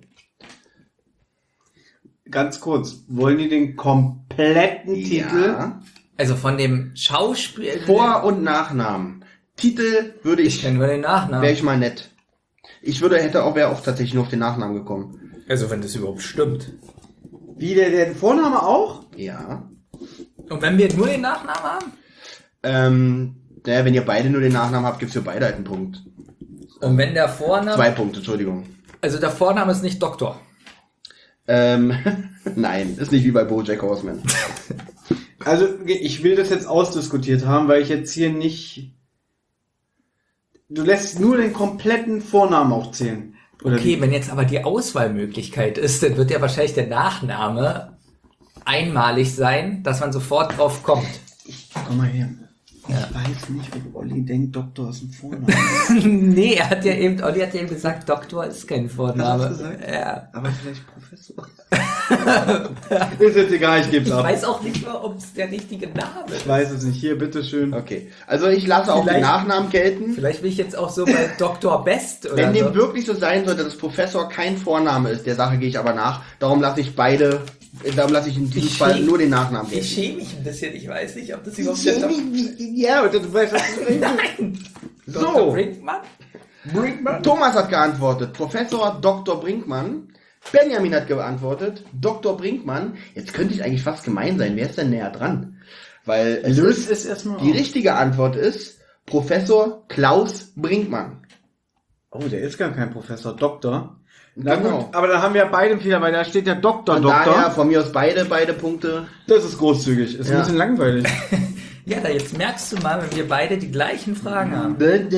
Ganz kurz, wollen die den kompletten Titel? Ja. also von dem Schauspiel. Vor- und Nachnamen. Titel würde Ich ich, kenne nur den Nachnamen. wäre ich mal nett. Wäre auch tatsächlich nur auf den Nachnamen gekommen. Also wenn das überhaupt stimmt. Wie, der Vorname auch? Ja. Und wenn wir nur den Nachnamen haben? Naja, wenn ihr beide nur den Nachnamen habt, gibt's für beide halt einen Punkt. Und wenn der Vorname... 2 Punkte, Entschuldigung. Also der Vorname ist nicht Doktor. Nein, ist nicht wie bei BoJack Horseman. Also, ich will das jetzt ausdiskutiert haben, weil ich jetzt hier nicht... Du lässt nur den kompletten Vornamen auch zählen. Oder Okay, wie? wenn jetzt aber die Auswahlmöglichkeit ist, dann wird ja wahrscheinlich der Nachname einmalig sein, dass man sofort drauf kommt. Komm mal her. Ja. Ich weiß nicht, ob Olli denkt, Doktor ist ein Vorname. Nee, Olli hat ja eben gesagt, Doktor ist kein Vorname. Hast du's gesagt? Ja. Aber vielleicht Professor. Ist jetzt egal, ich gebe Ich es ab. weiß auch nicht mehr, ob es der richtige Name Ich ist. weiß es nicht. Hier, bitteschön. Okay, also ich lasse auch den Vielleicht- Nachnamen gelten. Vielleicht bin ich jetzt auch so bei Dr. Best oder Wenn dem so. wirklich so sein sollte, dass Professor kein Vorname ist, der Sache gehe ich aber nach. Darum lasse ich in diesem Ich Fall schäme- nur den Nachnamen Ich gelten. schäme mich ein bisschen, ich weiß nicht, ob das überhaupt der Doktor... Ja, und du weißt, was du Nein! So. Dr. Brinkmann? Thomas hat geantwortet, Professor Dr. Brinkmann. Benjamin hat geantwortet, Dr. Brinkmann. Jetzt könnte ich eigentlich fast gemein sein. Wer ist denn näher dran? Weil es Löst ist, es erstmal die auf. richtige Antwort ist Professor Klaus Brinkmann. Oh, der ist gar kein Professor, Doktor. Na Genau. gut, aber da haben wir beide einen Fehler, weil da steht ja Doktor, Von Doktor. daher von mir aus beide Punkte. Das ist großzügig. Ist Ja. ein bisschen langweilig. Ja, da jetzt merkst du mal, wenn wir beide die gleichen Fragen haben.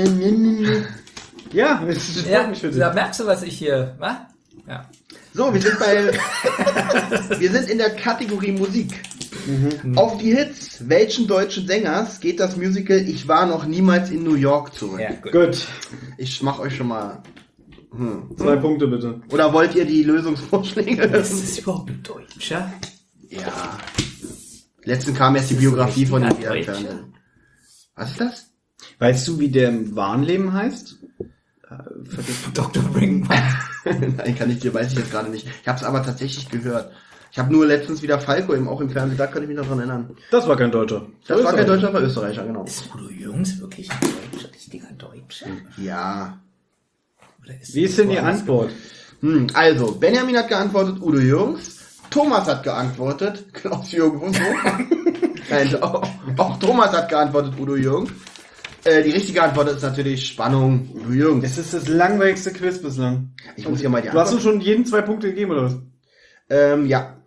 Ja, es freut Ja, mich für dich. da merkst du, was ich hier... Was? Ja. So, wir sind in der Kategorie Musik. Mhm. Auf die Hits welchen deutschen Sängers geht das Musical Ich war noch niemals in New York zurück? Ja, gut. Gut. Ich mach euch schon mal. 2 Punkte bitte. Oder wollt ihr die Lösungsvorschläge? Ist das überhaupt ein Deutscher? Ja. Letztens kam erst die Biografie von dem richtiger Deutscher? Fernsehen. Was ist das? Weißt du, wie der im wahren Leben heißt? Vergiss- Dr. Brinkmann. Nein, weiß ich jetzt gerade nicht. Ich habe es aber tatsächlich gehört. Ich habe nur letztens wieder Falco eben auch im Fernsehen, da kann ich mich noch dran erinnern. Das war kein Deutscher. Das war kein Deutscher, war Österreicher, genau. Ist Udo Jürgens wirklich ein Deutscher, richtiger Deutscher? Ja. Oder Wie ist denn die woanders Antwort? Also, Benjamin hat geantwortet, Udo Jürgens. Thomas hat geantwortet, Klaus-Jürgen und so. Nein, auch Thomas hat geantwortet, Udo Jürgens. Die richtige Antwort ist natürlich Spannung, Udo Jürgens. Das ist das langweiligste Quiz bislang. Ich muss hier mal die Du hast uns Antwort... schon jeden 2 Punkte gegeben, oder was? Ja.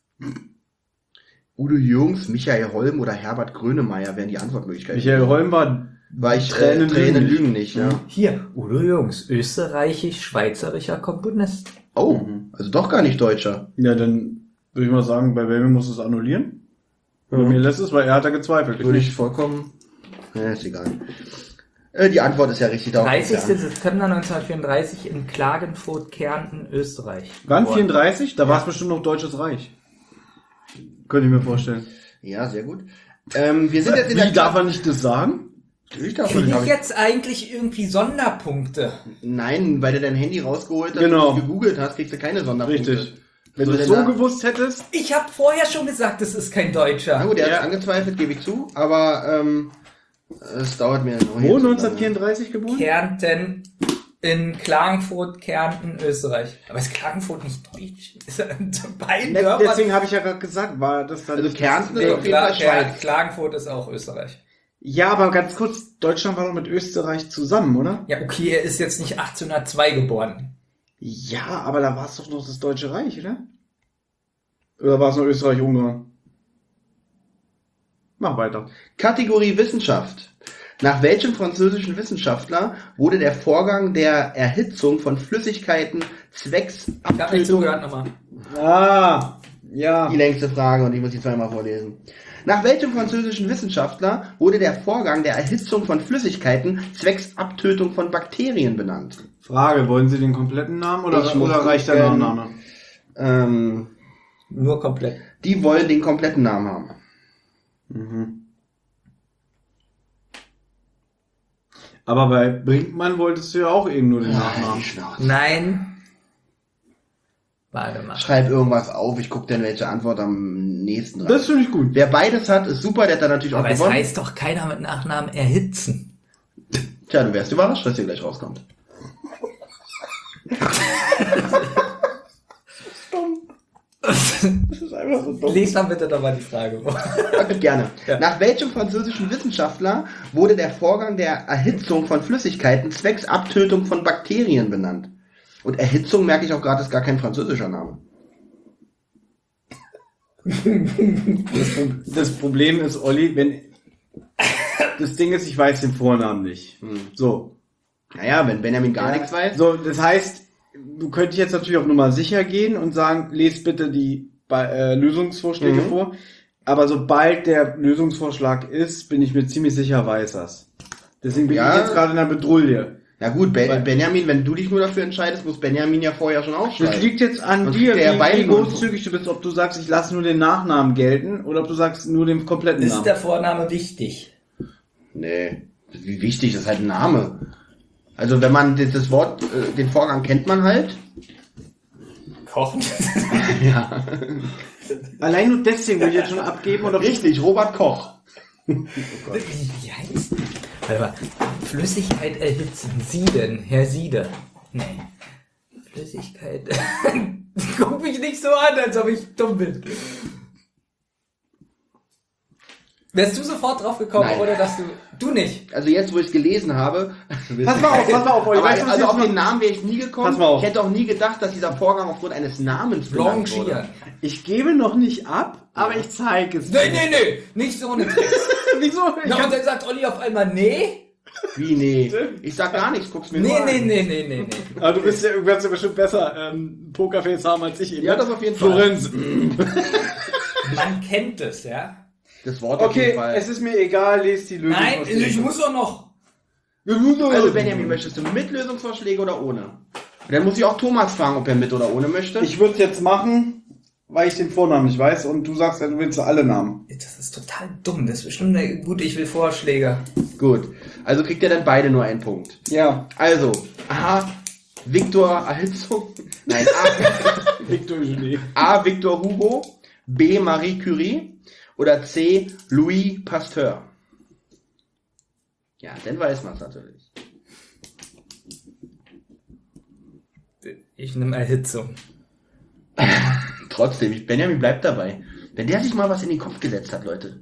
Udo Jürgens, Michael Holm oder Herbert Grönemeyer wären die Antwortmöglichkeiten. Michael Holm war War ich Tränen Lügen nicht, ja. Hier, Udo Jürgens, österreichisch-schweizerischer Komponist. Oh, also doch gar nicht Deutscher. Ja, dann würde ich mal sagen, bei Belmi muss es annullieren. Bei mir lässt es, weil er hat da gezweifelt. Würde ich vollkommen... Ja, ist egal. Die Antwort ist ja richtig. darum 30. geht's ja. September 1934 in Klagenfurt, Kärnten, Österreich. Wann 34? Da war es bestimmt noch Deutsches Reich. Könnte ich mir vorstellen. Ja, sehr gut. Wir sind jetzt in Wie, der... darf er nicht das sagen? Natürlich darf Kriege man, ich jetzt eigentlich irgendwie Sonderpunkte? Nein, weil du dein Handy rausgeholt hast Genau. und nicht gegoogelt hast, kriegst du keine Sonderpunkte. Richtig. Wenn So du es denn so da- gewusst hättest. Ich habe vorher schon gesagt, es ist kein Na Deutscher. gut, er Ja. hat angezweifelt, gebe ich zu, aber es dauert mir noch Wo 1934 geboren? Kärnten in Klagenfurt, Kärnten, Österreich. Aber ist Klagenfurt nicht deutsch? Ist beiden Dörfern? Deswegen habe ich ja gerade gesagt, war das dann. Also Kärnten ist Nee, auf jeden Fall Schweiz. Klagenfurt ist auch Österreich. Ja, aber ganz kurz, Deutschland war doch mit Österreich zusammen, oder? Ja, okay, er ist jetzt nicht 1802 geboren. Ja, aber da war es doch noch das Deutsche Reich, oder? Oder war es nur Österreich-Ungarn? Mach weiter. Kategorie Wissenschaft. Nach welchem französischen Wissenschaftler wurde der Vorgang der Erhitzung von Flüssigkeiten zwecks Ich habe nicht Abtötung... zugehört nochmal. Ah, ja. Die längste Frage und ich muss die zweimal vorlesen. Nach welchem französischen Wissenschaftler wurde der Vorgang der Erhitzung von Flüssigkeiten zwecks Abtötung von Bakterien benannt? Frage, wollen Sie den kompletten Namen oder Ich muss reicht der gucken. Nachname? Nur komplett. Die wollen den kompletten Namen haben. Mhm. Aber bei Brinkmann wolltest du ja auch eben nur den Nachnamen. Die Schnauze. Nein. Warte mal. Schreib irgendwas auf, ich guck dann, welche Antwort am nächsten dran. Das finde ich gut. Wer beides hat, ist super, der hat dann natürlich auch Aber es gewonnen. heißt doch keiner mit Nachnamen erhitzen. Tja, du wärst überrascht, was hier gleich rauskommt. Das ist einfach so dumm. Lies mal bitte doch mal die Frage. Gerne. Ja. Nach welchem französischen Wissenschaftler wurde der Vorgang der Erhitzung von Flüssigkeiten zwecks Abtötung von Bakterien benannt? Und Erhitzung, merke ich auch gerade, ist gar kein französischer Name. Das Problem ist, Olli, wenn das Ding ist, ich weiß den Vornamen nicht. So. Naja, wenn Benjamin gar nichts weiß. So, das heißt, du könntest jetzt natürlich auf Nummer sicher gehen und sagen, lest bitte die Lösungsvorschläge vor. Aber sobald der Lösungsvorschlag ist, bin ich mir ziemlich sicher, weiß das. Deswegen bin ich jetzt gerade in der Bedrulle. Ja gut, Benjamin, wenn du dich nur dafür entscheidest, muss Benjamin ja vorher schon aufschreiben. Das liegt jetzt an Sonst dir, kriegt er ja wie beide großzügig du bist, ob du sagst, ich lasse nur den Nachnamen gelten oder ob du sagst, nur den kompletten Ist Namen. der Vorname wichtig? Nee, wie wichtig, das ist halt ein Name. Also wenn man das Wort, den Vorgang kennt man halt. Kochen? Ja. Allein nur deswegen will ich jetzt schon abgeben oder Richtig, Robert Koch. Wie heißt? Warte mal. Flüssigkeit erhitzen. Sieden. Herr Siede. Nee. Flüssigkeit. Guck mich nicht so an, als ob ich dumm bin. Wärst du sofort drauf gekommen, Nein. oder dass du nicht? Also jetzt, wo ich es gelesen habe. Pass mal auf, Olli. Aber Weißt du, was also jetzt auf noch- den Namen wäre ich nie gekommen. Pass mal auf. Ich hätte auch nie gedacht, dass dieser Vorgang aufgrund eines Namens benannt wurde. Blanchieren. Ich gebe noch nicht ab, aber ich zeige es dir. Nee. Nicht so eine Tricks. Wieso? Ich Na, und hab, dann sagt Olli auf einmal, nee. Wie, nee? Ich sag gar nichts, guck's mir nur an. Nee. aber du wirst ja bestimmt besser Pokerface haben als ich eben. Ja, das auf jeden Fall. Florenz. Man kennt es, ja? Das Wort auf jeden Okay, Fall. es ist mir egal, lest die Lösung. Nein, ich muss doch noch. Also Benjamin, möchtest du mit Lösungsvorschläge oder ohne? Und dann muss ich auch Thomas fragen, ob er mit oder ohne möchte. Ich würde es jetzt machen, weil ich den Vornamen nicht weiß und du sagst, du willst alle Namen. Das ist total dumm. Das ist bestimmt eine gute, ich will Vorschläge. Gut, also kriegt ihr dann beide nur einen Punkt. Ja. Also, A, Victor Erhitzung. Nein, Victor Genet. A, Victor Hugo. B, Marie Curie. Oder C, Louis Pasteur. Ja, dann weiß man es natürlich. Ich nehme Erhitzung. Trotzdem, Benjamin bleibt dabei. Wenn der sich mal was in den Kopf gesetzt hat, Leute.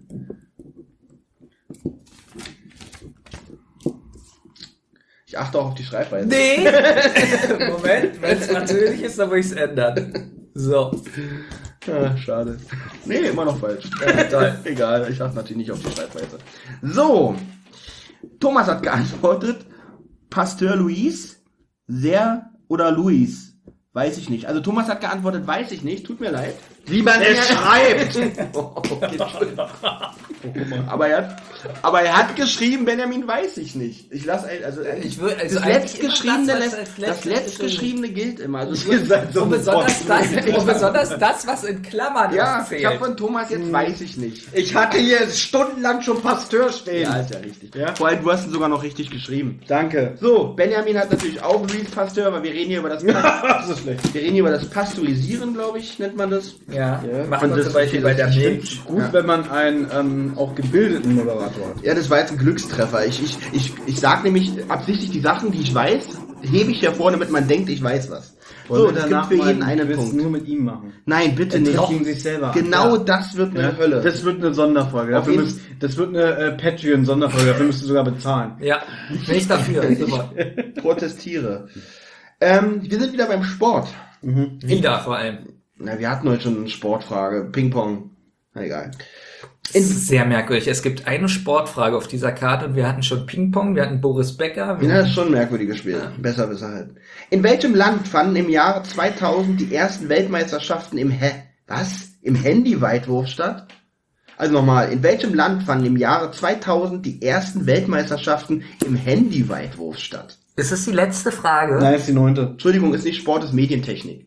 Ich achte auch auf die Schreibweise. Nee! Moment, wenn es natürlich ist, dann muss ich es ändern. So. Ah, schade. Nee, immer noch falsch. Toll. Egal, ich achte natürlich nicht auf die Schreibweise. So. Thomas hat geantwortet. Pasteur Louis. Sehr oder Louis. Weiß ich nicht. Also Thomas hat geantwortet, weiß ich nicht. Tut mir leid. Wie man es schreibt. Okay, Entschuldigung. aber er hat geschrieben, Benjamin weiß ich nicht. Ich lasse also Ich würde, also das eigentlich letztgeschriebene immer das, was als das letztgeschriebene gilt immer. Also Ihr seid so Und ein besonders Trottel. das, und besonders das, was in Klammern ja, zählt. ich habe von Thomas jetzt weiß ich nicht. Ich hatte hier stundenlang schon Pasteur stehen. Ja, ist ja richtig. Ja? Vor allem, du hast ihn sogar noch richtig geschrieben. Danke. So, Benjamin hat natürlich auch Louis Pasteur, weil wir reden hier über das Das ist schlecht. wir reden hier über das Pasteurisieren, glaube ich, nennt man das. Ja, macht Und man das zum Beispiel bei der ich Milch. Gut, wenn man einen auch gebildeten Moderator hat. Ja, das war jetzt ein Glückstreffer. Ich sag nämlich absichtlich die Sachen, die ich weiß, hebe ich hervor, damit man denkt, ich weiß was. So, das gibt für jeden einen Punkt. nur mit ihm machen. Nein, bitte nicht. Gegen sich selber. Genau das wird eine Hölle. Das wird eine Sonderfolge. Auf jeden- Das wird eine Patreon-Sonderfolge. Dafür müsst ihr sogar bezahlen. Ja, bin ich dafür. Super. Protestiere. Wir sind wieder beim Sport. Wieder vor allem. Na, wir hatten heute schon eine Sportfrage. Ping-Pong. Na egal. Es ist sehr merkwürdig. Es gibt eine Sportfrage auf dieser Karte und wir hatten schon Ping-Pong, wir hatten Boris Becker. Ja, das ist schon ein merkwürdiges Spiel. Besser halt. In welchem Land fanden im Jahre 2000 die ersten Weltmeisterschaften im Handy-Weitwurf statt? Also nochmal, in welchem Land fanden im Jahre 2000 die ersten Weltmeisterschaften im Handy-Weitwurf statt? Ist das die letzte Frage? Nein, ist die 9. Entschuldigung, ist nicht Sport, ist Medientechnik.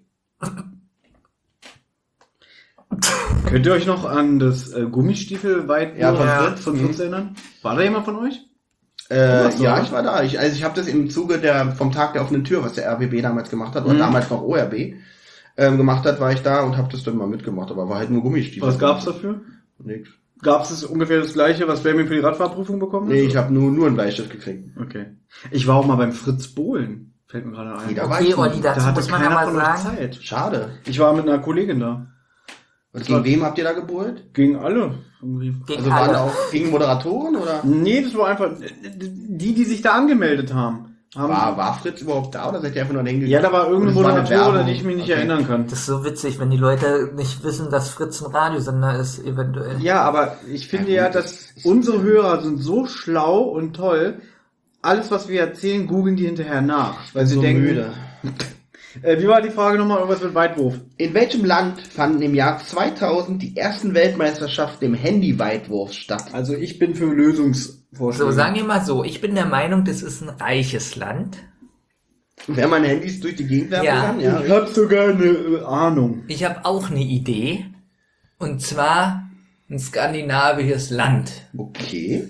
Könnt ihr euch noch an das Gummistiefel weit Ja, von Fritz von Fritz erinnern? War da jemand von euch? Ja, oder? ich war da. Ich habe das im Zuge vom Tag der offenen Tür, was der RBB damals gemacht hat, oder damals noch ORB gemacht hat, war ich da und habe das dann mal mitgemacht, aber war halt nur Gummistiefel. Was gab's dafür? Nix. Gab's es ungefähr das gleiche, was Benjamin für die Radfahrprüfung bekommen hat? Nee, ich habe nur einen Bleistift gekriegt. Okay. Ich war auch mal beim Fritz Bohlen. Fällt mir gerade ein. Nee, da war Okay, ich Olli, nicht. dazu Da hatte muss man keiner aber von euch sagen, Zeit. Schade. Ich war mit einer Kollegin da. Und gegen wem habt ihr da gebuhlt? Gegen alle. Irgendwie. Gegen Also waren alle. auch gegen Moderatoren oder? Nee, das war einfach die sich da angemeldet haben. War Fritz überhaupt da oder seid ihr einfach nur hingegangen? Ja, da war irgendeine Und es war eine Moderatorin, an Werbung. die ich mich nicht Okay. erinnern kann. Das ist so witzig, wenn die Leute nicht wissen, dass Fritz ein Radiosender ist, eventuell. Ja, aber ich finde Ja, ja, gut, dass das ist- unsere Hörer sind so schlau und toll. Alles, was wir erzählen, googeln die hinterher nach. Weil sie so denken, müde. Wie war die Frage nochmal? Irgendwas mit Weitwurf. In welchem Land fanden im Jahr 2000 die ersten Weltmeisterschaften im Handy-Weitwurf statt? Also ich bin für Lösungsvorschläge. So, sagen wir mal so, ich bin der Meinung, das ist ein reiches Land. Wer meine Handys durch die Gegend werfen Ja. kann? Ja. Ich hab sogar eine Ahnung. Ich habe auch eine Idee. Und zwar ein skandinavisches Land. Okay.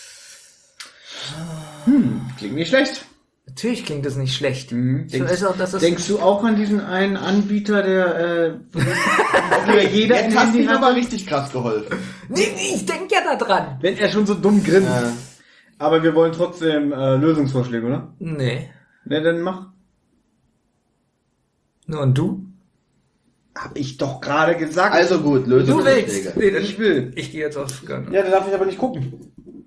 Klingt nicht schlecht. Natürlich klingt das nicht schlecht. Mhm. Ich weiß auch, dass das Denkst du auch an diesen einen Anbieter, der wofür jeder ein Jetzt hast du Handy mir aber hat? richtig krass geholfen. Nee, ich denke ja da dran. Wenn er schon so dumm grinst. Ja. Aber wir wollen trotzdem Lösungsvorschläge, oder? Nee. Na, dann mach. Nur und du? Hab ich doch gerade gesagt. Also gut, Du Lösungsvorschläge. willst. Nee, dann Ich will. Ich gehe jetzt aufs Scan. Ja, da darf ich aber nicht gucken.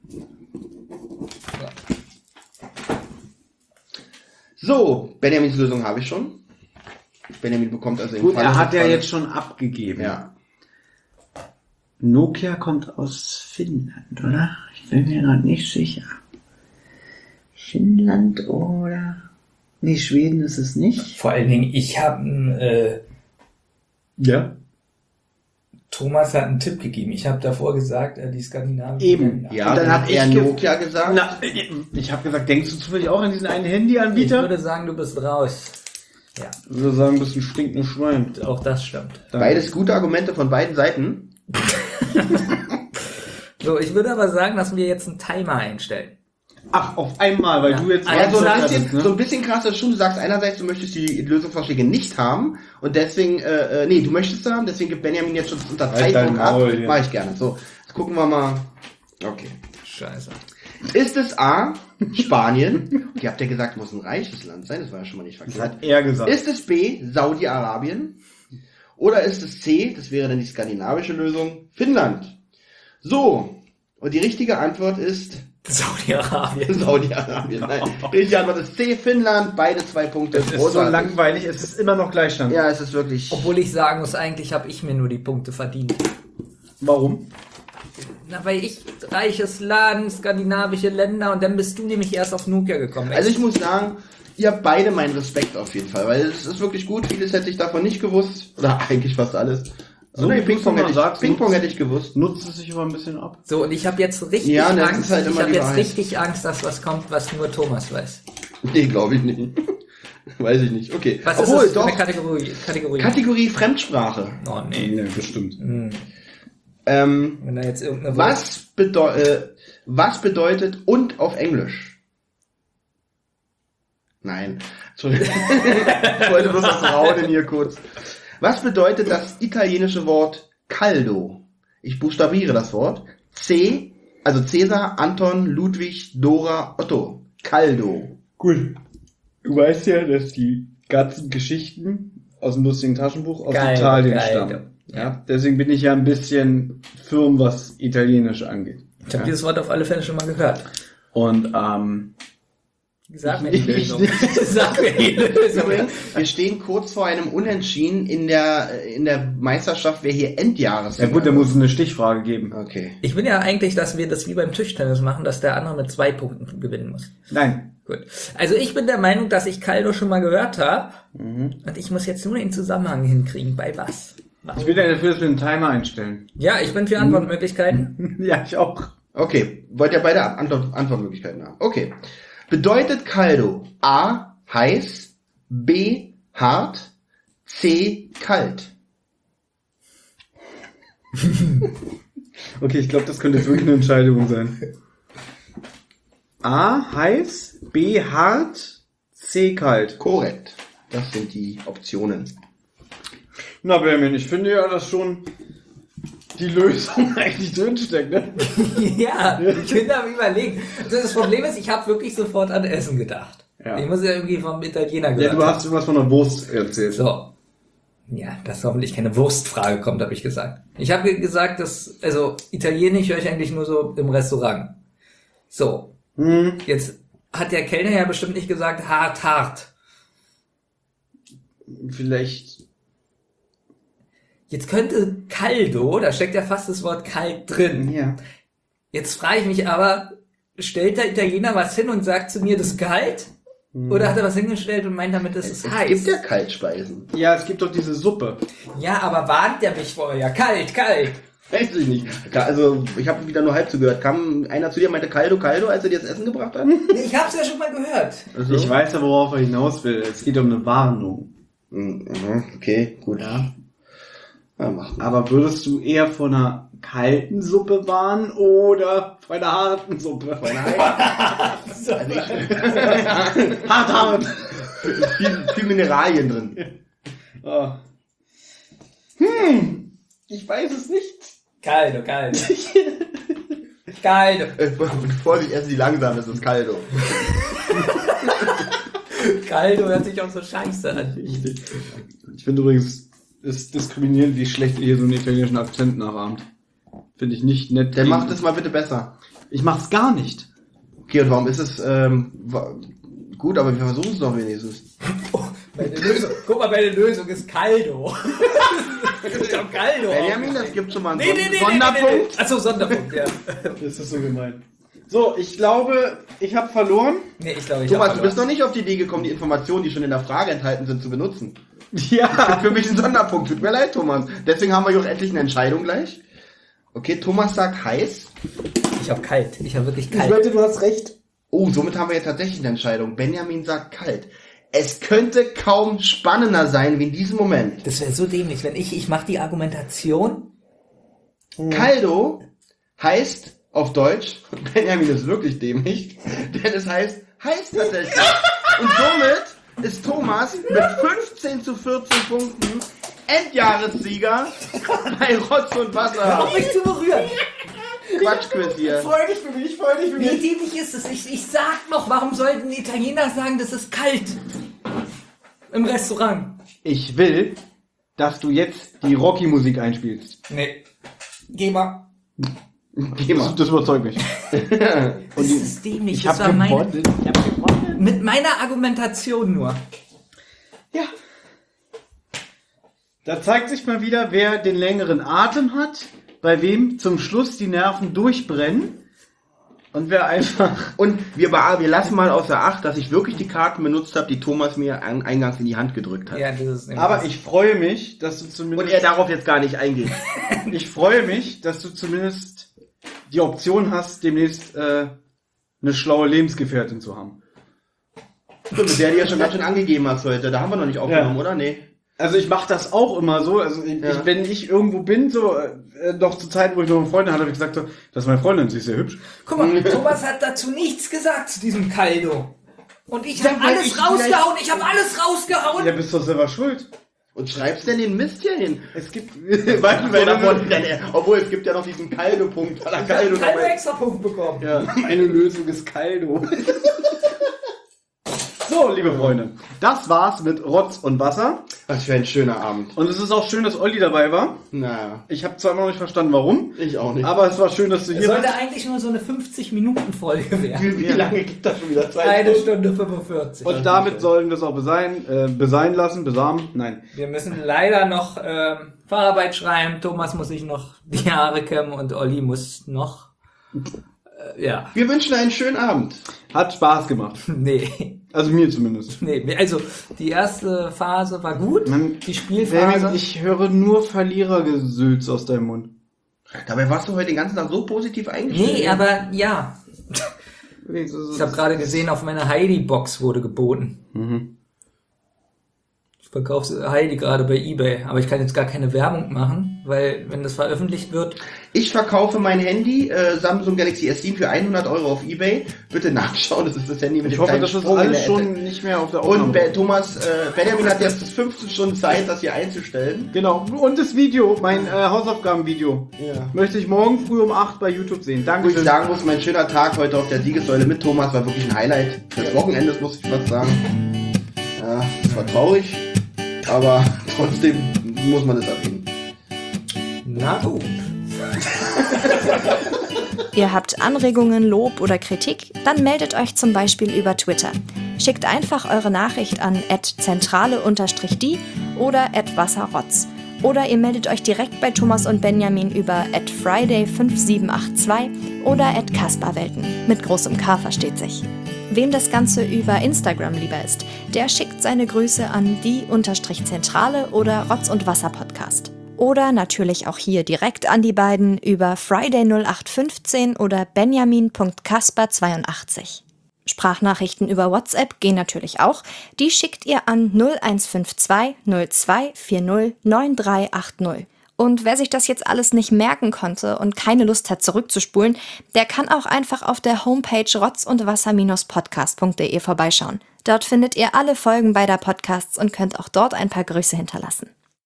So, Benjamins Lösung habe ich schon. Benjamin bekommt also im Gut, Falle er hat des ja Falles- jetzt schon abgegeben. Ja. Nokia kommt aus Finnland, oder? Ich bin mir gerade nicht sicher. Finnland oder... Nee, Schweden ist es nicht. Vor allen Dingen, ich habe Ja. Thomas hat einen Tipp gegeben. Ich habe davor gesagt, die skandinavischen Eben. Länder. Ja, Und dann hat er Nokia gesagt. Na, ich habe gesagt, denkst du zufällig auch an diesen einen Ich Handyanbieter? würde sagen, du bist raus. Ja, Ich würde sagen, du bist ein stinkendes Schwein. auch das stimmt. Beides gute Argumente von beiden Seiten. So, ich würde aber sagen, dass wir jetzt einen Timer einstellen. Ach, auf einmal, weil Ja. du jetzt... Also, So das ein bisschen krass ist schon, du sagst einerseits, du möchtest die Lösungsvorschläge nicht haben und deswegen, du möchtest sie haben, deswegen gibt Benjamin jetzt schon das Unterteilung Halt dein ab. Maul, ja. Mach ich gerne. So, jetzt gucken wir mal. Okay. Scheiße. Ist es A, Spanien? Okay, habt ihr gesagt, muss ein reiches Land sein, das war ja schon mal nicht Das verkehrt. hat er gesagt. Ist es B, Saudi-Arabien? Oder ist es C, das wäre dann die skandinavische Lösung, Finnland? So, und die richtige Antwort ist Saudi-Arabien. Saudi-Arabien. Nein, die richtige Antwort ist C, Finnland, beide 2 Punkte. Es ist so Großartig. langweilig, es ist immer noch Gleichstand. Ja, es ist wirklich... Obwohl ich sagen muss, eigentlich habe ich mir nur die Punkte verdient. Warum? Na, weil ich reiches Land, skandinavische Länder und dann bist du nämlich erst auf Nokia gekommen. Also ich muss sagen, ihr habt beide meinen Respekt auf jeden Fall, weil es ist wirklich gut, vieles hätte ich davon nicht gewusst. Oder eigentlich fast alles. So, nee, wie du Ping-Pong mal sagst, hätte ich gewusst. Nutzt es sich aber ein bisschen ab. So, und ich habe jetzt richtig Ja, das Angst, ist halt ich immer habe die jetzt Wahrheit. richtig Angst, dass was kommt, was nur Thomas weiß. Nee, glaube ich nicht. Weiß ich nicht. Okay. Was Obwohl, ist das doch. für eine Kategorie? Kategorie Fremdsprache. Oh nee. Nee, bestimmt. Wenn da jetzt irgendeine Was bedeutet und auf Englisch? Nein. Entschuldigung. Ich wollte bloß was raunen hier kurz. Was bedeutet das italienische Wort caldo? Ich buchstabiere das Wort. C, also Cäsar, Anton, Ludwig, Dora, Otto. Caldo. Gut. Du weißt ja, dass die ganzen Geschichten aus dem lustigen Taschenbuch aus Geil, Italien geil. stammen. Ja, deswegen bin ich ja ein bisschen firm, was Italienisch angeht. Ich habe dieses Wort auf alle Fälle schon mal gehört. Und Sag mir die Ich Lösung. nicht. Sag mir die Lösung. Übrigens, wir stehen kurz vor einem Unentschieden in der Meisterschaft, wer hier Endjahres. ja gut, da muss es eine Stichfrage geben. Okay. Ich bin ja eigentlich, dass wir das wie beim Tischtennis machen, dass der andere mit 2 Punkten gewinnen muss. Nein. Gut. Also ich bin der Meinung, dass ich Caldo schon mal gehört habe. Und ich muss jetzt nur den Zusammenhang hinkriegen. Bei was? Ich bin ja dafür, dass wir einen Timer einstellen. Ja, ich bin für Antwortmöglichkeiten. Ja, ich auch. Okay, wollt ihr beide Antwortmöglichkeiten haben? Okay. Bedeutet Caldo A, heiß, B, hart, C, kalt? Okay, ich glaube, das könnte jetzt wirklich eine Entscheidung sein. A, heiß, B, hart, C, kalt. Korrekt. Das sind die Optionen. Na, Benjamin, ich finde ja, dass schon die Lösung eigentlich drinsteckt, ne? Ja, ich bin am Überlegen. Also das Problem ist, ich habe wirklich sofort an Essen gedacht. Ja. Ich muss ja irgendwie vom Italiener Ja, gehört du hast was von der Wurst erzählt. So. Ja, dass hoffentlich keine Wurstfrage kommt, habe ich gesagt. Ich habe gesagt, dass, also Italienisch höre ich eigentlich nur so im Restaurant. So, jetzt hat der Kellner ja bestimmt nicht gesagt hart. Vielleicht. Jetzt könnte Caldo, da steckt ja fast das Wort kalt drin. Ja. Jetzt frage ich mich aber, stellt der Italiener was hin und sagt zu mir, das ist kalt? Oder hat er was hingestellt und meint damit, das ist Es heiß? gibt ja Kaltspeisen. Ja, es gibt doch diese Suppe. Ja, aber warnt der mich vorher? Kalt. Weiß ich nicht. Also, ich habe wieder nur halb zugehört. Kam einer zu dir und meinte Caldo, als er dir das Essen gebracht hat? Nee, ich hab's ja schon mal gehört. Also? Ich weiß ja, worauf er hinaus will. Es geht um eine Warnung. Okay, gut. Ja. Ja, mach mal. Aber würdest du eher von einer kalten Suppe warnen oder von einer harten Suppe? Von einer hart. Viel Mineralien drin. Oh. Ich weiß es nicht. Caldo. Caldo. Vorsicht, essen Sie langsam, das ist Caldo. Caldo hört sich auch so scheiße an. Ich finde übrigens, es ist diskriminierend, wie schlecht ihr hier so einen italienischen Akzent nachahmt. Finde ich nicht nett. Dann macht es mal bitte besser. Ich mach's gar nicht. Okay, und warum ist es gut, aber wir versuchen es doch wenigstens. Meine Lösung, guck mal, meine Lösung ist Caldo. Das ist doch Caldo. Benjamin, das gibt schon mal einen Nee. Sonderpunkt. Achso, Sonderpunkt, ja. Das ist so gemein. So, ich glaube, ich habe verloren. Nee, ich glaube, ich Thomas, hab du bist noch nicht auf die Idee gekommen, die Informationen, die schon in der Frage enthalten sind, zu benutzen. Ja. Für mich ein Sonderpunkt. Tut mir leid, Thomas. Deswegen haben wir hier auch endlich eine Entscheidung gleich. Okay, Thomas sagt heiß. Ich habe kalt. Ich habe wirklich Ich kalt. wette, du hast recht. Oh, somit haben wir jetzt tatsächlich eine Entscheidung. Benjamin sagt kalt. Es könnte kaum spannender sein wie in diesem Moment. Das wäre so dämlich, wenn ich mache die Argumentation. Caldo heißt auf Deutsch, und Benjamin ist wirklich dämlich, denn es heißt heiß tatsächlich. Und somit ist Thomas mit 15-14 Punkten Endjahressieger bei Rotz und Wasser. Auf mich zu berühren. Quatschquiz hier. Freu dich für mich. Wie dämlich ist es? Ich sag noch, warum sollten die Italiener sagen, das ist kalt? Im Restaurant. Ich will, dass du jetzt die Rocky-Musik einspielst. Nee. Geh mal. Geh mal. Das überzeugt mich. Das ist dämlich. Ich Das habe war gewonnen. mit meiner Argumentation nur. Ja. Da zeigt sich mal wieder, wer den längeren Atem hat, bei wem zum Schluss die Nerven durchbrennen und wer einfach... Und wir lassen mal außer Acht, dass ich wirklich die Karten benutzt habe, die Thomas mir eingangs in die Hand gedrückt hat. Ja, das ist nämlich Aber ich freue mich, dass du zumindest... Und er darauf jetzt gar nicht eingeht. Ich freue mich, dass du zumindest die Option hast, demnächst eine schlaue Lebensgefährtin zu haben. Mit der du ja schon ganz schön angegeben hast heute. Da haben wir noch nicht aufgenommen, oder? Nee. Also ich mache das auch immer so. Also wenn ich irgendwo bin, so noch zu Zeiten, wo ich noch eine Freundin hatte, habe ich gesagt, so, das ist meine Freundin, sie ist sehr hübsch. Guck mal, Thomas hat dazu nichts gesagt zu diesem Caldo. Und ich habe weil alles ich rausgehauen. Ich habe alles rausgehauen. Ja, bist doch selber schuld. Und schreibst denn den Mist hier hin? Es gibt... Obwohl, es gibt ja noch diesen Caldo-Punkt. Ich habe keinen extra Punkt bekommen. Ja, meine Lösung ist Caldo. So, liebe Freunde, das war's mit Rotz und Wasser. Was für ein schöner Abend. Und es ist auch schön, dass Olli dabei war. Naja, Ich habe zwar immer noch nicht verstanden, warum, ich auch nicht. aber es war schön, dass du hier Sollte warst. eigentlich nur so eine 50-Minuten-Folge werden. Wie lange gibt das schon wieder Zeit? 1 Stunde 45. Und damit sollen wir es auch besein lassen, besamen. Nein. Wir müssen leider noch Fahrarbeit schreiben. Thomas muss sich noch die Haare kämmen und Olli muss noch... ja. Wir wünschen einen schönen Abend. Hat Spaß gemacht. Nee. Also mir zumindest. Nee, also die erste Phase war gut, Man- die Spielphase. Ich höre nur Verlierergesülz aus deinem Mund. Dabei warst du heute den ganzen Tag so positiv eingestellt. Nee, aber ja. Ich habe gerade gesehen, auf meiner Heidi-Box wurde geboten. Mhm. Ich verkaufe Heidi gerade bei eBay, aber ich kann jetzt gar keine Werbung machen, weil wenn das veröffentlicht wird... Ich verkaufe mein Handy, Samsung Galaxy S7 für 100 € auf eBay. Bitte nachschauen, das ist das Handy mit Ich dem hoffe, kleinen das ist Sprung in alles der schon Ecke. nicht mehr auf der Und Aufnahme. Benjamin hat jetzt bis 15 Stunden Zeit, das hier einzustellen. Genau. Und das Video, mein Hausaufgabenvideo, Ja. möchte ich morgen früh um 8 bei YouTube sehen. Wo Danke. ich sagen muss, mein schöner Tag heute auf der Siegessäule mit Thomas war wirklich ein Highlight des Wochenendes, muss ich fast sagen. Ja, das war traurig. aber trotzdem muss man es erwähnen. Na gut. Ihr habt Anregungen, Lob oder Kritik? Dann meldet euch zum Beispiel über Twitter. Schickt einfach eure Nachricht an @zentrale_die oder @wasserrotz. Oder ihr meldet euch direkt bei Thomas und Benjamin über @friday5782 oder @kasperwelten. Mit großem K versteht sich. Wem das Ganze über Instagram lieber ist, der schickt seine Grüße an die_Zentrale oder Rotz und Wasser Podcast. Oder natürlich auch hier direkt an die beiden über Friday0815 oder benjamin.kasper82. Sprachnachrichten über WhatsApp gehen natürlich auch. Die schickt ihr an 0152 0240 9380. Und wer sich das jetzt alles nicht merken konnte und keine Lust hat zurückzuspulen, der kann auch einfach auf der Homepage rotzundwasser-podcast.de vorbeischauen. Dort findet ihr alle Folgen beider Podcasts und könnt auch dort ein paar Grüße hinterlassen.